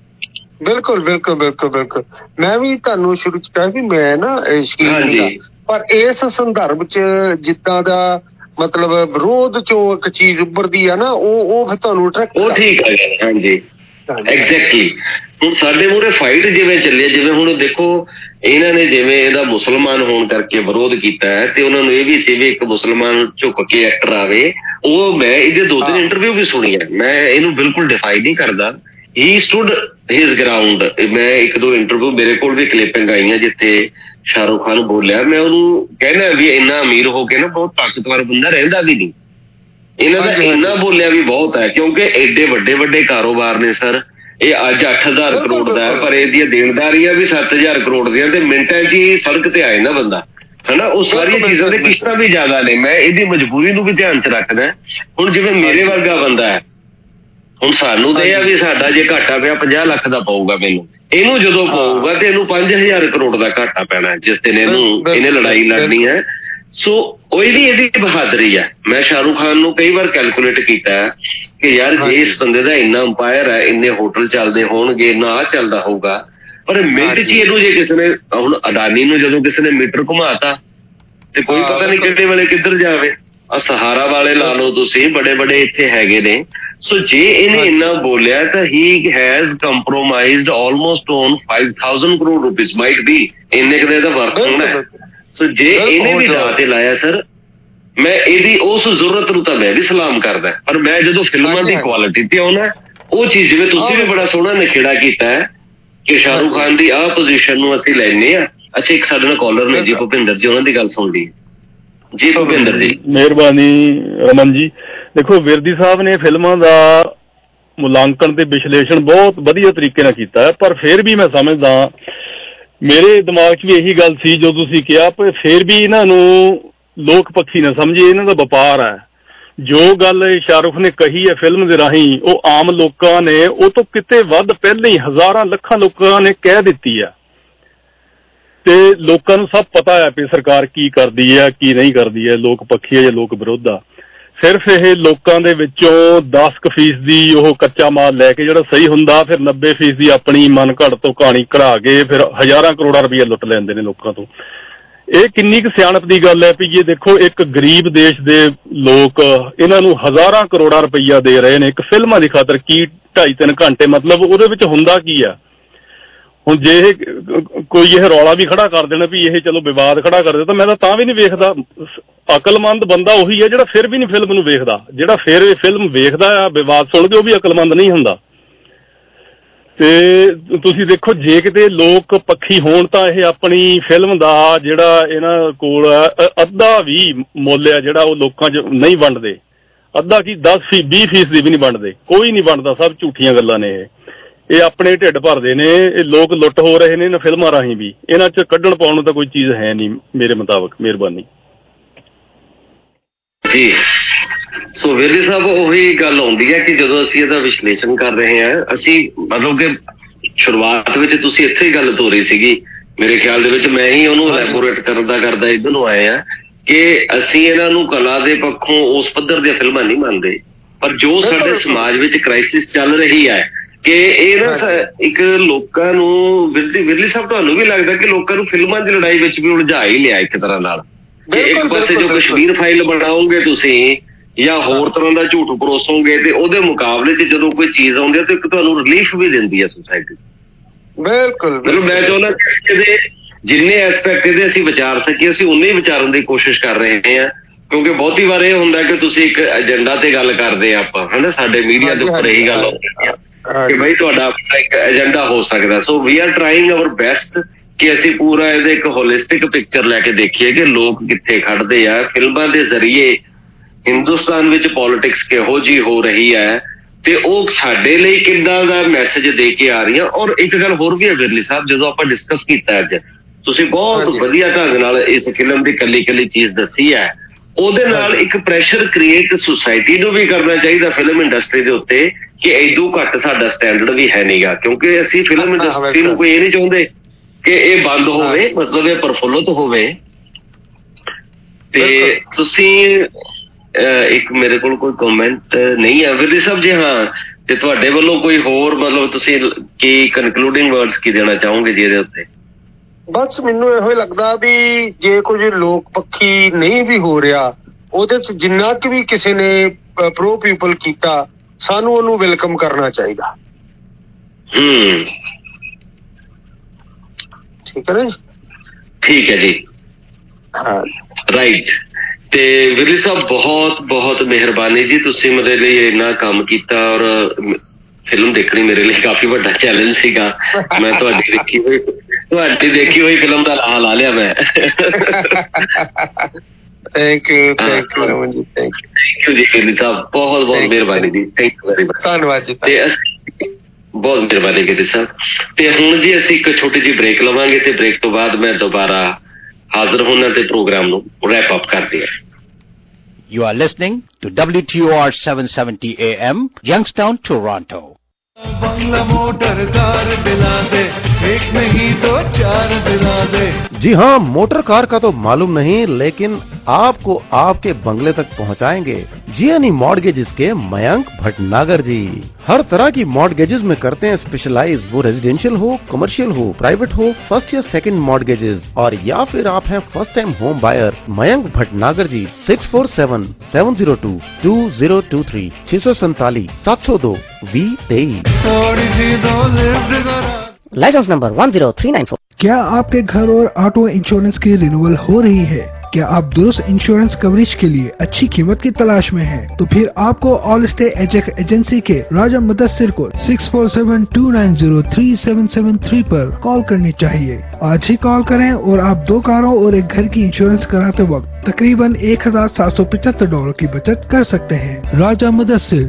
ਬਿਲਕੁਲ ਬਿਲਕੁਲ ਬਿਲਕੁਲ ਬਿਲਕੁਲ। ਮੈਂ ਵੀ ਤੁਹਾਨੂੰ ਸ਼ੁਰੂ ਚ ਕਿਹਾ ਵੀ ਮੈਂ ਨਾ ਸ਼ਕੀਨ, ਪਰ ਇਸ ਸੰਦਰਭ ਚ ਜਿੱਦਾਂ ਦਾ ਮਤਲਬ ਵਿਰੋਧ ਚੋਂ ਇੱਕ ਚੀਜ਼ ਉੱਭਰਦੀ ਆ ਨਾ, ਉਹ ਫਿਰ ਤੁਹਾਨੂੰ ਅਟਰੈਕਟ, ਉਹ ਠੀਕ ਹੈ। ਹਾਂਜੀ ਐਗਜ਼ੈਕਟਲੀ। ਹੁਣ ਸਾਡੇ ਮੂਹਰੇ ਫਾਈਟ ਜਿਵੇਂ ਚੱਲੀ, ਜਿਵੇਂ ਹੁਣ ਦੇਖੋ ਇਹਨਾਂ ਨੇ ਜਿਵੇਂ ਇਹਦਾ ਮੁਸਲਮਾਨ ਹੋਣ ਕਰਕੇ ਵਿਰੋਧ ਕੀਤਾ ਹੈ ਤੇ ਉਹਨਾਂ ਨੂੰ ਇਹ ਵੀ ਸੀ ਵੀ ਇੱਕ ਮੁਸਲਮਾਨ ਝੁੱਕ ਕੇ ਐਕਟਰ ਆਵੇ। ਉਹ ਮੈਂ ਇਹਦੇ 2-3 ਇੰਟਰਵਿਊ ਵੀ ਸੁਣੀ ਹੈ, ਮੈਂ ਇਹਨੂੰ ਬਿਲਕੁਲ ਡਿਫਾਈ ਨਹੀਂ ਕਰਦਾ। He stood his ground. ਮੈਂ 1-2 ਇੰਟਰਵਿਊ ਮੇਰੇ ਕੋਲ ਵੀ ਕਲਿੱਪਿੰਗ ਆਈਆਂ ਜਿੱਥੇ ਸ਼ਾਹਰੁਖ ਖਾਨ ਬੋਲਿਆ। ਮੈਂ ਉਹਨੂੰ ਕਹਿਣਾ ਵੀ ਇੰਨਾ ਅਮੀਰ ਹੋ ਕੇ ਨਾ ਬਹੁਤ ਤਾਕਤਵਰ ਬੰਦਾ ਰਹਿੰਦਾ ਵੀ ਨਹੀਂ। ਇਹਨਾਂ ਦਾ ਇੰਨਾ ਬੋਲਿਆ ਵੀ ਬਹੁਤ ਹੈ ਕਿਉਂਕਿ ਐਡੇ ਵੱਡੇ ਵੱਡੇ ਕਾਰੋਬਾਰ ਨੇ ਸਰ। ਇਹ ਅੱਜ 8,000 ਕਰੋੜ ਦਾ ਹੈ ਪਰ ਇਹਦੀਆਂ ਦੇਣਦਾਰੀਆਂ ਵੀ 7,000 ਕਰੋੜ ਦੀਆਂ ਤੇ ਮਿੰਟਾਂ 'ਚ ਹੀ ਸੜਕ ਤੇ ਆਏ ਨਾ ਬੰਦਾ, ਹਨਾ। ਉਹ ਸਾਰੀਆਂ ਚੀਜ਼ਾਂ ਦੇ ਕਿਸ਼ਤਾਂ ਵੀ ਜ਼ਿਆਦਾ ਨੇ। ਮੈਂ ਇਹਦੀ ਮਜਬੂਰੀ ਨੂੰ ਵੀ ਧਿਆਨ 'ਚ ਰੱਖਦਾ। ਹੁਣ ਜਿਵੇਂ ਮੇਰੇ ਵਰਗਾ ਬੰਦਾ ਹੈ, ਹੁਣ ਸਾਨੂੰ ਤਾਂ ਇਹ ਆ ਵੀ ਸਾਡਾ ਜੇ ਘਾਟਾ ਪਿਆ 50 ਲੱਖ ਦਾ ਪਊਗਾ ਮੈਨੂੰ, ਇਹਨੂੰ ਜਦੋਂ ਪਊਗਾ ਤੇ ਇਹਨੂੰ 5,000 ਕਰੋੜ ਦਾ ਘਾਟਾ ਪੈਣਾ ਜਿਸ ਦਿਨ ਇਹਨੇ ਲੜਾਈ ਲੜਨੀ ਹੈ। ਸੋ ਉਹ ਇਹਦੀ ਬਹਾਦਰੀ ਹੈ। ਮੈਂ ਸ਼ਾਹਰੁਖ ਖਾਨ ਨੂੰ ਕਈ ਵਾਰ ਕੈਲਕੂਲੇਟ ਕੀਤਾ ਕਿ ਯਾਰ ਜੇ ਇਸ ਬੰਦੇ ਦਾ ਇੰਨਾ ਅੰਪਾਇਰ ਹੈ, ਇੰਨੇ ਹੋਟਲ ਚੱਲਦੇ ਹੋਣਗੇ, ਇੰਨਾ ਆਹ ਚੱਲਦਾ ਹੋਊਗਾ, ਪਰ ਮਿੰਟ 'ਚ ਇਹਨੂੰ ਜੇ ਕਿਸੇ ਨੇ, ਹੁਣ ਅਡਾਨੀ ਨੂੰ ਜਦੋਂ ਕਿਸੇ ਨੇ ਮੀਟਰ ਘੁਮਾਤਾ ਤੇ ਕੋਈ ਪਤਾ ਨਹੀਂ ਕਿਹੜੇ ਵੇਲੇ ਕਿੱਧਰ ਜਾਵੇ। ਆ ਸਹਾਰਾ ਵਾਲੇ ਲਾ ਲਓ ਤੁਸੀਂ, ਬੜੇ ਬੜੇ ਇੱਥੇ ਹੈਗੇ ਨੇ। ਸੋ ਜੇ ਇਹਨੇ ਇੰਨਾ ਬੋਲਿਆ ਤਾਂ ਹੀ has compromised almost on 5,000 crore rupees might be, ਇੰਨੇ ਕਦੇ ਦਾ ਵਰਤ ਹੋਣਾ ਹੈ। ਸੋ ਜੇ ਇਹਨੇ ਵੀ ਰਾਹ ਤੇ ਲਾਇਆ ਸਰ, ਮੈਂ ਇਹਦੀ ਉਸ ਜ਼ਰੂਰਤ ਨੂੰ ਤਾਂ ਮੈਂ ਵੀ ਸਲਾਮ ਕਰਦਾ। ਪਰ ਮੈਂ ਜਦੋਂ ਫਿਲਮਾਂ ਦੀ ਕੁਆਲਿਟੀ ਤੇ ਆਉਣਾ, ਉਹ ਚੀਜ਼ ਜਿਵੇਂ ਤੁਸੀਂ ਵੀ ਬੜਾ ਸੋਹਣਾ ਨਿਖੇੜਾ ਕੀਤਾ ਹੈ ਕਿ ਸ਼ਾਹਰੁਖ ਖਾਨ ਦੀ ਆਹ ਪੋਜੀਸ਼ਨ ਨੂੰ ਅਸੀਂ ਲੈਂਦੇ ਹਾਂ। ਅੱਛਾ, ਇੱਕ ਸਾਡੇ ਨਾਲ ਕਾਲਰ ਨੇ ਜੀ ਭੁਪਿੰਦਰ ਜੀ, ਉਹਨਾਂ ਦੀ ਗੱਲ ਸੁਣ ਲਈ ਜੀ। ਭੁਪਿੰਦਰ ਜੀ ਮਿਹਰਬਾਨੀ ਰਮਨ ਜੀ। ਦੇਖੋ ਵਿਰਦੀ ਸਾਹਿਬ ਨੇ ਫਿਲਮਾਂ ਦਾ ਮੁਲਾਂਕਣ ਤੇ ਵਿਸ਼ਲੇਸ਼ਣ ਬਹੁਤ ਵਧੀਆ ਤਰੀਕੇ ਨਾਲ ਕੀਤਾ ਹੈ, ਪਰ ਫਿਰ ਵੀ ਮੈਂ ਸਮਝਦਾ ਮੇਰੇ ਦਿਮਾਗ 'ਚ ਵੀ ਇਹੀ ਗੱਲ ਸੀ ਜੋ ਤੁਸੀਂ ਕਿਹਾ, ਪਰ ਫਿਰ ਵੀ ਇਹਨਾਂ ਨੂੰ ਲੋਕ ਪੱਖੀ ਨਾ ਸਮਝੇ, ਇਹਨਾਂ ਦਾ ਵਪਾਰ ਹੈ। ਜੋ ਗੱਲ ਸ਼ਾਹਰੁਖ ਨੇ ਕਹੀ ਹੈ ਫਿਲਮ ਦੇ ਰਾਹੀਂ, ਉਹ ਆਮ ਲੋਕਾਂ ਨੇ ਉਹ ਤੋਂ ਕਿਤੇ ਵੱਧ ਪਹਿਲਾਂ ਹੀ ਹਜ਼ਾਰਾਂ ਲੱਖਾਂ ਲੋਕਾਂ ਨੇ ਕਹਿ ਦਿੱਤੀ ਆ ਤੇ ਲੋਕਾਂ ਨੂੰ ਸਭ ਪਤਾ ਹੈ ਵੀ ਸਰਕਾਰ ਕੀ ਕਰਦੀ ਹੈ ਕੀ ਨਹੀਂ ਕਰਦੀ ਹੈ, ਲੋਕ ਪੱਖੀ ਹੈ ਜਾਂ ਲੋਕ ਵਿਰੋਧ ਆ। ਸਿਰਫ ਇਹ ਲੋਕਾਂ ਦੇ ਵਿੱਚੋਂ 10% ਦੀ ਉਹ ਕੱਚਾ ਮਾਲ ਲੈ ਕੇ ਜਿਹੜਾ ਸਹੀ ਹੁੰਦਾ, ਫਿਰ 90% ਦੀ ਆਪਣੀ ਮਨ ਘੜ ਤੋਂ ਕਹਾਣੀ ਕਢਾ ਕੇ ਫਿਰ ਹਜ਼ਾਰਾਂ ਕਰੋੜਾਂ ਰੁਪਈਆ ਲੁੱਟ ਲੈਂਦੇ ਨੇ ਲੋਕਾਂ ਤੋਂ। ਇਹ ਕਿੰਨੀ ਕੁ ਸਿਆਣਪ ਦੀ ਗੱਲ ਹੈ ਵੀ ਇਹ ਦੇਖੋ ਇੱਕ ਗਰੀਬ ਦੇਸ਼ ਦੇ ਲੋਕ ਇਹਨਾਂ ਨੂੰ ਹਜ਼ਾਰਾਂ ਕਰੋੜਾਂ ਰੁਪਈਆ ਦੇ ਰਹੇ ਨੇ ਇੱਕ ਫਿਲਮਾਂ ਦੀ ਖਾਤਰ। ਕੀ 2.5-3 ਘੰਟੇ, ਮਤਲਬ ਉਹਦੇ ਵਿੱਚ ਹੁੰਦਾ ਕੀ ਆ? ਹੁਣ ਜੇ ਇਹ ਕੋਈ ਇਹ ਰੌਲਾ ਵੀ ਖੜਾ ਕਰ ਦੇਣਾ ਵੀ ਇਹ ਚਲੋ ਵਿਵਾਦ ਖੜਾ ਕਰ ਦੇ ਤਾਂ ਮੈਂ ਤਾਂ ਵੀ ਨਹੀਂ ਵੇਖਦਾ। ਅਕਲਮੰਦ ਬੰਦਾ ਉਹੀ ਹੈ ਜਿਹੜਾ ਫਿਰ ਵੀ ਨਹੀਂ ਫਿਲਮ ਨੂੰ ਵੇਖਦਾ। ਜਿਹੜਾ ਫਿਰ ਫਿਲਮ ਵੇਖਦਾ ਆ ਵਿਵਾਦ ਸੁਣ ਕੇ ਉਹ ਵੀ ਅਕਲਮੰਦ ਨਹੀਂ ਹੁੰਦਾ। ਤੇ ਤੁਸੀਂ ਦੇਖੋ ਜੇ ਕਿਤੇ ਲੋਕ ਪੱਖੀ ਹੋਣ ਤਾਂ ਇਹ ਆਪਣੀ ਫਿਲਮ ਦਾ ਜਿਹੜਾ ਇਹਨਾਂ ਕੋਲ ਅੱਧਾ ਵੀ ਮੁੱਲ ਆ ਜਿਹੜਾ ਉਹ ਲੋਕਾਂ 'ਚ ਨਹੀਂ ਵੰਡਦੇ। ਅੱਧਾ ਕੀ 10-20% ਦੀ ਵੀ ਨਹੀਂ ਵੰਡਦੇ, ਕੋਈ ਨਹੀਂ ਵੰਡਦਾ, ਸਭ ਝੂਠੀਆਂ ਗੱਲਾਂ ਨੇ। ਇਹ ਆਪਣੇ ਢਿੱਡ ਭਰਦੇ ਨੇ। ਇਹ ਲੋਕ ਲੁੱਟ ਹੋ ਰਹੇ ਨੇ ਇਹਨਾਂ ਫਿਲਮਾਂ ਰਾਹੀਂ ਵੀ। ਇਹਨਾਂ 'ਚ ਕੱਢਣ ਪਾਉਣ ਨੂੰ ਤਾਂ ਕੋਈ ਚੀਜ਼ ਹੈ ਨਹੀਂ ਮੇਰੇ ਮੁਤਾਬਕ। ਮਿਹਰਬਾਨੀ ਜੀ। ਸੋ ਵਿਰਦੀ ਸਾਹਿਬ ਉਹੀ ਗੱਲ ਆਉਂਦੀ ਹੈ ਕਿ ਜਦੋਂ ਅਸੀਂ ਇਹਦਾ ਵਿਸ਼ਲੇਸ਼ਣ ਕਰ ਰਹੇ ਹਾਂ, ਅਸੀਂ ਮਤਲਬ ਕਿ ਸ਼ੁਰੂਆਤ ਵਿੱਚ ਤੁਸੀਂ ਇੱਥੇ ਹੀ ਗੱਲ ਤੋਰੀ ਸੀਗੀ ਮੇਰੇ ਖਿਆਲ ਦੇ ਵਿੱਚ, ਮੈਂ ਹੀ ਉਹਨੂੰ ਐਲੈਬੋਰੇਟ ਕਰਦਾ ਇੱਧਰ ਨੂੰ ਆਏ ਆ ਕਿ ਅਸੀਂ ਇਹਨਾਂ ਨੂੰ ਕਲਾ ਦੇ ਪੱਖੋਂ ਉਸ ਪੱਧਰ ਦੀਆਂ ਫਿਲਮਾਂ ਨਹੀਂ ਮੰਨਦੇ, ਪਰ ਜੋ ਸਾਡੇ ਸਮਾਜ ਵਿੱਚ ਕ੍ਰਾਈਸਿਸ ਚੱਲ ਰਹੀ ਹੈ ਕਿ ਇਹ ਨਾ ਇੱਕ ਲੋਕਾਂ ਨੂੰ, ਵਿਰਲੀ ਸਾਹਿਬ ਤੁਹਾਨੂੰ ਵੀ ਲੱਗਦਾ ਕਿ ਲੋਕਾਂ ਨੂੰ ਫਿਲਮਾਂ ਦੀ ਲੜਾਈ ਵਿੱਚ ਵੀ ਉਲਝਾ ਹੀ ਲਿਆ ਇੱਕ ਤਰ੍ਹਾਂ ਨਾਲ। ਕਿ ਇੱਕ ਪਾਸੇ ਜੋ ਕਸ਼ਮੀਰ ਫਾਈਲ ਬਣਾਓਗੇ ਤੁਸੀਂ ਜਾਂ ਹੋਰ ਤਰ੍ਹਾਂ ਦਾ ਝੂਠ ਪਰੋਸੋਗੇ ਤੇ ਉਹਦੇ ਮੁਕਾਬਲੇ 'ਚ ਜਦੋਂ ਕੋਈ ਚੀਜ਼ ਆਉਂਦੀ ਹੈ ਤਾਂ ਇੱਕ ਤੁਹਾਨੂੰ ਰਿਲੀਫ ਵੀ ਦਿੰਦੀ ਹੈ ਸੁਸਾਇਟੀ। ਬਿਲਕੁਲ ਮਤਲਬ ਮੈਂ ਚਾਹੁੰਦਾ ਕਿ ਜਿੰਨੇ ਐਸਪੈਕਟ ਇਹਦੇ ਅਸੀਂ ਵਿਚਾਰ ਸਕੀਏ ਅਸੀਂ ਉਨੇ ਹੀ ਵਿਚਾਰਨ ਦੀ ਕੋਸ਼ਿਸ਼ ਕਰ ਰਹੇ ਹਾਂ, ਕਿਉਂਕਿ ਬਹੁਤੀ ਵਾਰ ਇਹ ਹੁੰਦਾ ਕਿ ਤੁਸੀਂ ਇੱਕ ਏਜੰਡਾ ਤੇ ਗੱਲ ਕਰਦੇ ਆ ਆਪਾਂ, ਹਨਾ, ਸਾਡੇ ਮੀਡੀਆ ਦੇ ਉੱਪਰ ਇਹੀ ਗੱਲ ਆਉਂਦੀ ਆ ਕਿ ਬਈ ਤੁਹਾਡਾ ਆਪਣਾ ਇੱਕ ਏਜੰਡਾ ਹੋ ਸਕਦਾ। So we are trying our best ਕਿ ਅਸੀਂ ਪੂਰਾ ਇਹਦੇ ਇੱਕ ਹੋਲਿਸਟਿਕ ਪਿਕਚਰ ਲੈ ਕੇ ਦੇਖੀਏ ਕਿ ਲੋਕ ਕਿੱਥੇ ਖੜਦੇ ਆ। ਫਿਲਮਾਂ ਦੇ ਜ਼ਰੀਏ ਹਿੰਦੁਸਤਾਨ ਵਿੱਚ ਪੋਲਿਟਿਕਸ ਕਿਹੋ ਜਿਹੀ ਹੋ ਰਹੀ ਹੈ ਤੇ ਉਹ ਸਾਡੇ ਲਈ ਕਿੱਦਾਂ ਦਾ ਮੈਸੇਜ ਦੇ ਕੇ ਆ ਰਹੀਆਂ। ਔਰ ਇੱਕ ਗੱਲ ਹੋਰ ਵੀ ਹੈ ਵਿਰਲੀ ਸਾਹਿਬ, ਜਦੋਂ ਆਪਾਂ ਡਿਸਕਸ ਕੀਤਾ ਅੱਜ, ਤੁਸੀਂ ਬਹੁਤ ਵਧੀਆ ਢੰਗ ਨਾਲ ਇਸ ਫਿਲਮ ਦੀ ਕੱਲੀ ਕੱਲੀ ਚੀਜ਼ ਦੱਸੀ ਹੈ। ਉਹਦੇ ਨਾਲ ਇੱਕ ਪ੍ਰੈਸ਼ਰ ਕ੍ਰੀਏਟ ਸੁਸਾਇਟੀ ਨੂੰ ਵੀ ਕਰਨਾ ਚਾਹੀਦਾ ਫਿਲਮ ਇੰਡਸਟਰੀ ਦੇ ਉੱਤੇ ਕਿ ਏਦੂ ਘੱਟ ਸਾਡਾ ਸਟੈਂਡਰਡ ਵੀ ਹੈ ਨੀਗਾ, ਕਿਉਂਕਿ ਅਸੀਂ ਫਿਲਮ ਇੰਡਸਟਰੀ ਨੂੰ ਕੋਈ ਇਹ ਨਹੀਂ ਚਾਹੁੰਦੇ ਕਿ ਇਹ ਬੰਦ ਹੋਵੇ, ਮਤਲਬ ਇਹ ਪ੍ਰਫੁੱਲਤ ਹੋਵੇ। ਤੇ ਤੁਸੀਂ ਇੱਕ ਮੇਰੇ ਕੋਲ ਕੋਈ ਕਮੈਂਟ ਨਹੀਂ ਹੈ ਵਿਰਲੀ ਸਾਹਿਬ ਜੀ, ਹਾਂ, ਤੇ ਤੁਹਾਡੇ ਵੱਲੋਂ ਕੋਈ ਹੋਰ ਮਤਲਬ ਤੁਸੀਂ ਕੀ ਕਨਕਲੂਡਿੰਗ ਵਰਡਸ ਕੀ ਦੇਣਾ ਚਾਹੋਗੇ ਜੀ ਇਹਦੇ ਉੱਤੇ? ਬਸ ਮੈਨੂੰ ਇਹੋ ਹੀ ਲੱਗਦਾ ਵੀ ਜੇ ਕੁਝ ਲੋਕ ਪੱਖੀ ਨਹੀਂ ਵੀ ਹੋ ਰਿਹਾ, ਉਹਦੇ 'ਚ ਜਿੰਨਾ ਕੁ ਵੀ ਕਿਸੇ ਨੇ ਪ੍ਰੋ ਪੀਪਲ ਕੀਤਾ, ਸਾਨੂੰ ਉਹਨੂੰ ਵੈਲਕਮ ਕਰਨਾ ਚਾਹੀਦਾ। ਠੀਕ ਹੈ ਨਾ ਜੀ? ਠੀਕ ਹੈ ਜੀ, ਹਾਂ, ਰਾਈਟ। ਤੇ ਵਿਰਲੀ ਸਾਹਿਬ ਬਹੁਤ ਬਹੁਤ ਮਿਹਰਬਾਨੀ ਜੀ, ਤੁਸੀਂ ਮੇਰੇ ਲਈ ਇੰਨਾ ਕੰਮ ਕੀਤਾ। ਔਰ ਫਿਲਮ ਦੇਖਣੀ ਮੇਰੇ ਲਈ ਕਾਫੀ ਵੱਡਾ ਚੈਲੰਜ ਸੀਗਾ। ਮੈਂ ਤੁਹਾਡੀ ਦੇਖੀ ਹੋਈ ਫਿਲਮ ਦਾ ਨਾਂ ਲਾ ਲਿਆ ਮੈਂ। Thank you Raman ji, thank you ਜੀ ਵਿਰਲੀ ਸਾਹਿਬ, ਬਹੁਤ ਬਹੁਤ ਮਿਹਰਬਾਨੀ ਜੀ, ਥੈਂਕ ਯੂ ਵੈਰੀ ਮਚ, ਧੰਨਵਾਦ ਜੀ। ਤੇ ਬਹੁਤ ਮਿਹਰਬਾਨੀ ਵਿਰਲੀ ਸਾਹਿਬ। ਤੇ ਹੁਣ ਜੀ ਅਸੀਂ ਇੱਕ ਛੋਟੀ ਜਿਹੀ ਬ੍ਰੇਕ ਲਵਾਂਗੇ ਤੇ ਬ੍ਰੇਕ ਤੋਂ ਬਾਅਦ ਮੈਂ ਦੁਬਾਰਾ ਹਾਜ਼ਰ ਹੋਣਾ ਤੇ ਪ੍ਰੋਗਰਾਮ ਨੂੰ ਰੈਪ ਅਪ ਕਰਦੇ ਹਾਂ। You are listening to WTOR 770 AM, Youngstown, Toronto. बंगला मोटर कार दिला दे, एक नहीं तो चार दिला दे। जी हाँ, मोटर कार का तो मालूम नहीं, लेकिन आपको आपके बंगले तक पहुँचाएंगे जीएनई मॉर्गेजेस के मयंक भटनागर जी। हर तरह की मॉर्गेजेस में करते हैं स्पेशलाइज, वो रेजिडेंशियल हो, कमर्शियल हो, प्राइवेट हो, फर्स्ट या सेकंड मॉर्गेजेस, और या फिर आप हैं first time home buyer, Mayank Bhatnagar ji 647-702-2023 647 702 2023। Licence number 10394। क्या आपके घर और ऑटो इंश्योरेंस की रिन्यूअल हो रही है? क्या आप दुरुस्त इंश्योरेंस कवरेज के लिए अच्छी कीमत की तलाश में हैं? तो फिर आपको ऑल स्टे एजेक एजेंसी के राजा मुदस्सिर को 6472903773 पर कॉल करनी चाहिए। आज ही कॉल करें और आप 2 कारों और एक घर की इंश्योरेंस कराते वक्त तकरीबन $1,775 की बचत कर सकते हैं। राजा मुदस्सिर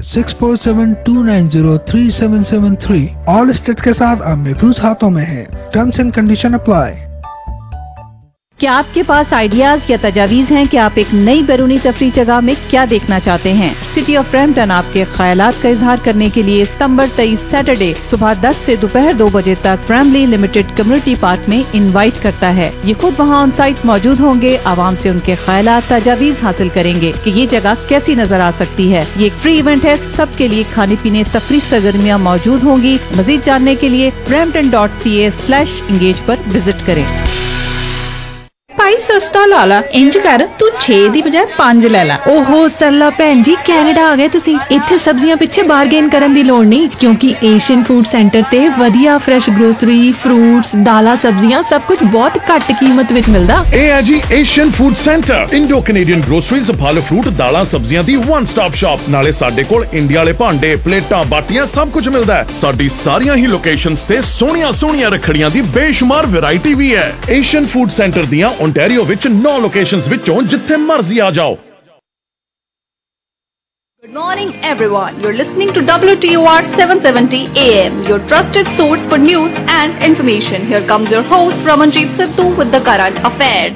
6472903773 ऑल स्टेट के साथ आप महफूज हाथों में है। Terms and condition apply. क्या आपके पास आइडियाज या तजावीज हैं कि आप एक नई बैरूनी तफरी जगह में क्या देखना चाहते हैं? सिटी ऑफ ब्रैम्पटन आपके ख्यालात का इजहार करने के लिए सितंबर 23 सैटरडे सुबह 10 से दोपहर 2 बजे तक ब्रैमली लिमिटेड कम्युनिटी पार्क में इनवाइट करता है। ये खुद वहाँ ऑन साइट मौजूद होंगे, आवाम से उनके ख्यालात तजावीज हासिल करेंगे कि ये जगह कैसी नजर आ सकती है। ये एक फ्री इवेंट है, सबके लिए खाने पीने तफरी सरगर्मियाँ मौजूद होंगी। मजीद जानने के लिए brampton.ca/engage पर विजिट करें। भाई सस्ता ला ला, इंज कर तू 6 ਦੀ ਬਜਾਏ 5 ਲੈ ਲਾ। ਓਹੋ ਸਰਲਾ ਭੈਣ ਜੀ, ਕੈਨੇਡਾ ਆ ਗਏ ਤੁਸੀਂ। ਇੱਥੇ ਸਬਜ਼ੀਆਂ ਪਿੱਛੇ ਬਾਰਗੇਨ ਕਰਨ ਦੀ ਲੋੜ ਨਹੀਂ, ਕਿਉਂਕਿ ਏਸ਼ੀਅਨ ਫੂਡ ਸੈਂਟਰ ਤੇ ਵਧੀਆ ਫਰੈਸ਼ ਗਰੋਸਰੀ, ਫਰੂਟਸ, ਦਾਲਾਂ, ਸਬਜ਼ੀਆਂ ਸਭ ਕੁਝ ਬਹੁਤ ਘੱਟ ਕੀਮਤ ਵਿੱਚ ਮਿਲਦਾ। ਇਹ ਹੈ ਜੀ Asian food centre, Indo Canadian groceries, ਫਲ ਫਰੂਟ, ਦਾਲਾਂ, ਸਬਜ਼ੀਆਂ ਦੀ ਵਨ ਸਟਾਪ ਸ਼ਾਪ। ਨਾਲੇ ਸਾਡੇ ਕੋਲ ਇੰਡੀਆ ਵਾਲੇ ਭਾਂਡੇ, ਪਲੇਟਾਂ, ਬਾਟੀਆਂ ਸਭ ਕੁਝ ਮਿਲਦਾ ਹੈ। ਸਾਡੀ ਸਾਰੀਆਂ ਹੀ ਲੋਕੇਸ਼ਨਸ ਤੇ ਸੋਹਣੀਆਂ ਰੱਖੜੀਆਂ ਦੀ ਬੇਸ਼ੁਮਾਰ ਵੈਰਾਈਟੀ ਵੀ ਹੈ। ਏਸ਼ੀਅਨ ਫੂਡ ਸੈਂਟਰ ਦੀਆਂ ओंटारियो ਵਿੱਚ 9 ਲੋਕੇਸ਼ਨਸ ਵਿੱਚੋਂ ਜਿੱਥੇ ਮਰਜ਼ੀ ਆ ਜਾਓ। Good morning everyone. You're listening to WTOR 770 AM, your trusted source for news and information. Here comes your host Ramanjeet Sidhu with the current affairs.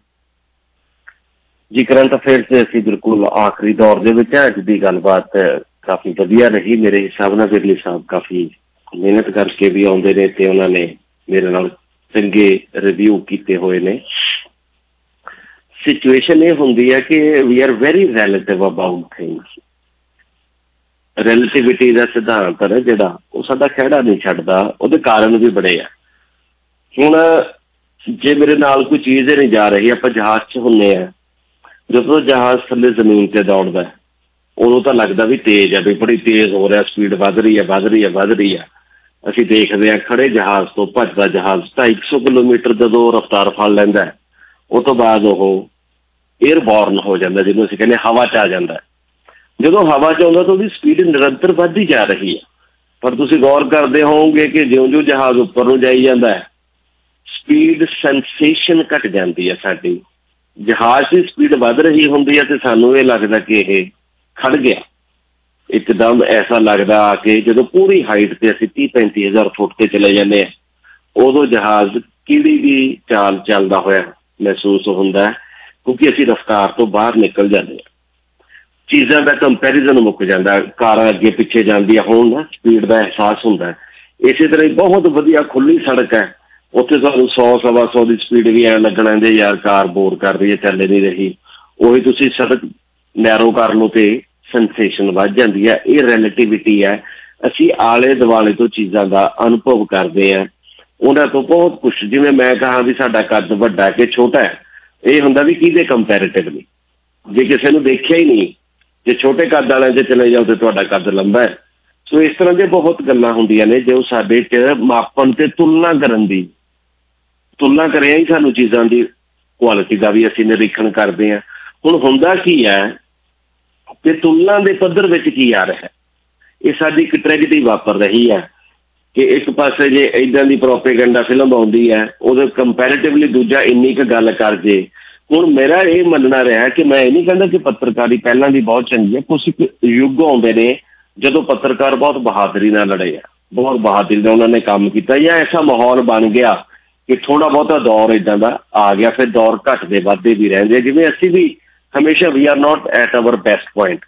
ਜੀ ਕਰੰਟ ਅਫੇਅਰਸ ਦੇ ਅਸੀਂ ਬਿਲਕੁਲ ਆਖਰੀ ਦੌਰ ਦੇ ਵਿੱਚ ਅੱਜ ਦੀ ਗੱਲਬਾਤ ਕਾਫੀ ਵਧੀਆ ਰਹੀ ਮੇਰੇ ਹਿਸਾਬ ਨਾਲ। ਵਿਰਲੀ ਸਾਹਿਬ ਕਾਫੀ ਮਿਹਨਤ ਕਰਕੇ ਵੀ ਆਉਂਦੇ ਨੇ ਤੇ ਉਹਨਾਂ ਨੇ ਮੇਰੇ ਨਾਲ ਚੰਗੇ ਰਿਵਿਊ ਕੀਤੇ ਹੋਏ ਨੇ। ਸਿਚੁਏਸ਼ਨ ਇਹ ਹੁੰਦੀ ਹੈ ਕਿ we are very relative about things. Relativity ਦਾ ਸਿਧਾਂਤ ਹੈ ਜਿਹੜਾ, ਉਹ ਸਾਡਾ ਖਹਿੜਾ ਨਹੀਂ ਛੱਡਦਾ। ਉਹਦੇ ਕਾਰਨ ਵੀ ਬੜੇ ਆ। ਹੁਣ ਜੇ ਮੇਰੇ ਨਾਲ ਕੋਈ ਚੀਜ਼ ਨਹੀਂ ਜਾ ਰਹੀ, ਆਪਾਂ ਜਹਾਜ਼ 'ਚ ਹੁੰਦੇ ਆ, ਜਦੋਂ ਜਹਾਜ਼ ਥੱਲੇ ਜ਼ਮੀਨ ਤੇ ਦੌੜਦਾ ਉਦੋਂ ਤਾਂ ਲੱਗਦਾ ਵੀ ਤੇਜ਼ ਆ, ਵੀ ਬੜੀ ਤੇਜ਼ ਹੋ ਰਿਹਾ, ਸਪੀਡ ਵੱਧ ਰਹੀ ਆ। ਅਸੀਂ ਦੇਖਦੇ ਹਾਂ ਖੜੇ ਜਹਾਜ਼ ਤੋਂ ਭੱਜਦਾ ਜਹਾਜ਼ 250 ਕਿਲੋਮੀਟਰ ਜਦੋਂ ਰਫ਼ਤਾਰ ਫੜ ਲੈਂਦਾ, ਉਹ ਤੋਂ ਬਾਅਦ ਉਹ ਏਅਰਬੋਰਨ ਹੋ ਜਾਂਦਾ, ਜਿਹਨੂੰ ਅਸੀਂ ਕਹਿੰਦੇ ਹਵਾ 'ਚ ਆ ਜਾਂਦਾ। ਜਦੋਂ ਹਵਾ 'ਚ ਆਉਂਦਾ ਤਾਂ ਉਹਦੀ ਸਪੀਡ ਨਿਰੰਤਰ ਵੱਧਦੀ ਜਾ ਰਹੀ ਹੈ, ਪਰ ਤੁਸੀਂ ਗੌਰ ਕਰਦੇ ਹੋਵੋਗੇ ਕਿ ਜਿਉਂ-ਜਿਉਂ ਜਹਾਜ਼ ਉੱਪਰ ਨੂੰ ਜਾਈ ਜਾਂਦਾ ਹੈ, ਸਪੀਡ ਸੈਂਸੇਸ਼ਨ ਘਟ ਜਾਂਦੀ ਹੈ। ਸਾਡੀ ਜਹਾਜ਼ ਦੀ ਸਪੀਡ ਵੱਧ ਰਹੀ ਹੁੰਦੀ ਹੈ ਤੇ ਸਾਨੂੰ ਇਹ ਲੱਗਦਾ ਕਿ ਇਹ ਖੜ ਗਿਆ। ਇੱਕਦਮ ਐਸਾ ਲੱਗਦਾ ਆ ਕਿ ਜਦੋਂ ਪੂਰੀ ਹਾਈਟ ਤੇ ਅਸੀਂ 30-35 ਹਜ਼ਾਰ ਫੁੱਟ ਤੇ ਚਲੇ ਜਾਂਦੇ ਹਾਂ, ਉਦੋਂ ਜਹਾਜ਼ ਕੀੜੀ ਦੀ ਚਾਲ ਚੱਲਦਾ ਹੋਇਆ ਮਹਿਸੂਸ ਹੁੰਦਾ ਹੈ, ਕਿਉਂਕਿ ਅਸੀਂ ਰਫ਼ਤਾਰ ਤੋਂ ਬਾਹਰ ਨਿਕਲ ਜਾਂਦੇ ਹਾਂ। ਚੀਜ਼ਾਂ ਦਾ ਕੰਪੈਰੀਜ਼ਨ ਮੁੱਕ ਜਾਂਦਾ, ਕਾਰਾਂ ਅੱਗੇ ਪਿੱਛੇ ਜਾਂਦੀਆਂ ਹੋਣ ਨਾ, ਸਪੀਡ ਦਾ ਅਹਿਸਾਸ ਹੁੰਦਾ। ਇਸੇ ਤਰ੍ਹਾਂ ਹੀ ਬਹੁਤ ਵਧੀਆ ਖੁੱਲੀ ਸੜਕ ਹੈ, ਉੱਥੇ ਤੁਹਾਨੂੰ 100-125 ਦੀ ਸਪੀਡ ਵੀ ਐਂ ਲੱਗਣਾ ਦੇ ਯਾਰ ਕਾਰ ਬੋਰ ਕਰ ਰਹੀ ਹੈ, ਚੱਲ ਨਹੀਂ ਰਹੀ। ਉਹੀ ਤੁਸੀਂ ਸੜਕ ਨੈਰੋ ਕਰ ਲਓ ਤੇ ਸੈਂਸੇਸ਼ਨ ਵੱਧ ਜਾਂਦੀ ਹੈ। ਇਹ ਰਿਲੇਟਿਵਿਟੀ ਹੈ। ਅਸੀਂ ਆਲੇ ਦੁਆਲੇ ਤੋਂ ਚੀਜ਼ਾਂ ਦਾ ਅਨੁਭਵ ਕਰਦੇ ਹਾਂ, ਉਹਨਾਂ ਤੋਂ ਬਹੁਤ ਕੁਛ। ਜਿਵੇਂ ਮੈਂ ਕਹਾਂ ਵੀ ਸਾਡਾ ਕੱਦ ਵੱਡਾ ਕਿ ਛੋਟਾ ਹੈ, ਇਹ ਹੁੰਦਾ ਵੀ ਕਿਹਦੇ ਕੰਪੈਰੇਟਿਵਲੀ। ਜੇ ਕਿਸੇ ਨੂੰ ਦੇਖਿਆ ਹੀ ਨਹੀਂ, ਜੇ ਛੋਟੇ ਕੱਦ ਵਾਲਿਆਂ 'ਚ ਚਲੇ ਜਾਓ ਤੇ ਤੁਹਾਡਾ ਕੱਦ ਲੰਬਾ ਹੈ। ਸੋ ਇਸ ਤਰ੍ਹਾਂ ਦੀਆਂ ਬਹੁਤ ਗੱਲਾਂ ਹੁੰਦੀਆਂ ਨੇ ਜੋ ਸਾਡੇ 'ਚ ਮਾਪਣ ਤੇ ਤੁਲਨਾ ਕਰਿਆ ਹੀ ਸਾਨੂੰ ਚੀਜ਼ਾਂ ਦੀ ਕੁਆਲਿਟੀ ਦਾ ਵੀ ਅਸੀਂ ਨਿਰੀਖਣ ਕਰਦੇ ਹਾਂ। ਹੁਣ ਹੁੰਦਾ ਕੀ ਹੈ ਕਿ ਤੁਲਨਾ ਦੇ ਪੱਧਰ ਵਿੱਚ ਕੀ ਆ ਰਿਹਾ, ਇਹ ਸਾਡੀ ਇੱਕ ਟ੍ਰੈਜਡੀ ਵਾਪਰ ਰਹੀ ਹੈ ਕਿ ਇੱਕ ਪਾਸੇ ਜੇ ਇੱਦਾਂ ਦੀ ਪ੍ਰੋਪੇਗੈਂਡਾ ਫਿਲਮ ਆਉਂਦੀ ਹੈ, ਉਹਦੇ ਕੰਪੈਰੇਟਿਵਲੀ ਦੂਜਾ ਇੰਨੀ ਕੁ ਗੱਲ ਕਰ ਜੇ। ਹੁਣ ਮੇਰਾ ਇਹ ਮੰਨਣਾ ਰਿਹਾ ਕਿ ਮੈਂ ਇਹ ਨਹੀਂ ਕਹਿੰਦਾ ਕਿ ਪੱਤਰਕਾਰੀ ਪਹਿਲਾਂ ਦੀ ਬਹੁਤ ਚੰਗੀ ਹੈ। ਕੁਛ ਯੁੱਗ ਆਉਂਦੇ ਨੇ ਜਦੋਂ ਪੱਤਰਕਾਰ ਬਹੁਤ ਬਹਾਦਰੀ ਨਾਲ ਲੜੇ ਆ, ਬਹੁਤ ਬਹਾਦਰੀ ਨਾਲ ਉਹਨਾਂ ਨੇ ਕੰਮ ਕੀਤਾ, ਜਾਂ ਐਸਾ ਮਾਹੌਲ ਬਣ ਗਿਆ ਕਿ ਥੋੜ੍ਹਾ ਬਹੁਤਾ ਦੌਰ ਇੱਦਾਂ ਦਾ ਆ ਗਿਆ, ਫਿਰ ਦੌਰ ਘੱਟਦੇ ਵੱਧਦੇ ਵੀ ਰਹਿੰਦੇ। ਜਿਵੇਂ ਅਸੀਂ ਵੀ ਹਮੇਸ਼ਾ we are not at our best point.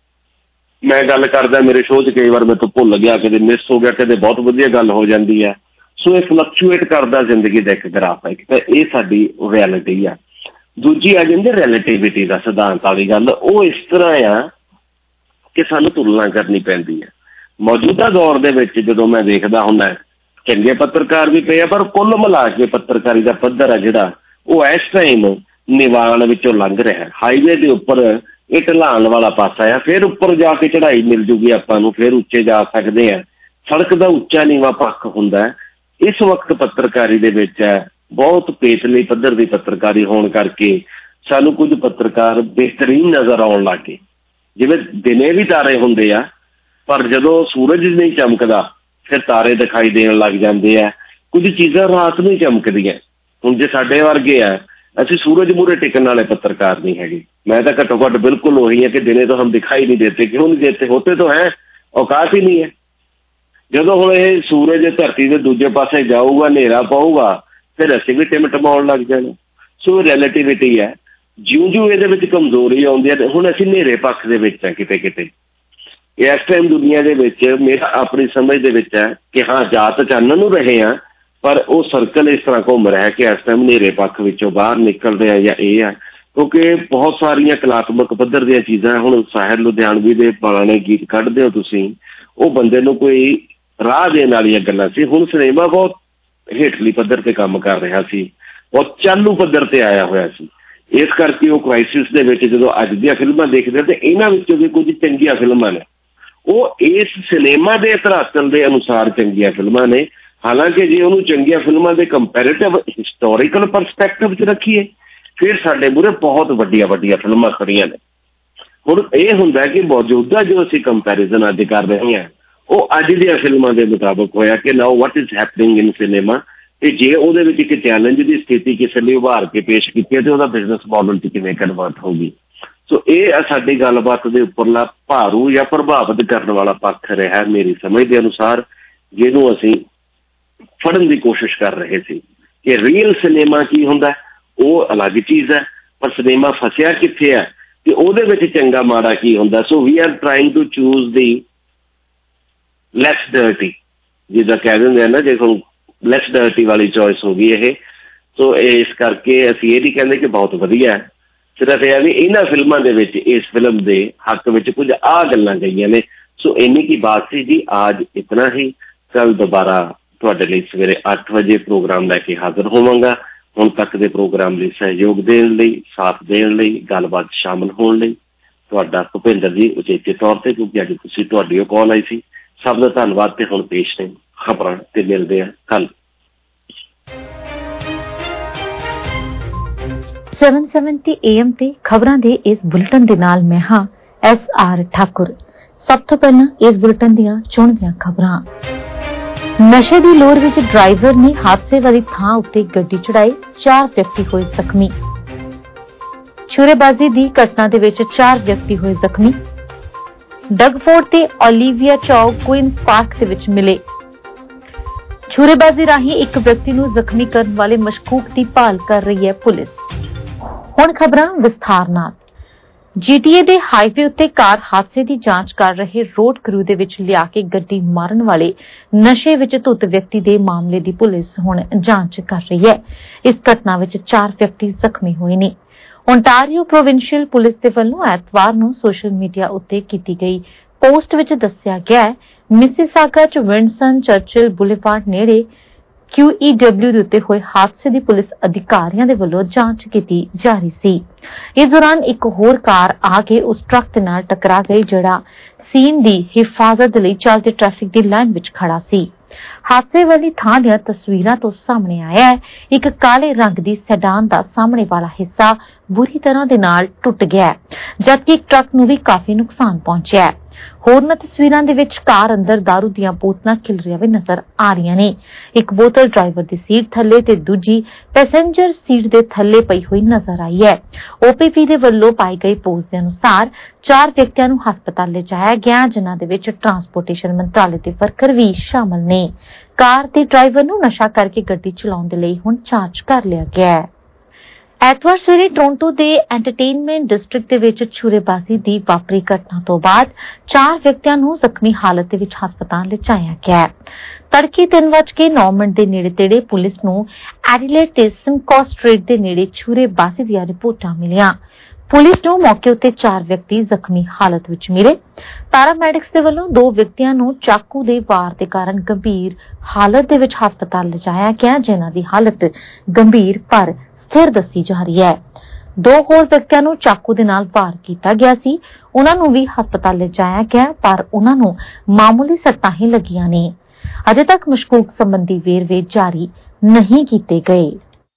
ਮੈਂ ਗੱਲ ਕਰਦਾ ਮੇਰੇ ਸ਼ੋਅ 'ਚ ਕਈ ਵਾਰ ਮੇਰੇ ਤੋਂ ਭੁੱਲ ਗਿਆ, ਕਦੇ ਮਿਸ ਹੋ ਗਿਆ, ਕਦੇ ਬਹੁਤ ਵਧੀਆ ਗੱਲ ਹੋ ਜਾਂਦੀ ਹੈ। ਸੋ ਇਹ ਫਲਕਚੁਏਟ ਕਰਦਾ ਜ਼ਿੰਦਗੀ ਦਾ ਇੱਕ ਗ੍ਰਾਫ ਹੈ। ਤਾਂ ਇਹ ਸਾਡੀ ਰਿਐਲਿਟੀ ਆ। ਦੂਜੀ ਆ ਜਾਂਦੀ ਰਿਲੇਟਿਵਿਟੀ ਦਾ ਸਿਧਾਂਤ ਵਾਲੀ ਗੱਲ। ਉਹ ਇਸ ਤਰ੍ਹਾਂ ਆ ਕਿ ਸਾਨੂੰ ਤੁਲਨਾ ਕਰਨੀ ਪੈਂਦੀ ਹੈ। ਮੌਜੂਦਾ ਦੌਰ ਦੇ ਵਿੱਚ ਜਦੋਂ ਮੈਂ ਦੇਖਦਾ ਹੁੰਦਾ, ਚੰਗੇ ਪੱਤਰਕਾਰ ਵੀ ਪਏ ਆ, ਪਰ ਕੁੱਲ ਮਿਲਾ ਕੇ ਪੱਤਰਕਾਰੀ ਦਾ ਪੱਧਰ ਆ ਜਿਹੜਾ, ਉਹ ਇਸ ਟਾਈਮ ਨਿਵਾਣ ਵਿੱਚੋਂ ਲੰਘ ਰਿਹਾ। ਹਾਈਵੇ ਦੇ ਉੱਪਰ ਇਹ ਢਲਾਣ ਵਾਲਾ ਪਾਸਾ ਆ, ਫਿਰ ਉੱਪਰ ਜਾ ਕੇ ਚੜ੍ਹਾਈ ਮਿਲ ਜੂਗੀ ਆਪਾਂ ਨੂੰ, ਫਿਰ ਉੱਚੇ ਜਾ ਸਕਦੇ ਆ। ਸੜਕ ਦਾ ਉੱਚਾ ਨੀਵਾਂ ਪੱਖ ਹੁੰਦਾ। ਇਸ ਵਕਤ ਪੱਤਰਕਾਰੀ ਦੇ ਵਿੱਚ ਬਹੁਤ ਪੇਤਲੇ ਪੱਧਰ ਦੀ ਪੱਤਰਕਾਰੀ ਹੋਣ ਕਰਕੇ ਸਾਨੂੰ ਕੁਝ ਪੱਤਰਕਾਰ ਬਿਹਤਰੀਨ ਨਜ਼ਰ ਆਉਣ ਲੱਗ ਗਏ। ਜਿਵੇਂ ਦਿਨੇ ਵੀ ਤਾਰੇ ਹੁੰਦੇ ਆ, ਪਰ ਜਦੋਂ ਸੂਰਜ ਨਹੀਂ ਚਮਕਦਾ ਫਿਰ ਤਾਰੇ ਦਿਖਾਈ ਦੇਣ ਲੱਗ ਜਾਂਦੇ ਆ। ਕੁਝ ਚੀਜ਼ਾਂ ਰਾਤ ਨੂੰ ਹੀ ਚਮਕਦੀਆਂ। ਹੁਣ ਜੇ ਸਾਡੇ ਵਰਗੇ ਆ, ਅਸੀਂ ਸੂਰਜ ਮੂਹਰੇ ਟਿਕਣ ਵਾਲੇ ਪੱਤਰਕਾਰ ਨਹੀਂ ਹੈਗੇ। ਮੈਂ ਤਾਂ ਘੱਟੋ ਘੱਟ ਬਿਲਕੁਲ ਉਹੀ ਹੈ ਕਿ ਦਿਨੇ ਤੋਂ ਹਮ ਦਿਖਾਈ ਨਹੀਂ ਦੇਤੇ। ਕਿਉਂ ਨਹੀਂ ਦੇਤੇ? ਹੋਤੇ ਤਾਂ ਹੈ, ਔਕਾਤ ਹੀ ਨਹੀਂ ਹੈ। ਜਦੋਂ ਹੁਣ ਇਹ ਸੂਰਜ ਧਰਤੀ ਦੇ ਦੂਜੇ ਪਾਸੇ ਜਾਊਗਾ, ਹਨੇਰਾ ਪਾਊਗਾ, ਫਿਰ ਅਸੀਂ ਵੀ ਟਿਮਟਮਾਉਣ ਲੱਗ ਜਾਣਾ। ਸੋ ਰਿਲੇਟਿਵਿਟੀ ਹੈ। ਜਿਉਂ-ਜਿਉਂ ਇਹਦੇ ਵਿੱਚ ਕਮਜ਼ੋਰੀ ਆਉਂਦੀ ਹੈ, ਤੇ ਹੁਣ ਅਸੀਂ ਹਨੇਰੇ ਪੱਖ ਦੇ ਵਿੱਚ ਹੈ ਕਿਤੇ। ਇਸ ਟਾਈਮ ਦੁਨੀਆ ਦੇ ਵਿੱਚ ਮੇਰਾ ਆਪਣੀ ਸਮਝ ਦੇ ਵਿੱਚ ਹੈ ਕਿ ਹਾਂ ਜਾਤ ਚਾਨਣ ਨੂੰ ਰਹੇ ਹਾਂ, ਪਰ ਉਹ ਸਰਕਲ ਇਸ ਤਰ੍ਹਾਂ ਘੁੰਮ ਰਿਹਾ ਕਿ ਇਸ ਟਾਈਮ ਹਨੇਰੇ ਪੱਖ ਵਿੱਚੋਂ ਬਾਹਰ ਨਿਕਲ ਰਿਹਾ। ਜਾਂ ਇਹ ਹੈ ਕਿਉਂਕਿ ਬਹੁਤ ਸਾਰੀਆਂ ਕਲਾਤਮਕ ਪੱਧਰ ਦੀਆਂ ਚੀਜ਼ਾਂ। ਹੁਣ ਸਾਹਿਲ ਲੁਧਿਆਣਵੀ ਦੇ ਪੁਰਾਣੇ ਗੀਤ ਕੱਢਦੇ ਹੋ ਤੁਸੀਂ, ਉਹ ਬੰਦੇ ਨੂੰ ਕੋਈ ਰਾਹ ਦੇਣ ਵਾਲੀਆਂ ਗੱਲਾਂ ਸੀ। ਹੁਣ ਸਿਨੇਮਾ ਬਹੁਤ ਹੇਠਲੀ ਪੱਧਰ ਤੇ ਕੰਮ ਕਰ ਰਿਹਾ ਸੀ, ਬਹੁਤ ਚਾਲੂ ਪੱਧਰ ਤੇ ਆਇਆ ਹੋਇਆ ਸੀ। ਇਸ ਕਰਕੇ ਉਹ ਕ੍ਰਾਈਸਿਸ ਦੇ ਵਿੱਚ ਜਦੋਂ ਅੱਜ ਦੀਆਂ ਫਿਲਮਾਂ ਦੇਖਦੇ ਤੇ ਇਹਨਾਂ ਵਿੱਚੋਂ ਵੀ ਕੁਝ ਚੰਗੀਆਂ ਫਿਲਮਾਂ ਨੇ, ਉਹ ਇਸ ਸਿਨੇਮਾ ਦੇ ਧਰਾਤਲ ਦੇ ਅਨੁਸਾਰ ਚੰਗੀਆਂ ਫਿਲਮਾਂ ਨੇ। ਹਾਲਾਂਕਿ ਜੇ ਉਹਨੂੰ ਚੰਗੀਆਂ ਫਿਲਮਾਂ ਦੇ ਕੰਪੈਰੇਟਿਵ ਹਿਸਟੋਰੀਕਲ ਪਰਸਪੈਕਟਿਵ 'ਚ ਰੱਖੀਏ, ਫਿਰ ਸਾਡੇ ਮੂਹਰੇ ਬਹੁਤ ਵੱਡੀਆਂ ਫਿਲਮਾਂ ਖੜੀਆਂ ਨੇ। ਹੁਣ ਇਹ ਹੁੰਦਾ ਕਿ ਮੌਜੂਦਾ ਜੋ ਅਸੀਂ ਕੰਪੈਰੀਜ਼ਨ ਅੱਜ ਕਰ ਰਹੇ ਹਾਂ, ਉਹ ਅੱਜ ਦੀਆਂ ਫਿਲਮਾਂ ਦੇ ਮੁਤਾਬਕ ਹੋਇਆ ਕਿ now what is happening in cinema. ਤੇ ਜੇ ਉਹਦੇ ਵਿੱਚ ਇੱਕ ਚੈਲੰਜ ਦੀ ਸਥਿਤੀ ਕਿਸੇ ਲਈ ਉਭਾਰ ਕੇ ਪੇਸ਼ ਕੀਤੀ ਹੈ, ਤੇ ਉਹਦਾ ਬਿਜ਼ਨਸ ਮਾਡਲ 'ਚ ਕਿਵੇਂ ਕਨਵਰਟ ਹੋਊਗੀ। ਸੋ ਇਹ ਸਾਡੀ ਗੱਲਬਾਤ ਦੇ ਉੱਪਰਲਾ ਭਾਰੂ ਜਾਂ ਪ੍ਰਭਾਵਿਤ ਕਰਨ ਵਾਲਾ ਪੱਖ ਰਿਹਾ ਮੇਰੀ ਸਮਝ ਦੇ ਅਨੁਸਾਰ, ਜਿਹਨੂੰ ਅਸੀਂ ਫੜਨ ਦੀ ਕੋਸ਼ਿਸ਼ ਕਰ ਰਹੇ ਸੀ ਕਿ ਰੀਅਲ ਸਿਨੇਮਾ ਕੀ ਹੁੰਦਾ। ਉਹ ਅਲੱਗ ਚੀਜ਼ ਹੈ, ਪਰ ਸਿਨੇਮਾ ਫਸਿਆ ਕਿੱਥੇ ਹੈ ਤੇ ਉਹਦੇ ਵਿੱਚ ਚੰਗਾ ਮਾੜਾ ਕੀ ਹੁੰਦਾ। So we are trying to choose the less dirty, ਜਿੱਦਾਂ ਕਹਿ ਦਿੰਦੇ ਆ ਨਾ, ਜੇ ਹੁਣ ਲੈਸ ਡਰਟੀ ਵਾਲੀ ਚੋਇਸ ਹੋ ਗਈ ਇਹ। ਸੋ ਇਸ ਕਰਕੇ ਅਸੀਂ ਇਹ ਨਹੀਂ ਕਹਿੰਦੇ ਕਿ ਬਹੁਤ ਵਧੀਆ ਹੈ, ਸਿਰਫ ਇਹ ਵੀ ਇਹਨਾਂ ਫਿਲਮਾਂ ਦੇ ਵਿੱਚ ਇਸ ਫਿਲਮ ਦੇ ਹੱਕ ਵਿੱਚ ਕੁਝ ਆਹ ਗੱਲਾਂ ਗਈਆਂ ਨੇ। ਸੋ ਇੰਨੀ ਕੀ ਬਾਤ ਸੀ ਜੀ। ਅੱਜ ਇਤਨਾ ਹੀ। ਕੱਲ ਦੁਬਾਰਾ ਤੁਹਾਡੇ ਲਈ ਸਵੇਰੇ 8 ਵਜੇ ਪ੍ਰੋਗਰਾਮ ਲੈ ਕੇ ਹਾਜ਼ਰ ਹੋਵਾਂਗਾ। ਹੁਣ ਤੱਕ ਦੇ ਪ੍ਰੋਗਰਾਮ ਲਈ ਸਹਿਯੋਗ ਦੇਣ ਲਈ, ਸਾਥ ਦੇਣ ਲਈ, ਗੱਲਬਾਤ ਸ਼ਾਮਲ ਹੋਣ ਲਈ ਤੁਹਾਡਾ ਭੁਪਿੰਦਰ ਜੀ ਉਚੇਚੇ ਤੌਰ ਤੇ, ਕਿਉਂਕਿ ਅੱਜ ਤੁਸੀਂ ਤੁਹਾਡੀ ਉਹ ਕਾਲ ਆਈ ਸੀ। ਸਭ ਦਾ ਧੰਨਵਾਦ ਤੇ ਹੁਣ ਪੇਸ਼ ਨੇ ਖਬਰਾਂ ਤੇ ਮਿਲਦੇ ਆ ਕੱਲ। 770 AM ਤੇ ਖਬਰਾਂ ਦੇ ਇਸ ਬੁਲੇਟਿਨ ਦੇ ਨਾਲ ਮੈਂ ਹਾਂ SR ਠਾਕੁਰ। ਸਭ ਤੋਂ ਪਹਿਲਾਂ ਇਸ ਬੁਲੇਟਿਨ ਦੀਆਂ ਚੁਣਵੀਆਂ ਖਬਰਾਂ। ਨਸ਼ੇ ਦੀ ਲੋਰ ਵਿੱਚ ਡਰਾਈਵਰ ਨੇ ਹਾਦਸੇ ਵਾਲੀ ਥਾਂ ਉੱਤੇ ਗੱਡੀ ਚੜਾਈ, 4 ਵਿਅਕਤੀ ਹੋਏ ਜ਼ਖਮੀ। ਛੁਰੇਬਾਜ਼ੀ ਦੀ ਘਟਨਾ ਦੇ ਵਿੱਚ 4 ਵਿਅਕਤੀ ਹੋਏ ਜ਼ਖਮੀ। ਡਗਫੋਰਡ ਤੇ ਓਲੀਵੀਆ ਚੌਕ ਕੁਇਨਸ ਪਾਰਕ ਦੇ ਵਿੱਚ ਮਿਲੇ। ਛੁਰੇਬਾਜ਼ੀ ਰਾਹੀਂ ਇੱਕ ਵਿਅਕਤੀ ਨੂੰ ਜ਼ਖਮੀ ਕਰਨ ਵਾਲੇ ਮਸ਼ਕੂਕ ਦੀ ਭਾਲ ਕਰ ਰਹੀ ਹੈ ਪੁਲਿਸ। ਹੁਣ ਖਬਰਾਂ ਵਿਸਥਾਰ ਨਾਲ। GTA ਦੇ ਹਾਈਵੇ ਉੱਤੇ ਕਾਰ ਹਾਦਸੇ ਦੀ ਜਾਂਚ ਕਰ ਰਹੇ ਰੋਡ ਕਰੂ ਦੇ ਵਿੱਚ ਲਿਆ ਕੇ ਗੱਡੀ ਮਾਰਨ ਵਾਲੇ ਨਸ਼ੇ ਵਿੱਚ ਧੁੱਤ ਵਿਅਕਤੀ ਦੇ ਮਾਮਲੇ ਦੀ ਪੁਲਿਸ ਹੁਣ ਜਾਂਚ ਕਰ ਰਹੀ ਹੈ। ਇਸ ਘਟਨਾ ਵਿੱਚ 4 ਵਿਅਕਤੀ ਜ਼ਖਮੀ ਹੋਏ ਨੇ। ਓਨਟਾਰੀਓ ਪ੍ਰੋਵਿੰਸ਼ੀਅਲ ਪੁਲਿਸ ਦੇ ਵੱਲੋਂ ਐਤਵਾਰ ਨੂੰ ਸੋਸ਼ਲ ਮੀਡੀਆ ਉੱਤੇ ਕੀਤੀ ਗਈ ਪੋਸਟ ਵਿੱਚ ਦੱਸਿਆ ਗਿਆ ਹੈ, ਮਿਸੀਸਾਗਾ 'ਚ ਵਿੰਡਸਨ ਚਰਚਿਲ ਬੁਲੇਵਾਰਡ ਨੇੜੇ QEW ਦੇ ਉੱਤੇ ਹੋਏ ਹਾਦਸੇ ਦੀ ਪੁਲਿਸ ਅਧਿਕਾਰੀਆਂ ਦੇ ਵੱਲੋਂ ਜਾਂਚ ਕੀਤੀ ਜਾ ਰਹੀ ਸੀ। ਇਸ ਦੌਰਾਨ ਇੱਕ ਹੋਰ ਕਾਰ ਆ ਕੇ ਉਸ ਟਰੱਕ ਦੇ ਨਾਲ ਟਕਰਾ ਗਈ, ਜਿਹੜਾ ਸੀਨ ਦੀ ਹਿਫਾਜ਼ਤ ਲਈ ਚੱਲਦੇ ਟ੍ਰੈਫਿਕ ਦੀ ਲਾਈਨ ਵਿੱਚ ਖੜਾ ਸੀ। ਹਾਦਸੇ ਵਾਲੀ ਥਾਂ ਦੀਆਂ ਤਸਵੀਰਾਂ ਤੋਂ ਸਾਹਮਣੇ ਆਇਆ ਹੈ, ਇੱਕ ਕਾਲੇ ਰੰਗ ਦੀ ਸੈਡਾਨ ਦਾ ਸਾਹਮਣੇ ਵਾਲਾ ਹਿੱਸਾ ਬੁਰੀ ਤਰ੍ਹਾਂ ਦੇ ਨਾਲ ਟੁੱਟ ਗਿਆ, ਜਦਕਿ ਇੱਕ ਟਰੱਕ ਨੂੰ ਵੀ ਕਾਫੀ ਨੁਕਸਾਨ ਪਹੁੰਚਿਆ। ਹੋਰਨਾਂ ਤਸਵੀਰਾਂ ਦੇ ਵਿੱਚ ਕਾਰ ਅੰਦਰ ਦਾਰੂ ਦੀਆਂ ਬੋਤਲਾਂ ਖਿਲਰੀਆਂ ਵੀ ਨਜ਼ਰ ਆ ਰਹੀਆਂ ਨੇ। ਇੱਕ ਬੋਤਲ ਡਰਾਈਵਰ ਦੀ ਸੀਟ ਥੱਲੇ ਤੇ ਦੂਜੀ ਪੈਸੇਂਜਰ ਸੀਟ ਦੇ ਥੱਲੇ ਪਈ ਹੋਈ ਨਜ਼ਰ ਆਈ ਹੈ। OPP ਦੇ ਵੱਲੋਂ ਪਾਈ ਗਈ ਪੋਸਟ ਦੇ ਅਨੁਸਾਰ 4 ਵਿਅਕਤੀਆਂ ਨੂੰ ਹਸਪਤਾਲ ਲਿਜਾਇਆ ਗਿਆ, ਜਿਨ੍ਹਾਂ ਦੇ ਵਿੱਚ ਟਰਾਂਸਪੋਰਟੇਸ਼ਨ ਮੰਤਰਾਲੇ ਦੇ ਵਰਕਰ ਵੀ ਸ਼ਾਮਲ ਨੇ। ਕਾਰ ਦੇ ਡਰਾਈਵਰ ਨੂੰ ਨਸ਼ਾ ਕਰਕੇ ਗੱਡੀ ਚਲਾਉਣ ਦੇ ਲਈ ਹੁਣ ਚਾਰਜ ਕਰ ਲਿਆ ਗਿਆ ਹੈ। ਐਤਵਾਰ ਸਵੇਰੇ ਟੋਰਾਂਟੋ ਦੇ ਐਂਟਰਟੇਨਮੈਂਟ ਡਿਸਟ੍ਰਿਕਟ ਦੇ ਵਿੱਚ ਛੁਰੇਬਾਜ਼ੀ ਦੀ ਵਾਪਰੀ ਘਟਨਾ ਤੋਂ ਬਾਅਦ 4 ਵਿਅਕਤੀਆਂ ਨੂੰ ਜ਼ਖਮੀ ਹਾਲਤ ਦੇ ਵਿੱਚ ਹਸਪਤਾਲ ਲਿਜਾਇਆ ਗਿਆ। ਤੜਕੇ 3:09 ਦੇ ਨੇੜੇ ਤੇੜੇ ਪੁਲਿਸ ਨੂੰ ਐਡੀਲੇਡ ਤੇ ਸਿੰਕੋ ਸਟਰੀਟ ਦੇ ਨੇੜੇ ਛੁਰੇਬਾਜ਼ੀ ਦੀਆਂ ਰਿਪੋਰਟਾਂ ਮਿਲੀਆਂ। ਪੁਲਿਸ ਨੂੰ ਮੌਕੇ ਉੱਤੇ 4 ਵਿਅਕਤੀ ਜ਼ਖਮੀ ਹਾਲਤ ਵਿੱਚ ਮਿਲੇ। ਪੈਰਾਮੈਡਿਕਸ ਦੇ ਵੱਲੋਂ 2 ਵਿਅਕਤੀਆਂ ਨੂੰ ਚਾਕੂ ਦੇ ਵਾਰ ਦੇ ਕਾਰਨ ਗੰਭੀਰ ਹਾਲਤ ਦੇ ਵਿੱਚ ਹਸਪਤਾਲ ਲਿਜਾਇਆ ਗਿਆ, ਜਿਨ੍ਹਾਂ ਦੀ ਹਾਲਤ ਗੰਭੀਰ ਪਰ ਸਥਿਰ ਦੱਸੀ ਜਾ ਰਹੀ ਹੈ। 2 ਹੋਰ ਵਿਅਕਤੀਆਂ ਨੂੰ ਚਾਕੂ ਦੇ ਨਾਲ ਵਾਰ ਕੀਤਾ ਗਿਆ ਸੀ, ਉਹਨਾਂ ਨੂੰ ਵੀ ਹਸਪਤਾਲ ਲਿਜਾਇਆ ਗਿਆ, ਪਰ ਉਹਨਾਂ ਨੂੰ ਮਾਮੂਲੀ ਸੱਟਾਂ ਹੀ ਲੱਗੀਆਂ ਨੇ। ਅਜੇ ਤੱਕ ਮਸ਼ਕੂਕ ਸੰਬੰਧੀ ਵੇਰਵੇ ਜਾਰੀ ਨਹੀਂ ਕੀਤੇ ਗਏ।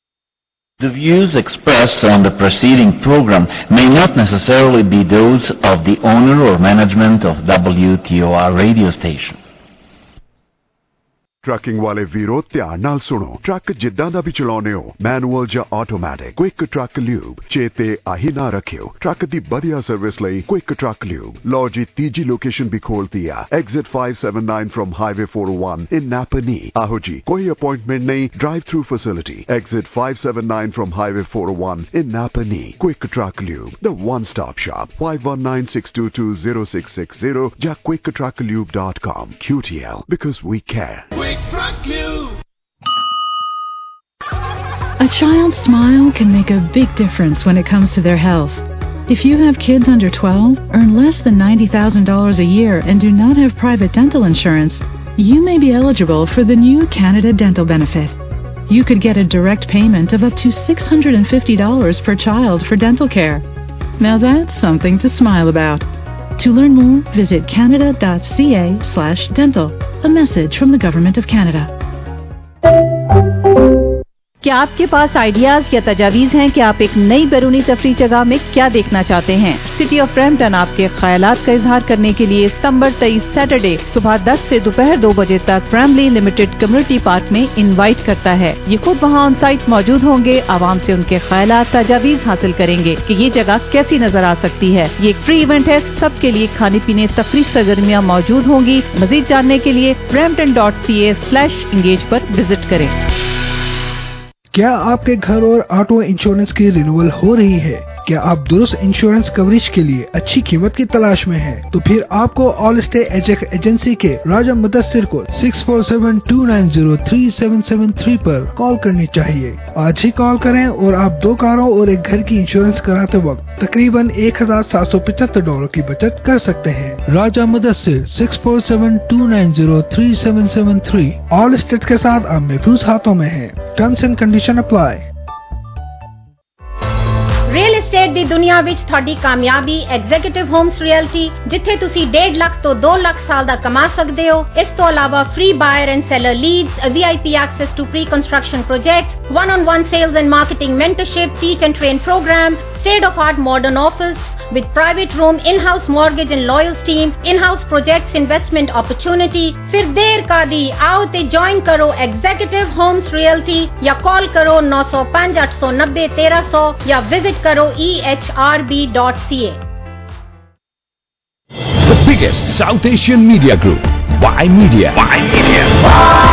The views expressed on the preceding program may not necessarily be those of the owner or management of WTOR radio station. Trucking ਵਾਲੇ ਵੀਰੋ ਧਿਆਨ ਨਾਲ ਸੁਣੋ। ਟਰੱਕ ਜਿੱਦਾਂ ਦਾ ਵੀ ਚਲਾਉਨੇ ਹੋ, ਮੈਨੂਅਲ ਜਾਂ ਆਟੋਮੈਟਿਕ, ਕੁਇਕ ਟਰੱਕ ਲਿਊਬ ਚੇਤੇ ਆਹੀ ਨਾ ਰੱਖਿਓ। ਟਰੱਕ ਦੀ ਵਧੀਆ ਸਰਵਿਸ ਲਈ ਕੁਇਕ ਟਰੱਕ ਲਿਊਬ। ਲਓ ਜੀ, ਤੀਜੀ ਲੋਕੇਸ਼ਨ ਵੀ ਖੋਲਤੀ ਆ, exit 579 from highway 401 in Napanee. ਆਹੋ ਜੀ, ਕੋਈ ਅਪਾਇੰਟਮੈਂਟ ਨਹੀਂ, drive through facility. Exit 579 from highway 401 in Napanee. Quick truck lube, the one stop shop, 5196220660 ਜਾਂ quicktrucklube.com. QTL, because we care. A child's smile can make a big difference when it comes to their health. If you have kids under 12, earn less than $90,000 a year, and do not have private dental insurance, you may be eligible for the new Canada Dental Benefit. You could get a direct payment of up to $650 per child for dental care. Now that's something to smile about. To learn more, visit canada.ca/dental. A message from the Government of Canada. क्या आपके पास आइडियाज या तजावीज हैं कि आप एक नई बैरूनी तफरी जगह में क्या देखना चाहते हैं? सिटी ऑफ ब्रैम्पटन आपके ख्यालात का इजहार करने के लिए सितंबर 23 सैटरडे सुबह 10 से दोपहर 2 बजे तक ब्रैमली लिमिटेड कम्युनिटी पार्क में इनवाइट करता है। ये खुद वहाँ ऑन साइट मौजूद होंगे, आवाम से उनके ख्यालात तजावीज हासिल करेंगे कि ये जगह कैसी नजर आ सकती है। ये एक फ्री इवेंट है, सबके लिए खाने पीने तफरी सरगर्मियाँ मौजूद होंगी। मजीद जानने के लिए brampton.ca/engage पर विजिट करें। क्या आपके घर और ऑटो इंश्योरेंस की रिन्यूअल हो रही है? क्या आप दुरुस्त इंश्योरेंस कवरेज के लिए अच्छी कीमत की तलाश में हैं? तो फिर आपको ऑल स्टे एजेक एजेंसी के राजा मुदस्सिर को 6472903773 पर कॉल करनी चाहिए। आज ही कॉल करें और आप 2 कारों और एक घर की इंश्योरेंस कराते वक्त तकरीबन $1,775 की बचत कर सकते हैं। राजा मुदस्सिर 6472903773 ऑल स्टेट के साथ आप महफूज हाथों में हैं। Terms and condition apply. Real estate ਦੀ ਦੁਨੀਆ ਵਿੱਚ ਤੁਹਾਡੀ ਕਾਮਯਾਬੀ ਐਗਜ਼ੀਕਿਊਟਿਵ ਹੋਮਸ ਰਿਐਲਟੀ ਜਿੱਥੇ ਤੁਸੀਂ 1.5 ਲੱਖ ਤੋਂ 2 ਲੱਖ ਸਾਲ ਦਾ ਕਮਾ ਸਕਦੇ ਹੋ। ਇਸ ਤੋਂ ਇਲਾਵਾ free buyer and seller leads, VIP access to pre-construction projects, one-on-one sales and marketing mentorship, teach and train program, state-of-art modern office with private room, in-house mortgage and lawyers team, in-house projects investment opportunity। फिर देर का दी, आओ ते ज्वाइन करो एग्जीक्यूटिव होम्स रियल्टी या कॉल करो 905 890 1300 या विजिट करो ehrb.ca। The biggest South Asian media group, Y Media.